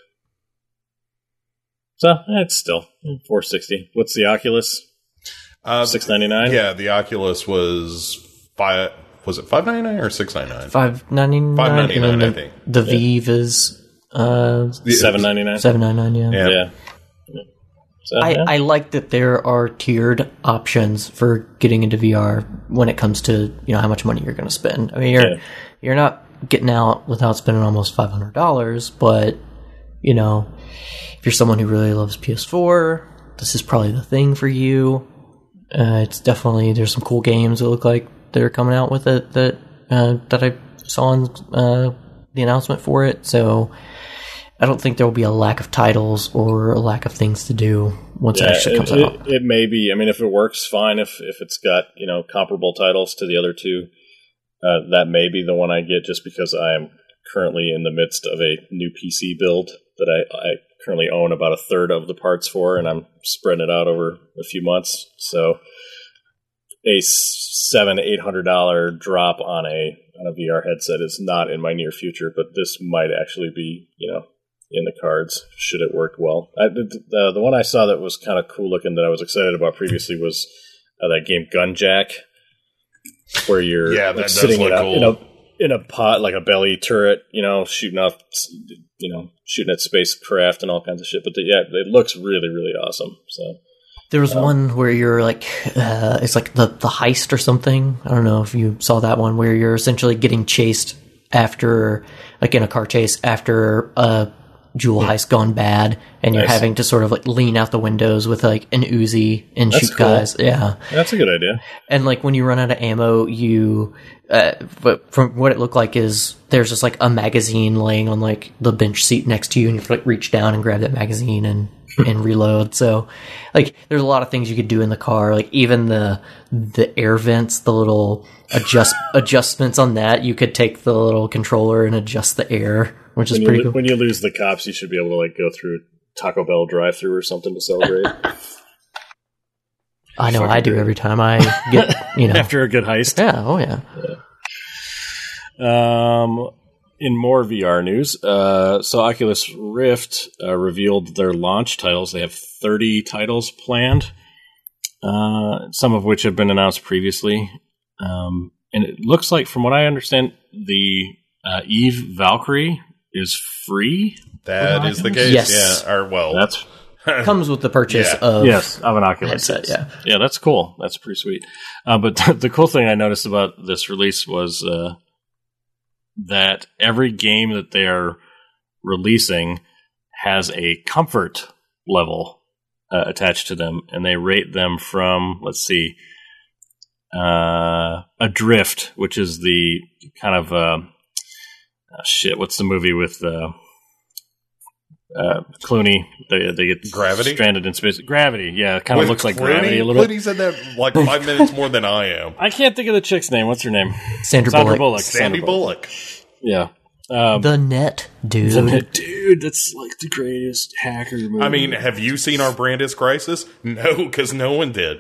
So it's still $460. What's the Oculus? $699? Yeah, the Oculus was was it $599 or $699? $599. $599, I think. The Vive is $799. $799. Yeah. So, I like that there are tiered options for getting into VR when it comes to how much money you're going to spend. I mean, you're not getting out without spending almost $500, but if you're someone who really loves PS4, this is probably the thing for you. It's definitely, there's some cool games that look like they're coming out with it that I saw in the announcement for it. So I don't think there will be a lack of titles or a lack of things to do once it actually comes out. It may be. I mean, if it works, fine. If it's got comparable titles to the other two, that may be the one I get, just because I am currently in the midst of a new PC build that I currently own about a third of the parts for, and I'm spreading it out over a few months. So a $700-800 drop on a VR headset is not in my near future, but this might actually be in the cards, should it work well. The one I saw that was kind of cool looking that I was excited about previously was that game Gunjack, where you're sitting in a pot, like a belly turret, shooting off, shooting at spacecraft and all kinds of shit. But it looks really, really awesome. So there was one where you're like, it's like the heist or something. I don't know if you saw that one, where you're essentially getting chased after, like in a car chase, after a jewel heist gone bad, and you're having to sort of like lean out the windows with like an Uzi and shoot guys. Yeah, that's a good idea. And like when you run out of ammo, but from what it looked like is there's just like a magazine laying on like the bench seat next to you, and you like reach down and grab that magazine and reload. So like there's a lot of things you could do in the car, like even the air vents, the little adjustments on that. You could take the little controller and adjust the air, which is pretty cool. When you lose the cops, you should be able to like go through Taco Bell drive-through or something to celebrate. I know I do every time I get, after a good heist. Yeah, oh yeah. In more VR news, so Oculus Rift revealed their launch titles. They have 30 titles planned, some of which have been announced previously. And it looks like, from what I understand, the Eve Valkyrie is free. That is the case. Yes. Yeah. That's comes with the purchase of an Oculus headset. Yeah, that's cool. That's pretty sweet. But the cool thing I noticed about this release was that every game that they are releasing has a comfort level attached to them, and they rate them from, let's see, Adrift, which is the kind of what's the movie with Clooney? They get Gravity? stranded in space. Gravity, yeah, it kind of looks like Gravity a little bit. Clooney said that like 5 minutes more than I am. I can't think of the chick's name. What's her name? Sandra Bullock. Sandy Bullock. Yeah. The Net, dude. The Net, dude, that's like the greatest hacker movie. I mean, have you seen our Brandis Crisis? No, because no one did.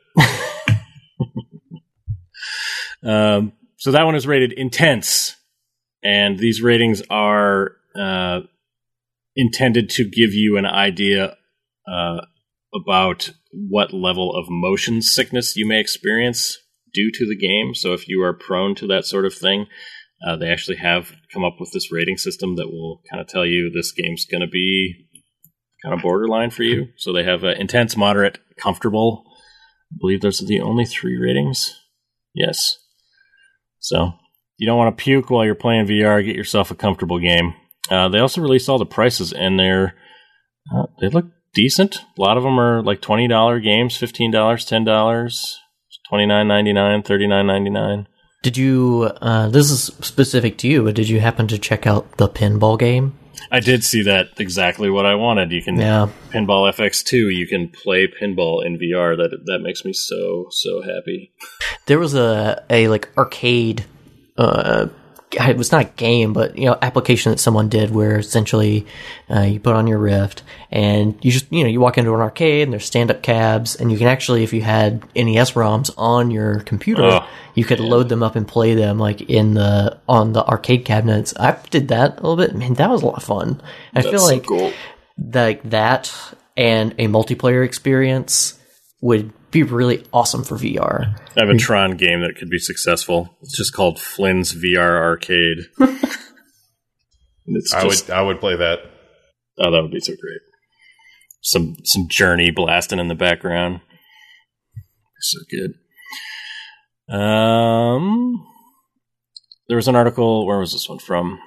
So that one is rated intense, and these ratings are intended to give you an idea about what level of motion sickness you may experience due to the game. So if you are prone to that sort of thing, they actually have come up with this rating system that will kind of tell you this game's going to be kind of borderline for you. So they have intense, moderate, comfortable. I believe those are the only 3 ratings. Yes. So you don't want to puke while you're playing VR. Get yourself a comfortable game. They also released all the prices, and they look decent. A lot of them are like $20 games, $15, $10, $29.99, $39.99. Did you, this is specific to you, but did you happen to check out the pinball game? I did see that, exactly what I wanted. You can, Pinball FX2, you can play pinball in VR. That makes me so happy. There was a like arcade, it was not a game, but application that someone did where essentially you put on your Rift and you just you walk into an arcade and there's stand-up cabs, and you can actually, if you had NES ROMs on your computer, you could load them up and play them like on the arcade cabinets. I did that a little bit. Man, that was a lot of fun. I feel like cool. Like that and a multiplayer experience would be really awesome for VR. I have a Tron game that could be successful. It's just called Flynn's VR Arcade. I would play that. Oh, that would be so great. Some Journey blasting in the background. So good. There was an article. Where was this one from?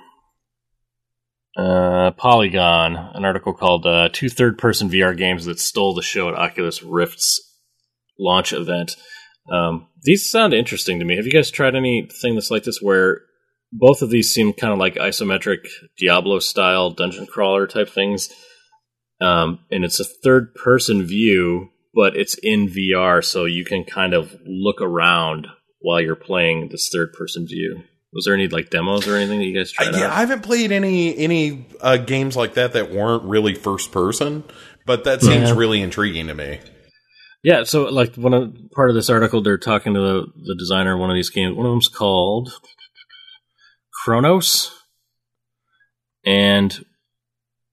Polygon. An article called 2 third-person VR games that stole the show at Oculus Rift's launch event. These sound interesting to me. Have you guys tried anything that's like this, where both of these seem kind of like isometric Diablo-style dungeon crawler type things? And it's a third-person view, but it's in VR, so you can kind of look around while you're playing this third-person view. Was there any like demos or anything that you guys tried out? I haven't played any games like that weren't really first-person, but that seems really intriguing to me. Yeah, so like part of this article, they're talking to the designer of one of these games. One of them's called Chronos, and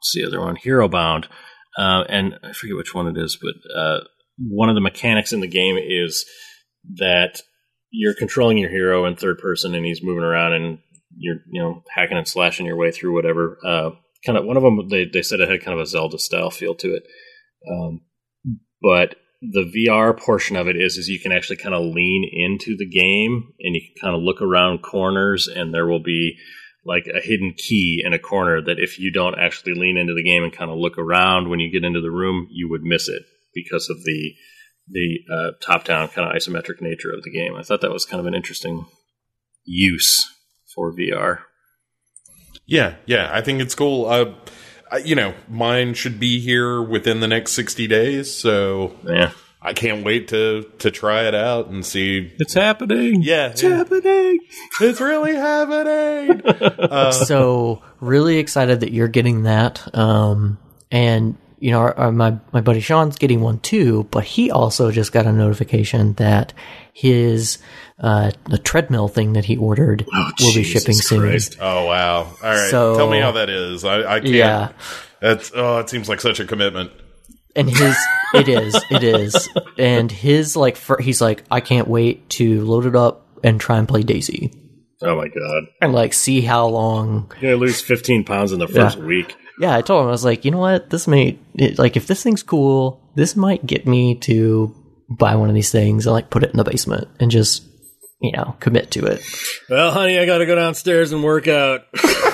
what's the other one? Hero Bound. And I forget which one it is, but one of the mechanics in the game is that you're controlling your hero in third person, and he's moving around, and you're hacking and slashing your way through whatever. Kind of one of them, they said it had kind of a Zelda style feel to it, but the VR portion of it is you can actually kind of lean into the game, and you can kind of look around corners, and there will be like a hidden key in a corner that if you don't actually lean into the game and kind of look around when you get into the room, you would miss it because of the top-down kind of isometric nature of the game. I thought that was kind of an interesting use for VR. Yeah, I think it's cool. Mine should be here within the next 60 days, so yeah. I can't wait to try it out and see. It's happening. Yeah. It's happening. It's really happening. So really excited that you're getting that. And my buddy Sean's getting one too, but he also just got a notification that his the treadmill thing that he ordered will be shipping soon. Oh wow! All right, so, tell me how that is. I can't. Yeah, it seems like such a commitment. And it is, and his he's like, I can't wait to load it up and try and play Daisy. Oh my god! And see how long you're gonna lose 15 pounds in the first week. Yeah, I told him, I was like, you know what, if this thing's cool, this might get me to buy one of these things and put it in the basement and just, commit to it. Well, honey, I gotta go downstairs and work out.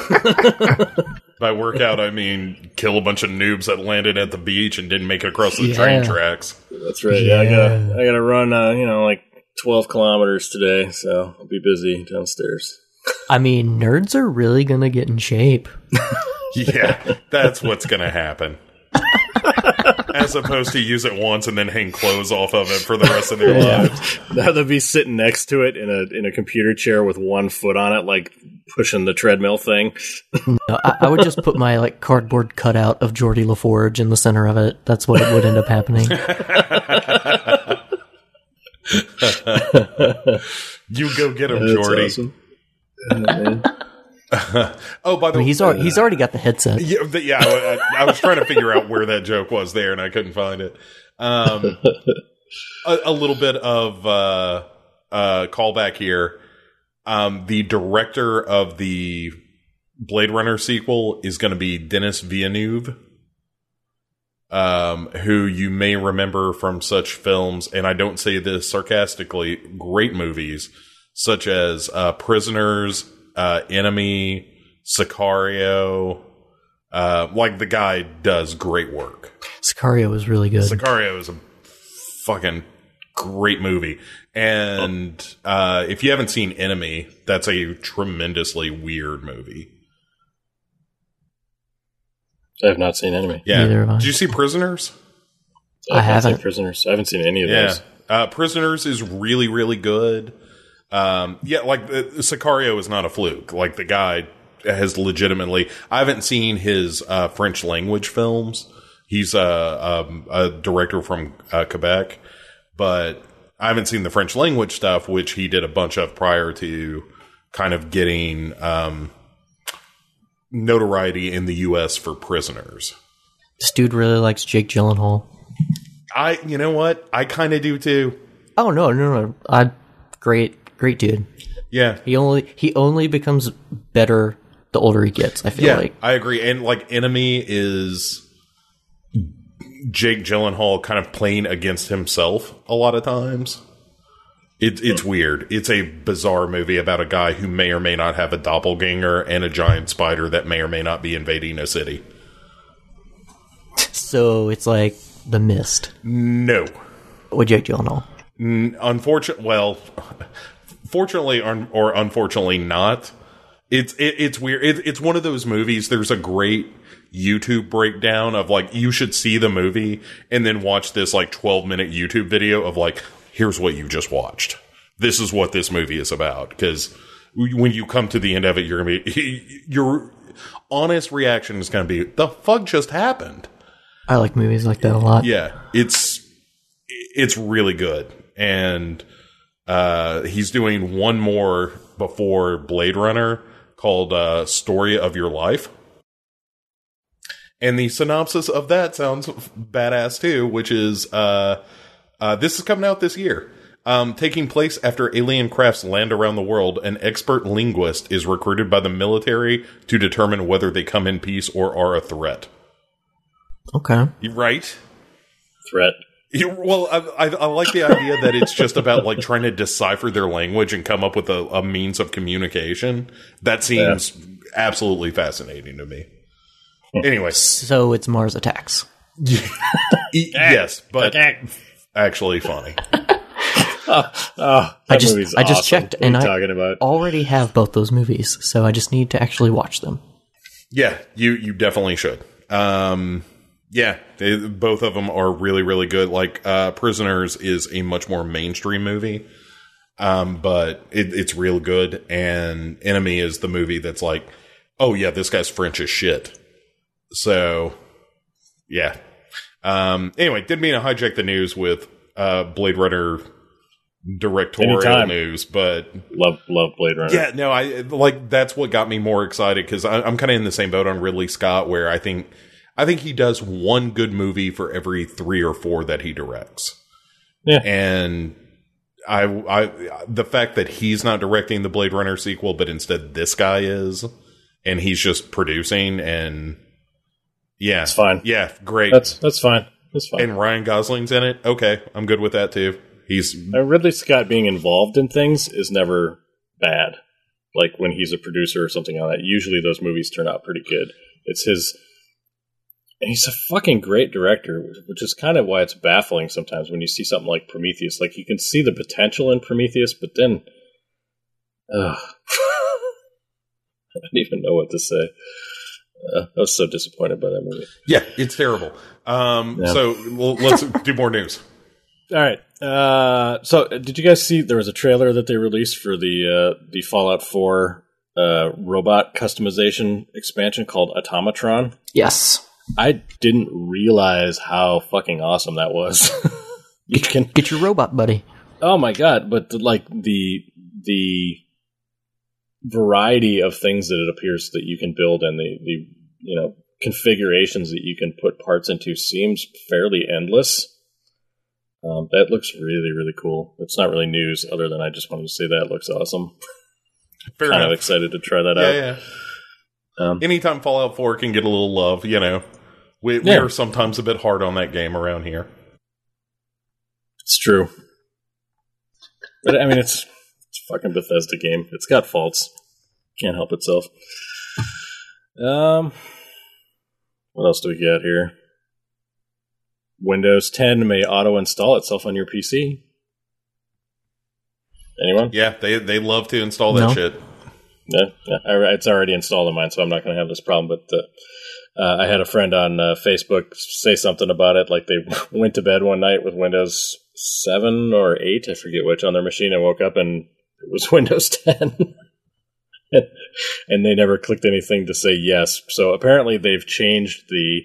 By workout, I mean kill a bunch of noobs that landed at the beach and didn't make it across the train tracks. That's right. Yeah, I gotta run, 12 kilometers today, so I'll be busy downstairs. I mean, nerds are really gonna get in shape. Yeah, that's what's gonna happen. As opposed to use it once and then hang clothes off of it for the rest of their lives. Now they'll be sitting next to it in a computer chair with one foot on it, pushing the treadmill thing. No, I would just put my cardboard cutout of Geordie LaForge in the center of it. That's what would end up happening. You go get him, Geordie. Awesome. Man. By the way, he's already got the headset. Yeah. I was trying to figure out where that joke was there, and I couldn't find it. A little bit of callback here. The director of the Blade Runner sequel is going to be Denis Villeneuve, who you may remember from such films, and I don't say this sarcastically, great movies such as Prisoners, Enemy, Sicario. The guy does great work. Sicario was really good. Sicario is a fucking great movie. And if you haven't seen Enemy, that's a tremendously weird movie. I have not seen Enemy. Yeah. Neither have I. Did you see Prisoners? I haven't. Seen Prisoners. I haven't seen any of those. Prisoners is really, really good. Sicario is not a fluke. The guy has legitimately. I haven't seen his French language films. He's a director from Quebec, but I haven't seen the French language stuff, which he did a bunch of prior to kind of getting notoriety in the U.S. for Prisoners. This dude really likes Jake Gyllenhaal. You know what? I kind of do too. Oh no! Great dude. Yeah, he only becomes better the older he gets. I feel like. I agree. And Enemy is Jake Gyllenhaal kind of playing against himself a lot of times. It's weird. It's a bizarre movie about a guy who may or may not have a doppelganger and a giant spider that may or may not be invading a city. So it's like The Mist. No. With Jake Gyllenhaal. Fortunately or unfortunately not. It's weird. It's one of those movies. There's a great YouTube breakdown of you should see the movie and then watch this 12-minute YouTube video of here's what you just watched. This is what this movie is about. Because when you come to the end of it, you're gonna be your honest reaction is gonna be, the fuck just happened? I like movies like that a lot. Yeah, it's really good. And he's doing one more before Blade Runner called Story of Your Life. And the synopsis of that sounds badass too, which is this is coming out this year. Taking place after alien crafts land around the world, an expert linguist is recruited by the military to determine whether they come in peace or are a threat. Okay. Right? Threat. Well, I like the idea that it's just about like trying to decipher their language and come up with a means of communication. That seems absolutely fascinating to me. Anyway. So it's Mars Attacks. Yes, but actually funny. I just checked, and I already have both those movies, so I just need to actually watch them. Yeah, you definitely should. Both of them are really, really good. Like, Prisoners is a much more mainstream movie, but it's real good. And Enemy is the movie that's like, oh yeah, this guy's French as shit. So, yeah. Anyway, didn't mean to hijack the news with Blade Runner directorial news, but love Blade Runner. Yeah, no, I like that's what got me more excited because I'm kind of in the same boat on Ridley Scott, where I think he does one good movie for every 3 or 4 that he directs. Yeah, and I the fact that he's not directing the Blade Runner sequel, but instead this guy is, and he's just producing, and yeah, it's fine. Yeah, great. That's fine. That's fine. And Ryan Gosling's in it. Okay, I'm good with that too. Ridley Scott being involved in things is never bad. Like when he's a producer or something like that, usually those movies turn out pretty good. It's his, and he's a fucking great director, which is kind of why it's baffling sometimes when you see something like Prometheus. Like you can see the potential in Prometheus, but then, I don't even know what to say. I was so disappointed by that movie. Yeah, it's terrible. So let's do more news. All right. So did you guys see there was a trailer that they released for the Fallout 4 robot customization expansion called Automatron? Yes. I didn't realize how fucking awesome that was. You can get your robot buddy. Oh my god, but the variety of things that it appears that you can build and the configurations that you can put parts into seems fairly endless. That looks really, really cool. It's not really news, other than I just wanted to say that looks awesome. Fair kind enough. of excited to try that out. Yeah. Anytime Fallout 4 can get a little love, we are sometimes a bit hard on that game around here. It's true. But, I mean, it's a fucking Bethesda game. It's got faults. Can't help itself. What else do we got here? Windows 10 may auto-install itself on your PC. Anyone? Yeah, they love to install that shit. Yeah, it's already installed on mine, so I'm not going to have this problem. But I had a friend on Facebook say something about it, like they went to bed one night with Windows 7 or 8, I forget which, on their machine, and woke up and it was Windows 10. And they never clicked anything to say yes. So apparently they've changed the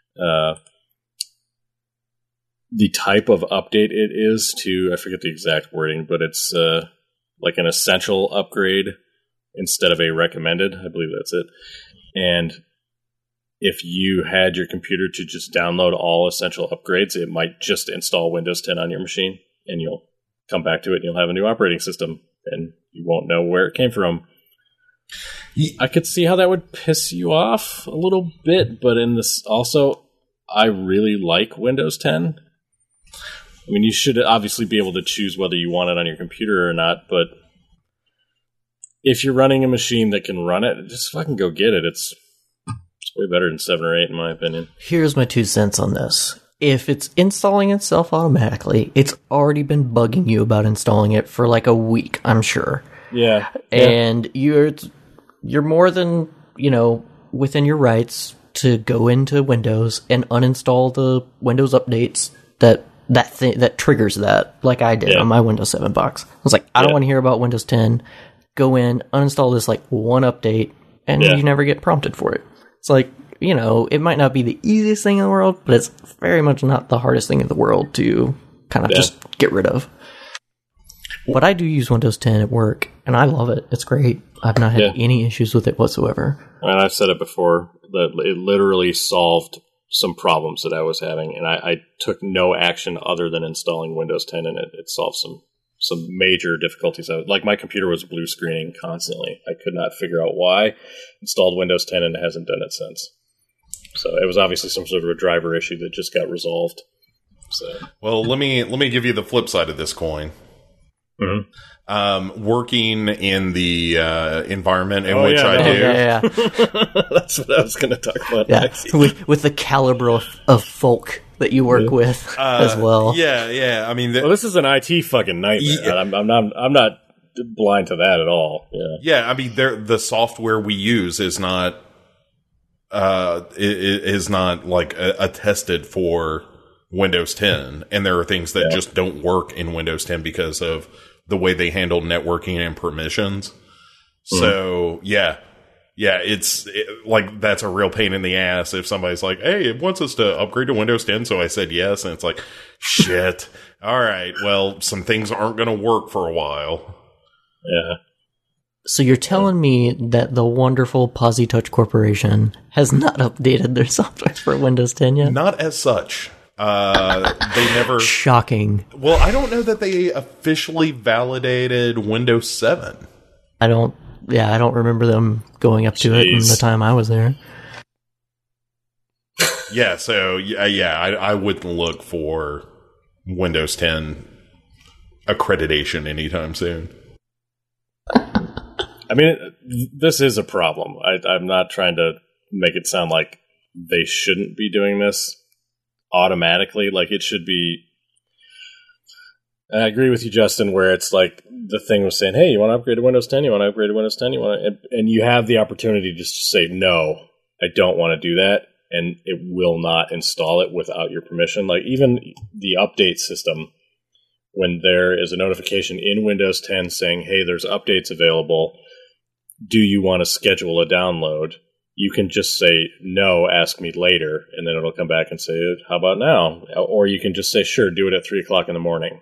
type of update it is to, I forget the exact wording, but it's like an essential upgrade instead of a recommended. I believe that's it. And if you had your computer to just download all essential upgrades, it might just install Windows 10 on your machine, and you'll come back to it and you'll have a new operating system, and you won't know where it came from. I could see how that would piss you off a little bit, but in this also, I really like Windows 10. I mean, you should obviously be able to choose whether you want it on your computer or not, but if you're running a machine that can run it, just fucking go get it. It's way better than 7 or 8, in my opinion. Here's my 2 cents on this. If it's installing itself automatically, it's already been bugging you about installing it for like a week, I'm sure. Yeah. And you're more than, within your rights to go into Windows and uninstall the Windows updates that triggers that, like I did on my Windows 7 box. I was like, I don't want to hear about Windows 10. Go in, uninstall this like one update, and you never get prompted for it. It's like, it might not be the easiest thing in the world, but it's very much not the hardest thing in the world to kind of just get rid of. But I do use Windows 10 at work, and I love it. It's great. I've not had any issues with it whatsoever. And I've said it before, that it literally solved some problems that I was having, and I took no action other than installing Windows 10, and it solved some major difficulties. Like, my computer was blue screening constantly. I could not figure out why. Installed Windows 10, and it hasn't done it since. So it was obviously some sort of a driver issue that just got resolved. So, well, let me give you the flip side of this coin. Mm-hmm. Working in the environment in which I do. Yeah. That's what I was going to talk about next. With the caliber of folk that you work with as well. Yeah. I mean, this is an IT fucking nightmare. Yeah. I'm not blind to that at all. Yeah. I mean, the software we use is not like attested for Windows 10, and there are things that just don't work in Windows 10 because of the way they handle networking and permissions. So it's like, that's a real pain in the ass if somebody's like, hey, it wants us to upgrade to Windows 10, so I said yes, and it's like, shit. All right, well, some things aren't going to work for a while. Yeah. So you're telling me that the wonderful PosiTouch Corporation has not updated their software for Windows 10 yet? Not as such. They never. Shocking. Well, I don't know that they officially validated Windows 7. I don't remember them going up to it in the time I was there. Yeah, so I wouldn't look for Windows 10 accreditation anytime soon. I mean, this is a problem. I'm not trying to make it sound like they shouldn't be doing this automatically. Like, it should be. And I agree with you, Justin, where it's like the thing was saying, hey, you want to upgrade to Windows 10? You want to upgrade to Windows 10? And you have the opportunity just to say, no, I don't want to do that. And it will not install it without your permission. Like, even the update system, when there is a notification in Windows 10 saying, hey, there's updates available, do you want to schedule a download? You can just say, no, ask me later, and then it'll come back and say, how about now? Or you can just say, sure, do it at 3 o'clock in the morning.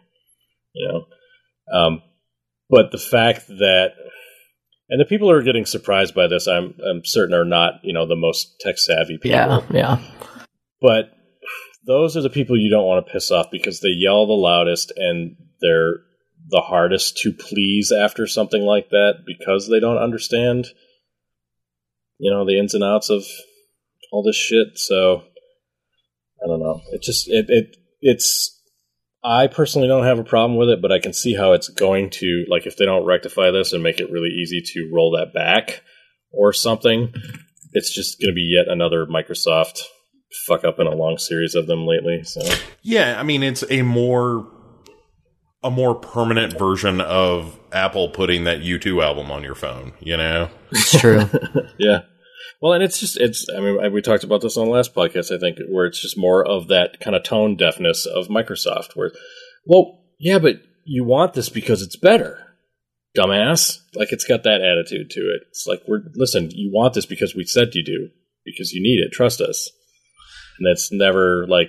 But the fact that, and the people who are getting surprised by this, I'm certain are not, the most tech-savvy people. Yeah. But those are the people you don't want to piss off because they yell the loudest and they're the hardest to please after something like that because they don't understand, the ins and outs of all this shit. So I don't know. It's. I personally don't have a problem with it, but I can see how it's going to, like, if they don't rectify this and make it really easy to roll that back or something, it's just going to be yet another Microsoft fuck up in a long series of them lately. So yeah, I mean, it's a more permanent version of Apple putting that U2 album on your phone, It's true. Yeah. Well, and we talked about this on the last podcast, I think, where it's just more of that kind of tone deafness of Microsoft, where, well, yeah, but you want this because it's better, dumbass. Like, it's got that attitude to it. It's like, listen, you want this because we said you do, because you need it, trust us. And that's never like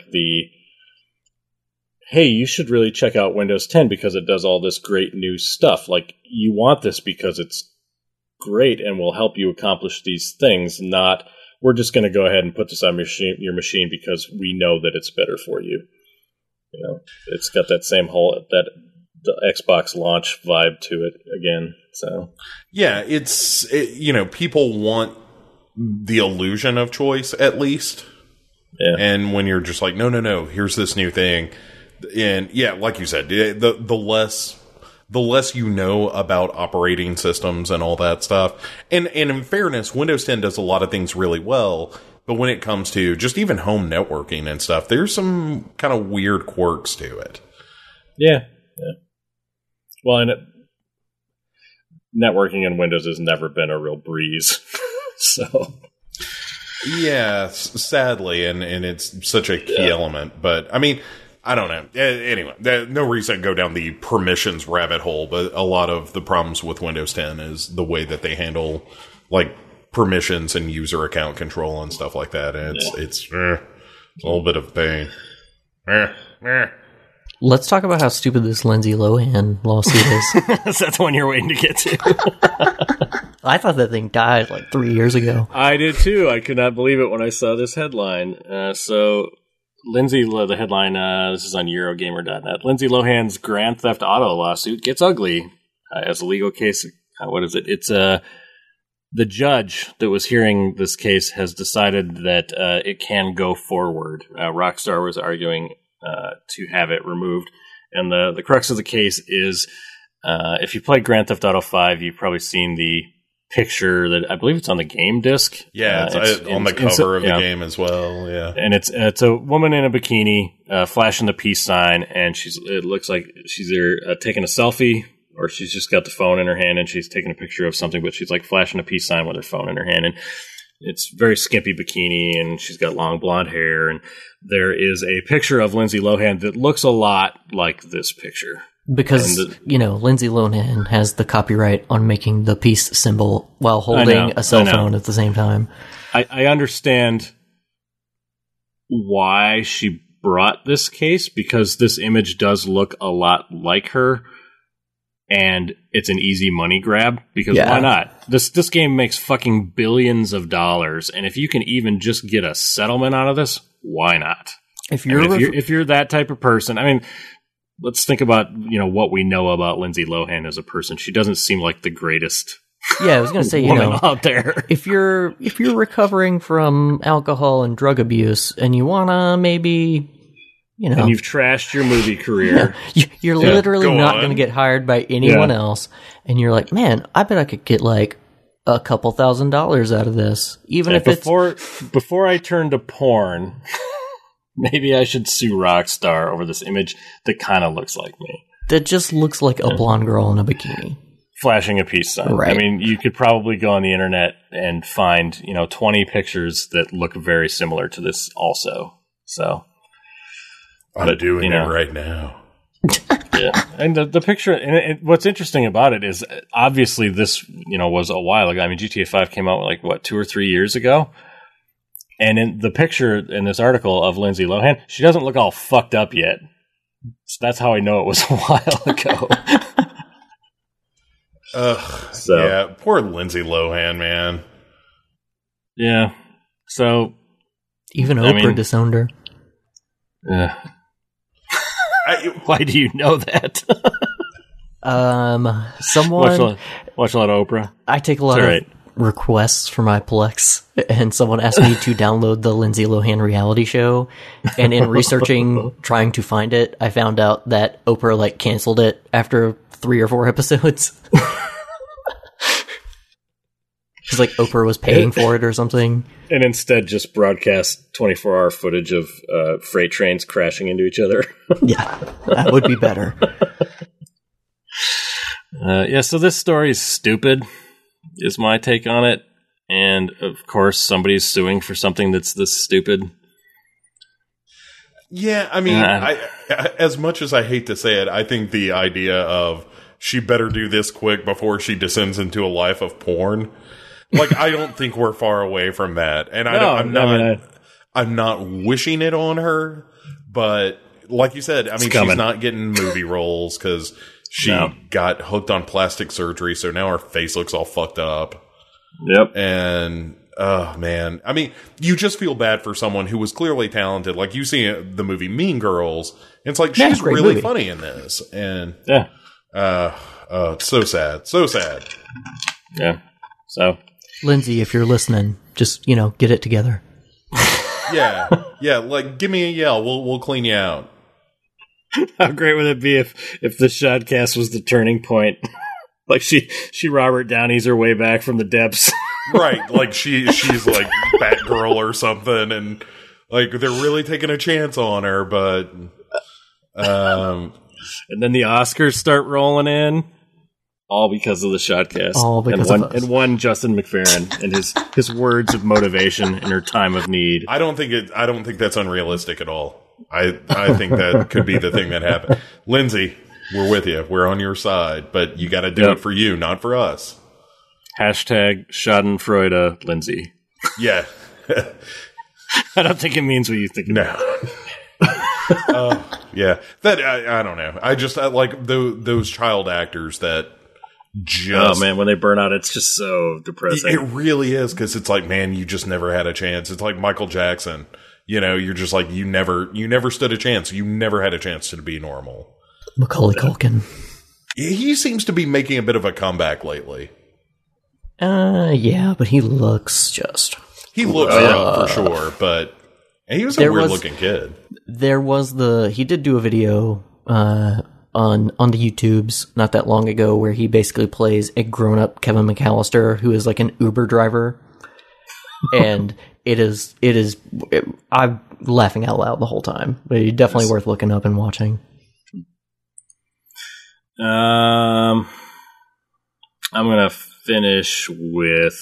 hey, you should really check out Windows 10 because it does all this great new stuff. Like, you want this because it's great and will help you accomplish these things, not we're just going to go ahead and put this on your machine because we know that it's better for you. It's got that same the Xbox launch vibe to it again. So yeah, people want the illusion of choice at least. Yeah. And when you're just like, no, here's this new thing. And yeah, like you said, the less you know about operating systems and all that stuff. And in fairness, Windows 10 does a lot of things really well. But when it comes to just even home networking and stuff, there's some kind of weird quirks to it. Yeah. Well, and networking in Windows has never been a real breeze. So yeah, sadly, and it's such a key element. But I mean, I don't know. Anyway, no reason to go down the permissions rabbit hole, but a lot of the problems with Windows 10 is the way that they handle like permissions and user account control and stuff like that. And it's a little bit of pain. Let's talk about how stupid this Lindsay Lohan lawsuit is. So that's one you're waiting to get to. I thought that thing died like 3 years ago. I did too. I could not believe it when I saw this headline. So, Lindsay, the headline, this is on Eurogamer.net. Lindsay Lohan's Grand Theft Auto lawsuit gets ugly as a legal case. What is it? It's the judge that was hearing this case has decided that it can go forward. Rockstar was arguing to have it removed. And the crux of the case is, if you played Grand Theft Auto 5, you've probably seen the picture that I believe it's on the game disc. Yeah, it's on the cover of the game as well. Yeah, and it's a woman in a bikini flashing the peace sign, and it looks like she's either taking a selfie or she's just got the phone in her hand and she's taking a picture of something, but she's like flashing a peace sign with her phone in her hand, and it's very skimpy bikini, and she's got long blonde hair, and there is a picture of Lindsay Lohan that looks a lot like this picture. Because, Lindsay Lohan has the copyright on making the peace symbol while holding a cell phone at the same time. I understand why she brought this case, because this image does look a lot like her, and it's an easy money grab, because why not? This game makes fucking billions of dollars, and if you can even just get a settlement out of this, why not? If you're that type of person, I mean, let's think about, what we know about Lindsay Lohan as a person. She doesn't seem like the greatest. Yeah, I was going to say, woman out there. If you're recovering from alcohol and drug abuse, and you want to maybe, and you've trashed your movie career, you're literally not going to get hired by anyone else, and you're like, man, I bet I could get like a couple $1,000s out of this, even if before I turn to porn. Maybe I should sue Rockstar over this image that kind of looks like me. That just looks like a blonde girl in a bikini. Flashing a peace sign. Right. I mean, you could probably go on the internet and find, 20 pictures that look very similar to this also. So. I'm doing it right now. Yeah. And the picture, and what's interesting about it is, obviously this, was a while ago. I mean, GTA 5 came out 2 or 3 years ago? And in the picture in this article of Lindsay Lohan, she doesn't look all fucked up yet. So that's how I know it was a while ago. Yeah, poor Lindsay Lohan, man. Yeah. So even Oprah disowned her. Yeah. Why do you know that? Someone watch a lot of Oprah. I take a lot of requests for my Plex, and someone asked me to download the Lindsay Lohan reality show, and in researching trying to find it, I found out that Oprah canceled it after 3 or 4 episodes. She's like, Oprah was paying for it or something, and instead just broadcast 24-hour footage of freight trains crashing into each other. Yeah, that would be better. So this story is stupid, is my take on it. And, of course, somebody's suing for something that's this stupid. Yeah, I mean, as much as I hate to say it, I think the idea of she better do this quick before she descends into a life of porn, I don't think we're far away from that. And I'm not wishing it on her, but like you said, I mean, she's not getting movie roles because she got hooked on plastic surgery, so now her face looks all fucked up. Yep. And, oh, man. I mean, you just feel bad for someone who was clearly talented. Like, you see the movie Mean Girls, and it's like, she's really funny in this. And, it's so sad. So sad. Yeah. So. Lindsay, if you're listening, just, get it together. Yeah. Give me a yell. We'll clean you out. How great would it be if the Shotcast was the turning point? She Robert Downey's her way back from the depths. Right, she's like Batgirl or something, and they're really taking a chance on her, but and then the Oscars start rolling in, all because of the Shotcast. All because of us. And one Justin McFerrin and his words of motivation in her time of need. I don't think that's unrealistic at all. I think that could be the thing that happened. Lindsay, we're with you. We're on your side, but you got to do it for you, not for us. Hashtag Schadenfreude Lindsay. Yeah. I don't think it means what you think. No. Yeah. That I don't know. I like those child actors that just... Oh, man, when they burn out, it's just so depressing. It really is, because it's like, man, you just never had a chance. It's like Michael Jackson. You know, you're just like, you never stood a chance. You never had a chance to be normal. Macaulay Culkin. He seems to be making a bit of a comeback lately. Yeah, but he looks just... He looks young, for sure, but he was a weird-looking kid. He did do a video on the YouTubes not that long ago where he basically plays a grown-up Kevin McAllister who is like an Uber driver. And I'm laughing out loud the whole time, but it's definitely worth looking up and watching. I'm going to finish with...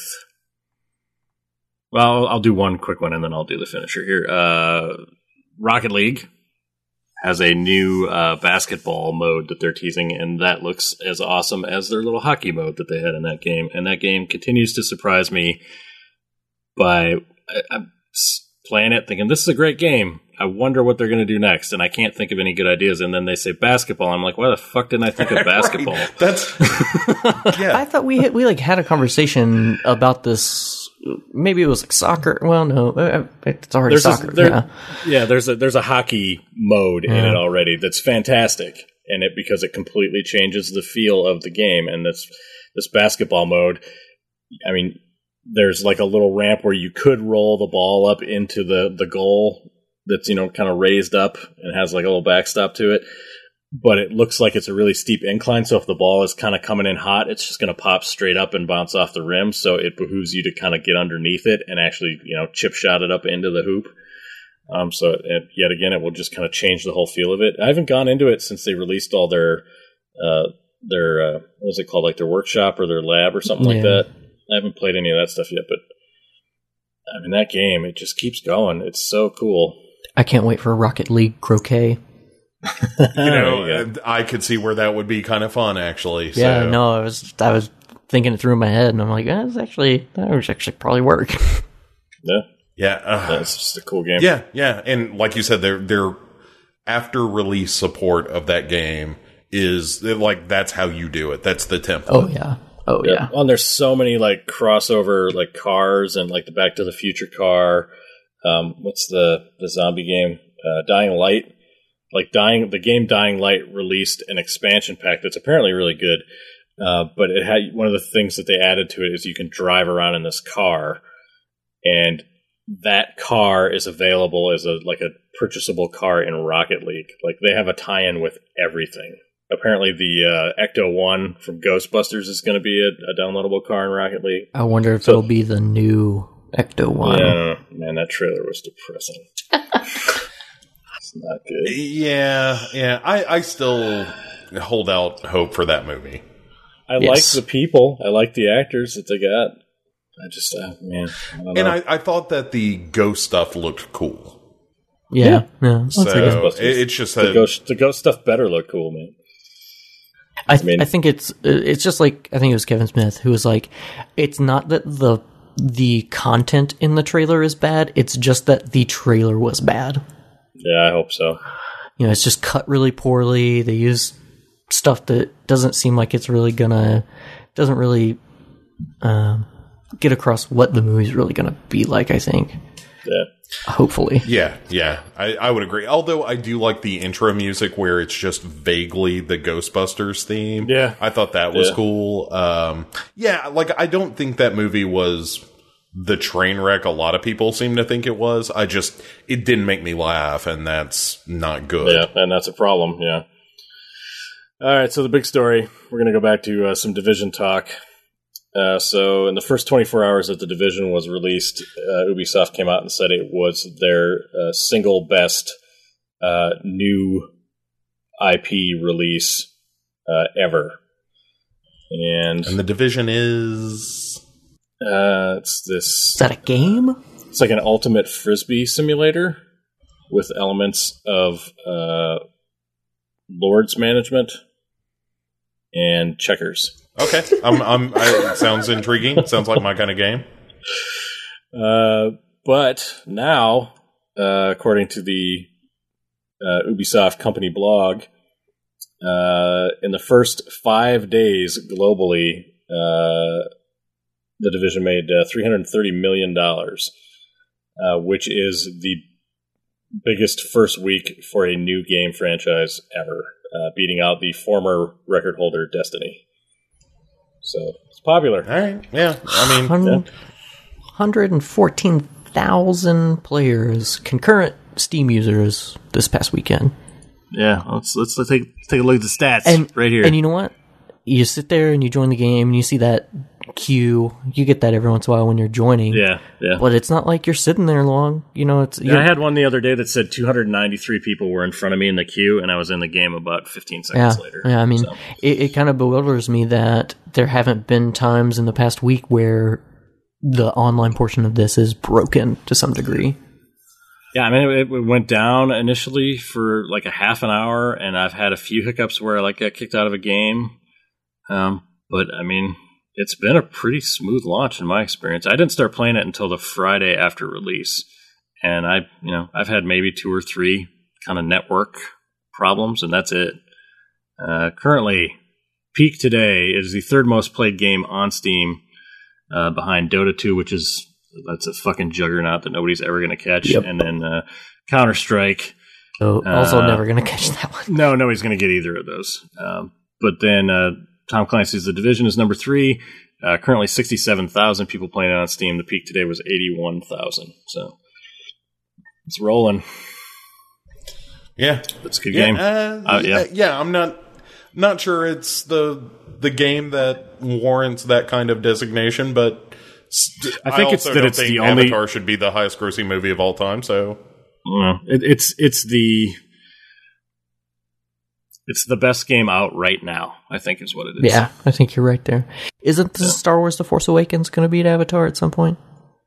Well, I'll do one quick one, and then I'll do the finisher here. Rocket League has a new basketball mode that they're teasing, and that looks as awesome as their little hockey mode that they had in that game. And that game continues to surprise me by... I'm playing it thinking, this is a great game. I wonder what they're going to do next, and I can't think of any good ideas. And then they say basketball. I'm like, why the fuck didn't I think of basketball? Right. That's yeah. I thought we had a conversation about this. Maybe it was like soccer. Well, no, it's already soccer. There's a hockey mode in it already that's fantastic, and because it completely changes the feel of the game. And this basketball mode, I mean, there's like a little ramp where you could roll the ball up into the goal that's, you know, kind of raised up and has like a little backstop to it. But it looks like it's a really steep incline, so if the ball is kind of coming in hot, it's just going to pop straight up and bounce off the rim. So it behooves you to kind of get underneath it and actually, you know, chip shot it up into the hoop. Yet again, it will just kind of change the whole feel of it. I haven't gone into it since they released all their what was it called, like their workshop or their lab or something like that. I haven't played any of that stuff yet, but I mean, that game, it just keeps going. It's so cool. I can't wait for Rocket League Croquet. You know, I could see where that would be kind of fun, actually. Yeah, so. no, I was thinking it through in my head, and I'm like, that would actually probably work. Yeah, it's just a cool game. Yeah, and like you said, their after release support of that game is like, that's how you do it. That's the template. Oh yeah. Well, and there's so many like crossover like cars and like the Back to the Future car. What's the zombie game? Dying Light. Like the game Dying Light released an expansion pack that's apparently really good. But it had, one of the things that they added to it is you can drive around in this car, and that car is available as a purchasable car in Rocket League. Like, they have a tie-in with everything. Apparently the Ecto-1 from Ghostbusters is going to be a downloadable car in Rocket League. I wonder if it'll be the new Ecto-1. Yeah, man, that trailer was depressing. It's not good. Yeah. I still hold out hope for that movie. I like the people. I like the actors that they got. I just, I don't know. I thought that the ghost stuff looked cool. Yeah. So it's just the ghost stuff better look cool, man. I think it's just like, I think it was Kevin Smith who was like, it's not that the content in the trailer is bad, it's just that the trailer was bad. Yeah, I hope so. You know, it's just cut really poorly. They use stuff that doesn't seem like it's really doesn't really get across what the movie's really gonna be like, I think. Yeah. Hopefully. Yeah. I would agree. Although I do like the intro music where it's just vaguely the Ghostbusters theme. Yeah. I thought that was cool. I don't think that movie was the train wreck a lot of people seem to think it was. It didn't make me laugh, and that's not good. Yeah, and that's a problem, yeah. All right, so the big story. We're going to go back to some Division talk. So in the first 24 hours that the Division was released, Ubisoft came out and said it was their single best new IP release ever. And the Division is... Is that a game? It's like an ultimate Frisbee simulator with elements of Lords management and checkers. Okay, it sounds intriguing. It sounds like my kind of game. But now, according to the Ubisoft company blog, in the first 5 days globally, the Division made $330 million, which is the biggest first week for a new game franchise ever, beating out the former record holder Destiny. So it's popular. All right. Yeah. I mean, 114,000 players, concurrent Steam users this past weekend. Yeah, let's take a look at the stats right here. And you know what? You sit there and you join the game and you see that queue. You get that every once in a while when you're joining. Yeah. But it's not like you're sitting there long. You know, I had one the other day that said 293 people were in front of me in the queue, and I was in the game about 15 seconds later. Yeah, I mean, it kind of bewilders me that there haven't been times in the past week where the online portion of this is broken to some degree. Yeah, I mean, it went down initially for like a half an hour, and I've had a few hiccups where I got kicked out of a game. But I mean, it's been a pretty smooth launch in my experience. I didn't start playing it until the Friday after release, and I've had maybe 2 or 3 kind of network problems, and that's it. Currently, peak today is the 3rd most played game on Steam, behind Dota 2, that's a fucking juggernaut that nobody's ever going to catch, and then Counter-Strike. Also never going to catch that one. No, nobody's going to get either of those. But then Tom Clancy's The Division is number 3. Currently 67,000 people playing it on Steam. The peak today was 81,000. So it's rolling. Yeah. It's a good game. Yeah, I'm not sure it's the game that warrants that kind of designation, but I think it's that it's the only Avatar should be the highest grossing movie of all time. So it's the best game out right now, I think is what it is. Yeah, I think you're right there. Isn't Star Wars The Force Awakens going to beat Avatar at some point?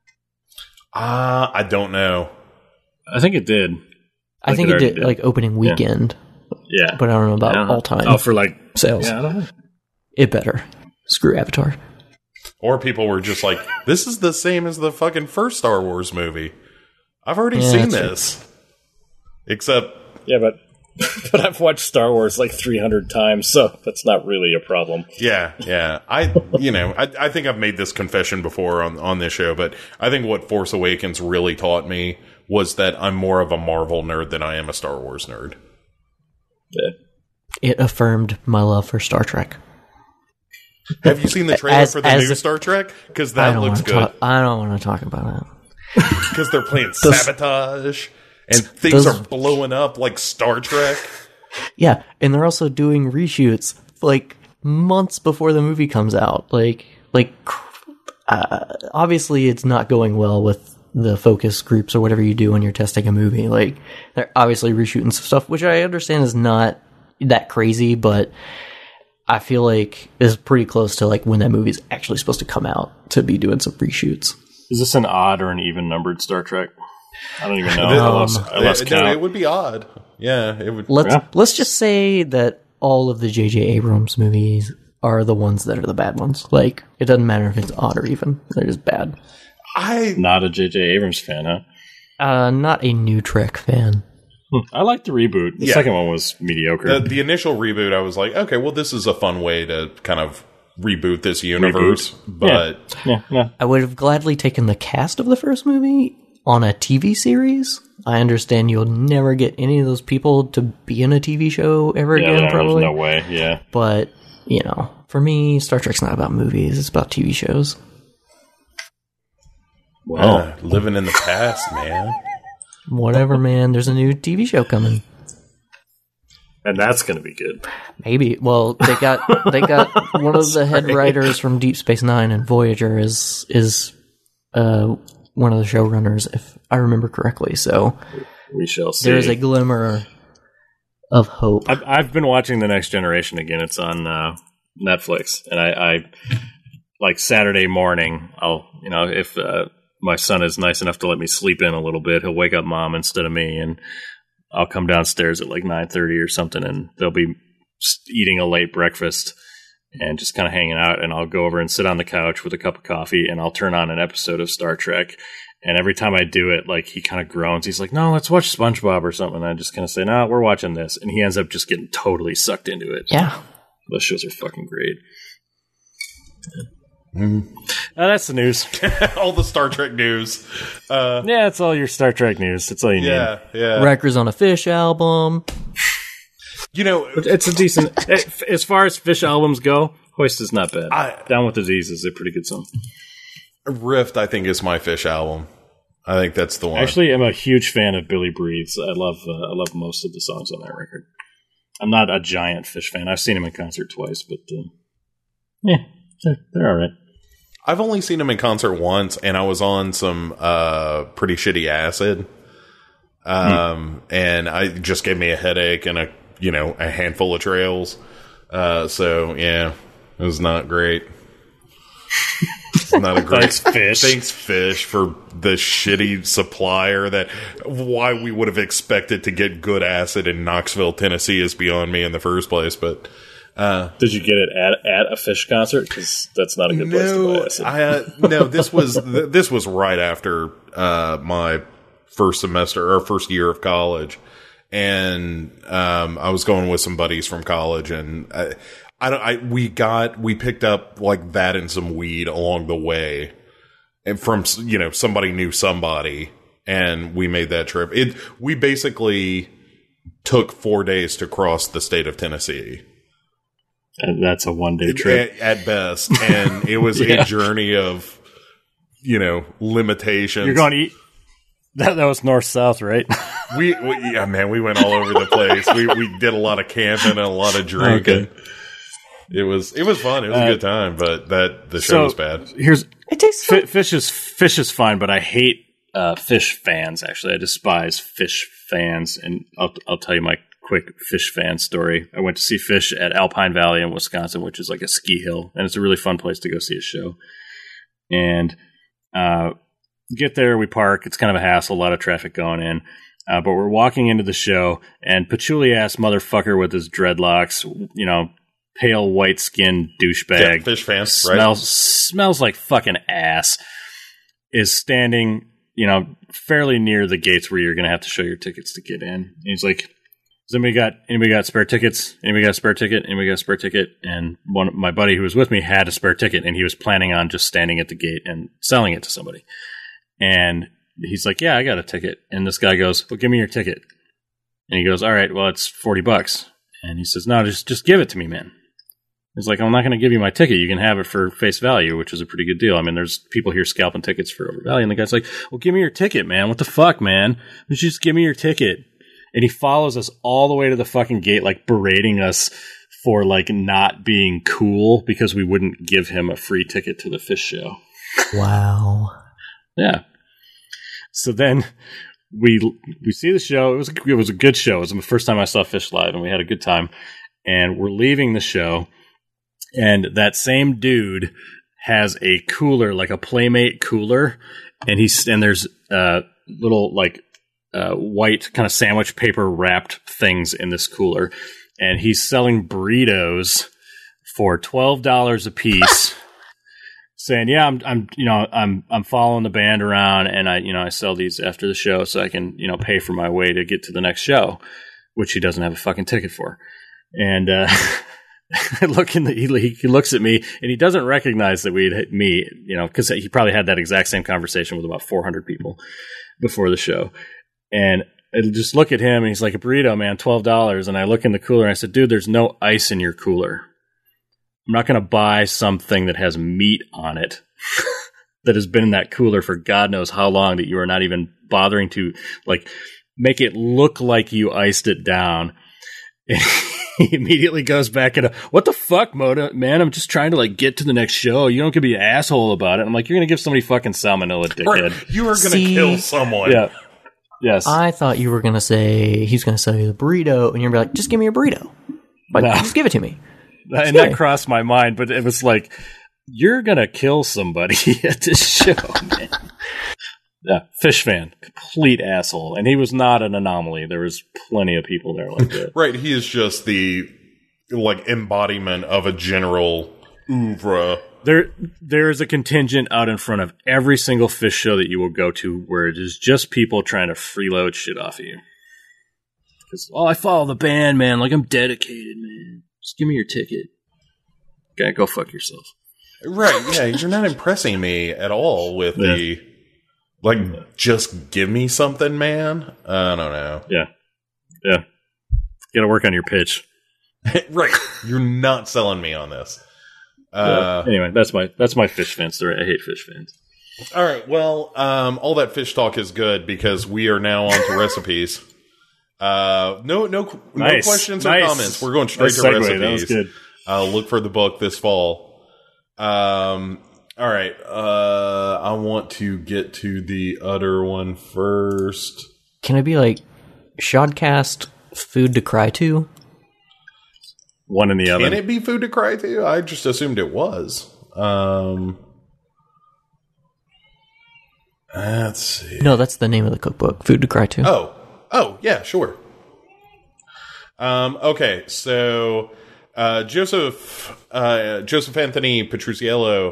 I don't know. I think it did. I think it did, like opening weekend. Yeah. But I don't know about all time. Oh, for like sales. Yeah, I don't know. It better. Screw Avatar. Or people were just like, this is the same as the fucking first Star Wars movie. I've already seen this. Except... Yeah, but I've watched Star Wars like 300 times, so that's not really a problem. Yeah. I think I've made this confession before on this show, but I think what Force Awakens really taught me was that I'm more of a Marvel nerd than I am a Star Wars nerd. Yeah. It affirmed my love for Star Trek. Have you seen the trailer for the new Star Trek? Because that looks good. I don't want to talk about it. Because they're playing sabotage and things are blowing up like Star Trek. Yeah, and they're also doing reshoots like months before the movie comes out. Obviously it's not going well with the focus groups or whatever you do when you're testing a movie. Like, they're obviously reshooting some stuff, which I understand is not that crazy, but I feel like it's pretty close to like when that movie's actually supposed to come out to be doing some reshoots. Is this an odd or an even numbered Star Trek? I don't even know. I lost count. No, it would be odd. Yeah, it would. Let's just say that all of the J.J. Abrams movies are the ones that are the bad ones. Like, it doesn't matter if it's odd or even; they're just bad. Not a J.J. Abrams fan, huh? Not a new Trek fan. I liked the reboot. The second one was mediocre. The initial reboot, I was like, okay, well, this is a fun way to kind of reboot this universe. But yeah. I would have gladly taken the cast of the first movie on a TV series. I understand you'll never get any of those people to be in a TV show ever again, probably. There's no way, yeah. But, for me, Star Trek's not about movies. It's about TV shows. Well, living in the past, man. Whatever, man. There's a new TV show coming. And that's going to be good. Maybe. Well, they got one of the head writers from Deep Space Nine and Voyager is one of the showrunners, if I remember correctly. So we shall see. There is a glimmer of hope. I've been watching The Next Generation again. It's on Netflix, and I like Saturday morning. If my son is nice enough to let me sleep in a little bit, he'll wake up mom instead of me, and I'll come downstairs at like 9:30 or something, and they'll be eating a late breakfast and just kind of hanging out, and I'll go over and sit on the couch with a cup of coffee, and I'll turn on an episode of Star Trek, And every time I do it, like, he kind of groans. He's like, no, let's watch SpongeBob or something. And I just kind of say, no, we're watching this. And he ends up just getting totally sucked into it. Yeah. Those shows are fucking great. That's the news. All the Star Trek news. Yeah, it's all your Star Trek news. That's all you need. Yeah. Wreckers on a Fish album. You know, It's a decent... as far as Fish albums go, Hoist is not bad. Down with Disease is a pretty good song. Rift, I think, is my Fish album. I think that's the one. Actually, I'm a huge fan of Billy Breathes. I love most of the songs on that record. I'm not a giant Fish fan. I've seen him in concert twice, but they're all right. I've only seen him in concert once, and I was on some pretty shitty acid, and I just gave me a headache and a handful of trails. So yeah, it was not great. Not a great Thanks, Fish, for the shitty supplier. That why we would have expected to get good acid in Knoxville, Tennessee, is beyond me in the first place. But did you get it at a Fish concert? Because that's not a good place to buy acid. No. This was right after my first semester or first year of college, and I was going with some buddies from college, and we picked up like that and some weed along the way, and from somebody knew somebody, and we made that trip. We basically took 4 days to cross the state of Tennessee. And that's a one-day trip at best, and it was a journey of limitations. You're going to eat. That was north-south, right? we went all over the place. We did a lot of camping and a lot of drinking. Okay. It was fun. It was a good time, but the show was bad. Fish is fine, but I hate Fish fans. Actually, I despise Fish fans, and I'll tell you my quick Fish fan story. I went to see Fish at Alpine Valley in Wisconsin, which is like a ski hill, and it's a really fun place to go see a show. And get there, we park. It's kind of a hassle, a lot of traffic going in. But we're walking into the show, and patchouli-ass motherfucker with his dreadlocks, pale white skinned douchebag. Yeah, Fish fan, smells like fucking ass. Is standing, fairly near the gates where you're going to have to show your tickets to get in. And he's like, "Does anybody got spare tickets? Anybody got a spare ticket? Anybody got a spare ticket?" And my buddy who was with me had a spare ticket, and he was planning on just standing at the gate and selling it to somebody. And he's like, "Yeah, I got a ticket." And this guy goes, "Well, give me your ticket." And he goes, "All right, well, it's $40. And he says, "No, just give it to me, man." He's like, "I'm not going to give you my ticket. You can have it for face value," which is a pretty good deal. I mean, there's people here scalping tickets for overvalue. And the guy's like, "Well, give me your ticket, man. What the fuck, man? Just give me your ticket." And he follows us all the way to the fucking gate, like berating us for like not being cool because we wouldn't give him a free ticket to the Fish show. Wow. Yeah. So then we see the show. It was a good show. It was the first time I saw Fish live, and we had a good time. And we're leaving the show, and that same dude has a cooler, like a Playmate cooler, and there's little like white kind of sandwich paper wrapped things in this cooler, and he's selling burritos for $12 a piece. Saying, "Yeah, I'm following the band around, and I sell these after the show so I can pay for my way to get to the next show," which he doesn't have a fucking ticket for. And I look he looks at me, and he doesn't recognize that because he probably had that exact same conversation with about 400 people before the show. And I just look at him, and he's like, "A burrito, man, $12." And I look in the cooler, and I said, "Dude, there's no ice in your cooler. I'm not going to buy something that has meat on it that has been in that cooler for God knows how long that you are not even bothering to like make it look like you iced it down." And he immediately goes back into, "What the fuck, Moda? Man, I'm just trying to like get to the next show. You don't get to be an asshole about it." I'm like, "You're going to give somebody fucking salmonella, dickhead. Right. You are going to kill someone." Yeah. Yes. I thought you were going to say he's going to sell you the burrito, and you're going to be like, "Just give me a burrito. Like, just give it to me." And that crossed my mind, but it was like, you're going to kill somebody at this show, man. Yeah, Fish fan, complete asshole. And he was not an anomaly. There was plenty of people there like that. Right, he is just the embodiment of a general oeuvre. There is a contingent out in front of every single fish show that you will go to where it is just people trying to freeload shit off of you. Because, I follow the band, man. Like, I'm dedicated, man. Just give me your ticket. Okay, go fuck yourself. Right, yeah, you're not impressing me at all with the, like, just give me something, man. I don't know. Yeah. You gotta work on your pitch. Right, you're not selling me on this. Anyway, that's my fish fans. I hate fish fans. All right, well, all that fish talk is good because we are now on to recipes. No questions or comments. We're going straight to recipes. That was good. Look for the book this fall. All right. I want to get to the other one first. Can it be like Shodcast Food to Cry To? One in the oven. Can it be Food to Cry To? I just assumed it was. Let's see. No, that's the name of the cookbook. Food to Cry To. Oh, yeah, sure. Okay, so Joseph Anthony Petrucciello.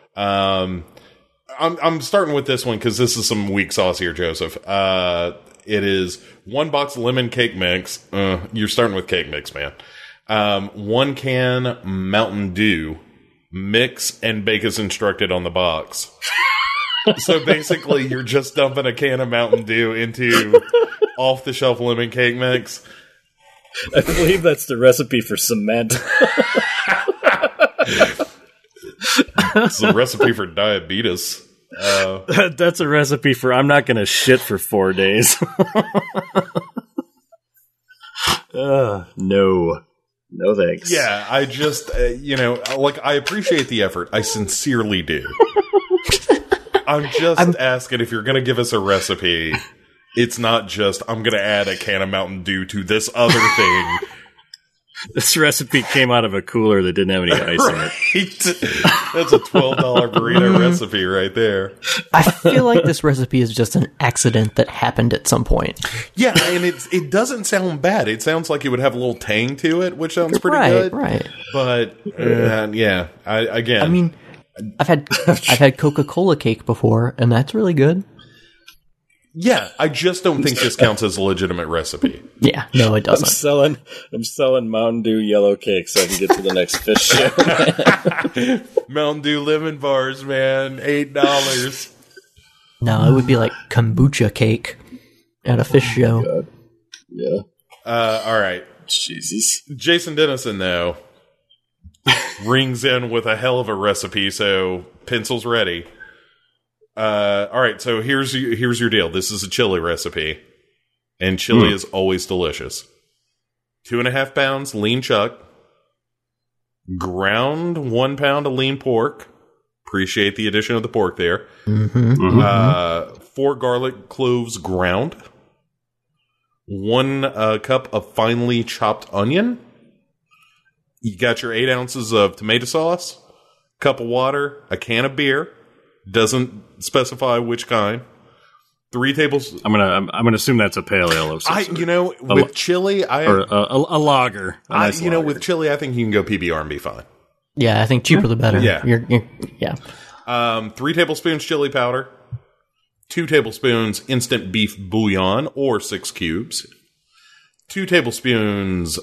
I'm starting with this one because this is some weak sauce here, Joseph. It is 1 box lemon cake mix. You're starting with cake mix, man. 1 can Mountain Dew. Mix and bake as instructed on the box. So basically, you're just dumping a can of Mountain Dew into off-the-shelf lemon cake mix. I believe that's the recipe for cement. It's a recipe for diabetes. That's a recipe for I'm not going to shit for 4 days. No thanks. Yeah, I just, I appreciate the effort. I sincerely do. I'm just asking if you're going to give us a recipe, it's not just, I'm going to add a can of Mountain Dew to this other thing. This recipe came out of a cooler that didn't have any ice in it. That's a $12 burrito recipe right there. I feel like this recipe is just an accident that happened at some point. Yeah, and it doesn't sound bad. It sounds like it would have a little tang to it, which sounds pretty good. Right. But, I've had Coca-Cola cake before, and that's really good. Yeah, I just don't think this counts as a legitimate recipe. Yeah, no, it doesn't. I'm selling Mountain Dew yellow cake so I can get to the next fish show. Mountain Dew lemon bars, man, $8. No, it would be like kombucha cake at a fish show. God. Yeah. All right. Jesus. Jason Dennison, though, rings in with a hell of a recipe, so pencils ready. All right, so here's your deal. This is a chili recipe, and chili is always delicious. 2.5 pounds lean chuck, ground 1 pound of lean pork. Appreciate the addition of the pork there. 4 garlic cloves ground, 1 cup of finely chopped onion. You got your 8 ounces of tomato sauce, cup of water, a can of beer. Doesn't specify which kind. 3 tablespoons. I'm gonna assume that's a pale ale. With chili, or a lager. Lager. With chili, I think you can go PBR and be fine. Yeah, I think cheaper the better. Yeah. Yeah. 3 tablespoons chili powder, 2 tablespoons instant beef bouillon or 6 cubes, 2 tablespoons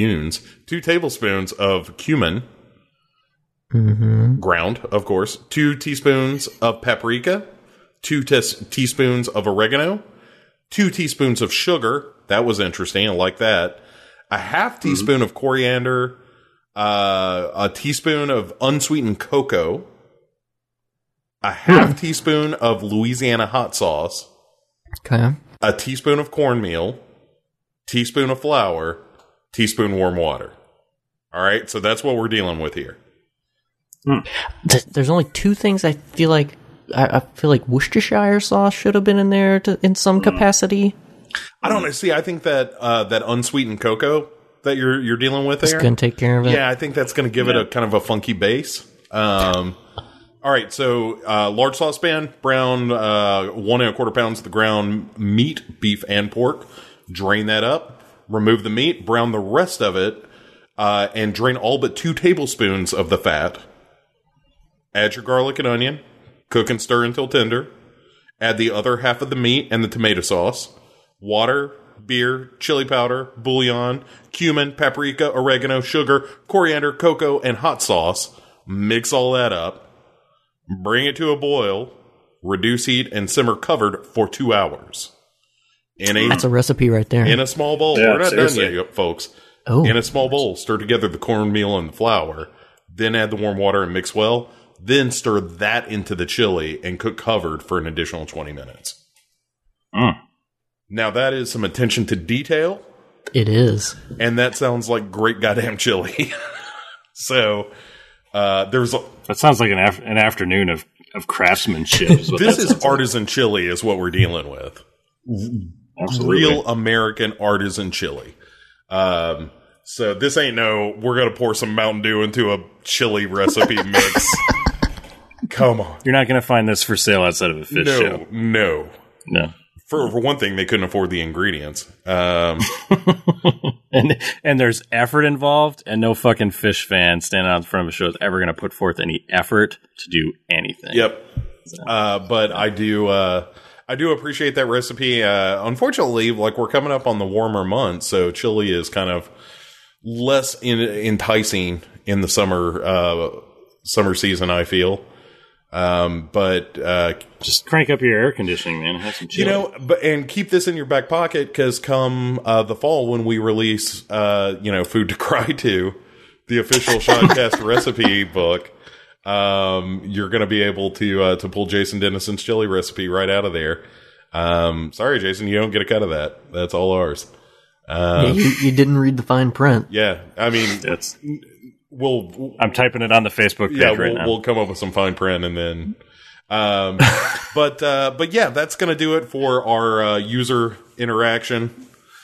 of cumin. Ground, of course. 2 teaspoons of paprika, 2 teaspoons of oregano, 2 teaspoons of sugar. That was interesting. I like that. A half teaspoon of coriander, a teaspoon of unsweetened cocoa, a half teaspoon of Louisiana hot sauce, okay, a teaspoon of cornmeal, teaspoon of flour, teaspoon warm water. All right, so that's what we're dealing with here. There's only 2 things I feel like. I feel like Worcestershire sauce should have been in there in some capacity. I don't know. See, I think that that unsweetened cocoa that you're dealing with there, it's going to take care of it. Yeah, I think that's going to give it a kind of a funky base. All right, so large saucepan, brown 1 1/4 pounds of the ground meat, beef and pork. Drain that up. Remove the meat. Brown the rest of it, and drain all but 2 tablespoons of the fat. Add your garlic and onion. Cook and stir until tender. Add the other half of the meat and the tomato sauce. Water, beer, chili powder, bouillon, cumin, paprika, oregano, sugar, coriander, cocoa, and hot sauce. Mix all that up. Bring it to a boil. Reduce heat and simmer covered for 2 hours. That's a recipe right there. In a small bowl. Yeah, We're not seriously. done yet, folks. Oh. In a small bowl, stir together the cornmeal and the flour. Then add the warm water and mix well. Then stir that into the chili and cook covered for an additional 20 minutes. Now that is some attention to detail. It is. And that sounds like great goddamn chili. So, there's... That sounds like an afternoon of craftsmanship. Is what This that is sounds like. artisan chili is what we're dealing with. Absolutely. Real American artisan chili. So this ain't we're going to pour some Mountain Dew into a chili recipe mix. Come on. You're not going to find this for sale outside of a fish show. No. For one thing, they couldn't afford the ingredients. And there's effort involved, and no fucking fish fan standing out in front of a show is ever going to put forth any effort to do anything. Yep. But I do appreciate that recipe. Unfortunately, like we're coming up on the warmer months, so chili is kind of less enticing in the summer season, I feel. But just crank up your air conditioning, man. Have some chili. And keep this in your back pocket because come the fall when we release, Food to Cry To, the official Shotcast recipe book, you're going to be able to pull Jason Dennison's chili recipe right out of there. Sorry, Jason, you don't get a cut of that. That's all ours. You didn't read the fine print. Yeah, I mean, I'm typing it on the Facebook page right now. We'll come up with some fine print and then, but yeah, that's going to do it for our user interaction.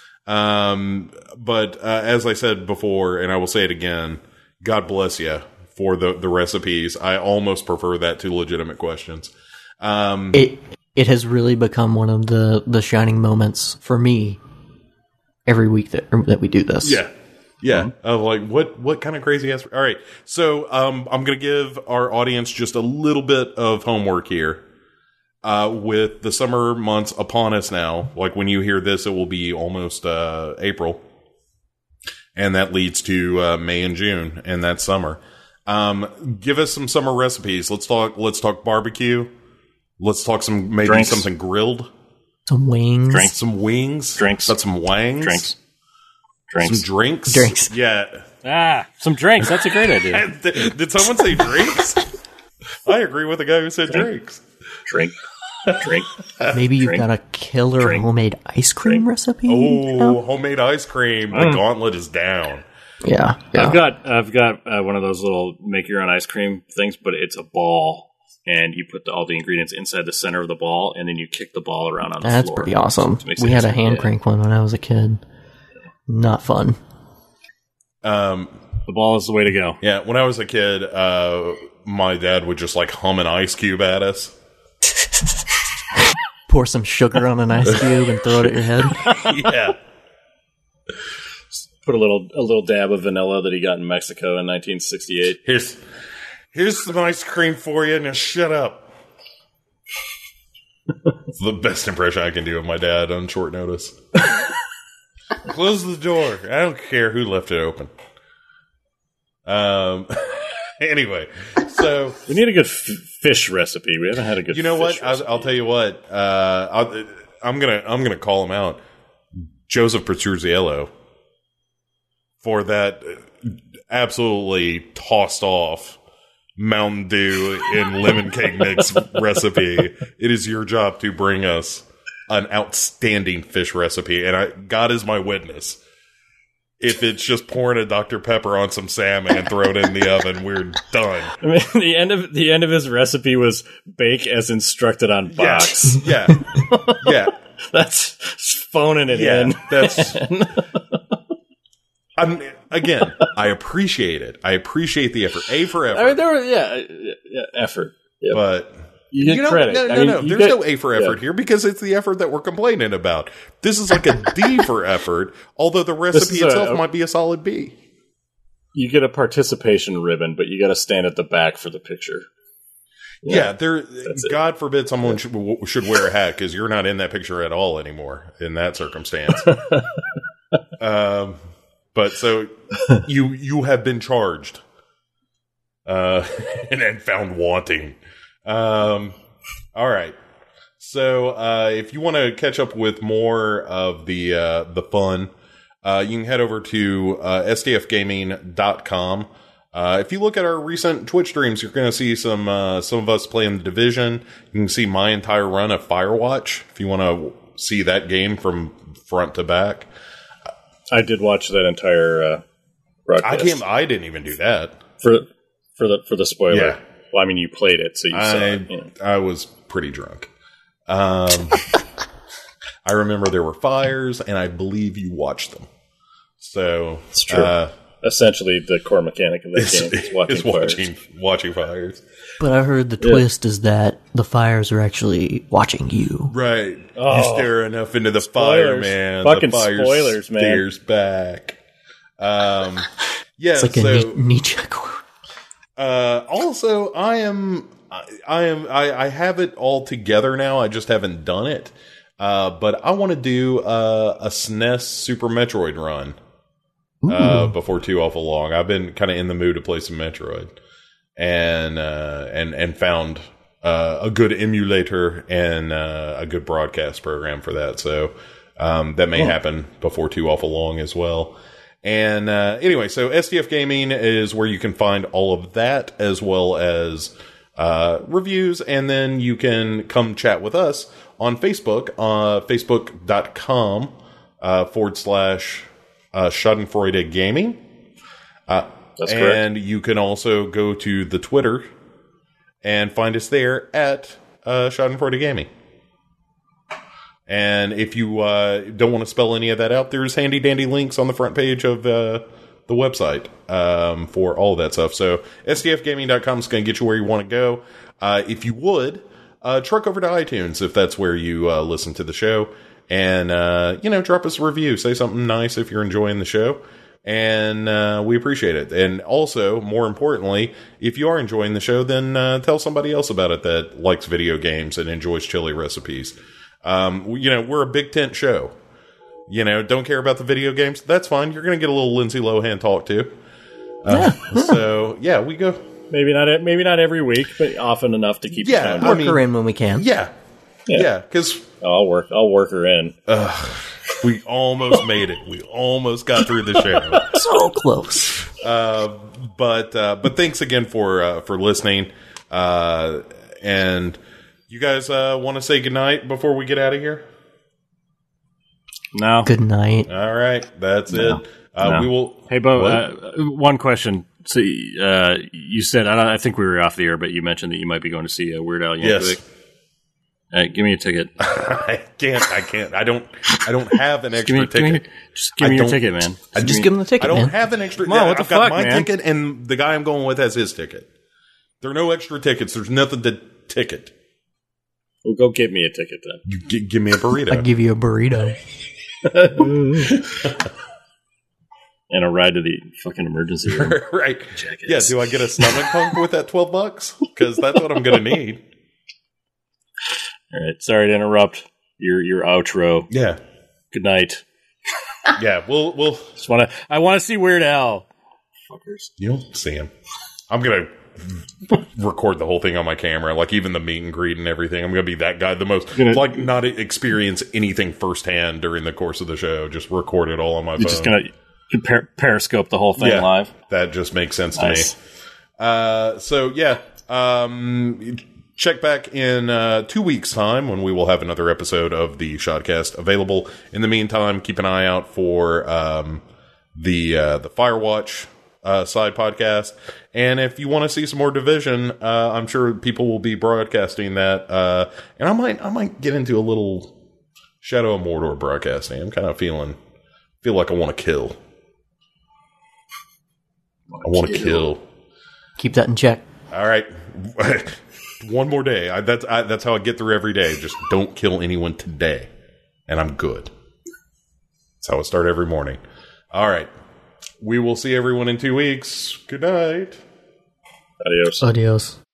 But as I said before, and I will say it again, God bless you for the recipes. I almost prefer that to legitimate questions. It has really become one of the shining moments for me every week that we do this. Yeah. Yeah, of like what kind of crazy ass. All right, so I'm going to give our audience just a little bit of homework here. With the summer months upon us now, like when you hear this, it will be almost April, and that leads to May and June, and that's summer. Give us some summer recipes. Let's talk barbecue. Let's talk something grilled. Some wings. Some wings. Drinks. That's some wangs. Drinks. Some drinks. Drinks. Yeah. Some drinks. That's a great idea. Did someone say drinks? I agree with the guy who said drinks. Drink. Maybe you've got a killer homemade ice cream recipe. Oh, homemade ice cream. The gauntlet is down. Yeah. I've got one of those little make your own ice cream things, but it's a ball, and you put all the ingredients inside the center of the ball, and then you kick the ball around on the floor. That's pretty awesome. We had a hand crank one when I was a kid. Not fun. The ball is the way to go. Yeah, when I was a kid, my dad would just like hum an ice cube at us. Pour some sugar on an ice cube and throw it at your head. Yeah. Put a little dab of vanilla that he got in Mexico in 1968. Here's some ice cream for you. Now shut up. It's the best impression I can do of my dad on short notice. Close the door. I don't care who left it open. Anyway, so we need a good fish recipe. We haven't had a good. You know fish what? I'll tell you what. I'm gonna call him out, Joseph Petruzziello, for that absolutely tossed off Mountain Dew and lemon cake mix recipe. It is your job to bring us an outstanding fish recipe, and God is my witness. If it's just pouring a Dr. Pepper on some salmon and throw it in the oven, we're done. I mean, the end of his recipe was bake as instructed on box. Yeah. That's phoning it in. That's. Again, I appreciate it. I appreciate the effort. A for effort. I mean, there was effort. Yep. But you get credit. No. There's no A for effort here because it's the effort that we're complaining about. This is like a D for effort, although the recipe itself might be a solid B. You get a participation ribbon, but you got to stand at the back for the picture. Yeah, God forbid someone should wear a hat because you're not in that picture at all anymore in that circumstance. But so you have been charged and found wanting. All right. So if you want to catch up with more of the fun, you can head over to sdfgaming.com. If you look at our recent Twitch streams, you're going to see some of us playing The Division. You can see my entire run of Firewatch if you want to see that game from front to back. I did watch that entire broadcast. I didn't even do that for the spoiler. Yeah. Well, I mean, you played it, so you saw it. You know. I was pretty drunk. I remember there were fires, and I believe you watched them. So it's true. Essentially, the core mechanic of that game is watching fires. But I heard the twist is that the fires are actually watching you. Right. You stare enough into the fire, man. Fucking the fire spoilers, man. Stares back. Yeah, it's like a Nietzsche quote. Also, I have it all together now. I just haven't done it. But I want to do a SNES Super Metroid run before too awful long. I've been kind of in the mood to play some Metroid, and found a good emulator and a good broadcast program for that. So that may happen before too awful long as well. And anyway, so SDF Gaming is where you can find all of that as well as reviews, and then you can come chat with us on Facebook, facebook.com / Schadenfreude Gaming. That's correct. And you can also go to the Twitter and find us there at Schadenfreude Gaming. And if you don't want to spell any of that out, there's handy dandy links on the front page of the website for all of that stuff. So sdfgaming.com is going to get you where you want to go. If you would, truck over to iTunes if that's where you listen to the show. And, drop us a review. Say something nice if you're enjoying the show. And we appreciate it. And also, more importantly, if you are enjoying the show, then tell somebody else about it that likes video games and enjoys chili recipes. We're a big tent show. Don't care about the video games. That's fine. You're going to get a little Lindsay Lohan talk too. So yeah, we go. Maybe not every week, but often enough to keep. Yeah, work her in when we can. Yeah. Because I'll work her in. We almost made it. We almost got through the show. So close. But thanks again for listening. And you guys want to say goodnight before we get out of here? No. Good night. All right. That's it. No. We will. Hey, Bo, one question. So, you said, I think we were off the air, but you mentioned that you might be going to see Weird Al Yankovic. Yes. Give me a ticket. I can't. I don't have an extra ticket. Just give me your ticket, man. Just give him the ticket, I don't man. have an extra. Come on, what the I've got fuck, my man? ticket, and the guy I'm going with has his ticket. There are no extra tickets. There's nothing to ticket. Well, go get me a ticket then. You give me a burrito. I'll give you a burrito. And a ride to the fucking emergency room. Right. Yeah, do I get a stomach pump with that $12? Because that's what I'm going to need. All right. Sorry to interrupt your outro. Yeah. Good night. Yeah, we'll I want to see Weird Al. Fuckers. You'll see him. I'm going to record the whole thing on my camera, like even the meet and greet and everything. I'm going to be that guy, the most, not experience anything firsthand during the course of the show. Just record it all on my phone. You're just going to periscope the whole thing live? That just makes sense to me. So, yeah. Check back in 2 weeks' time when we will have another episode of the Shotcast available. In the meantime, keep an eye out for the Firewatch side podcast. And if you want to see some more Division, I'm sure people will be broadcasting that. And I might get into a little Shadow of Mordor broadcasting. I'm kind of feel like I want to kill. I want to kill. Keep that in check. All right. One more day. That's how I get through every day. Just don't kill anyone today. And I'm good. That's how I start every morning. All right. We will see everyone in 2 weeks. Good night. Adios. Adios.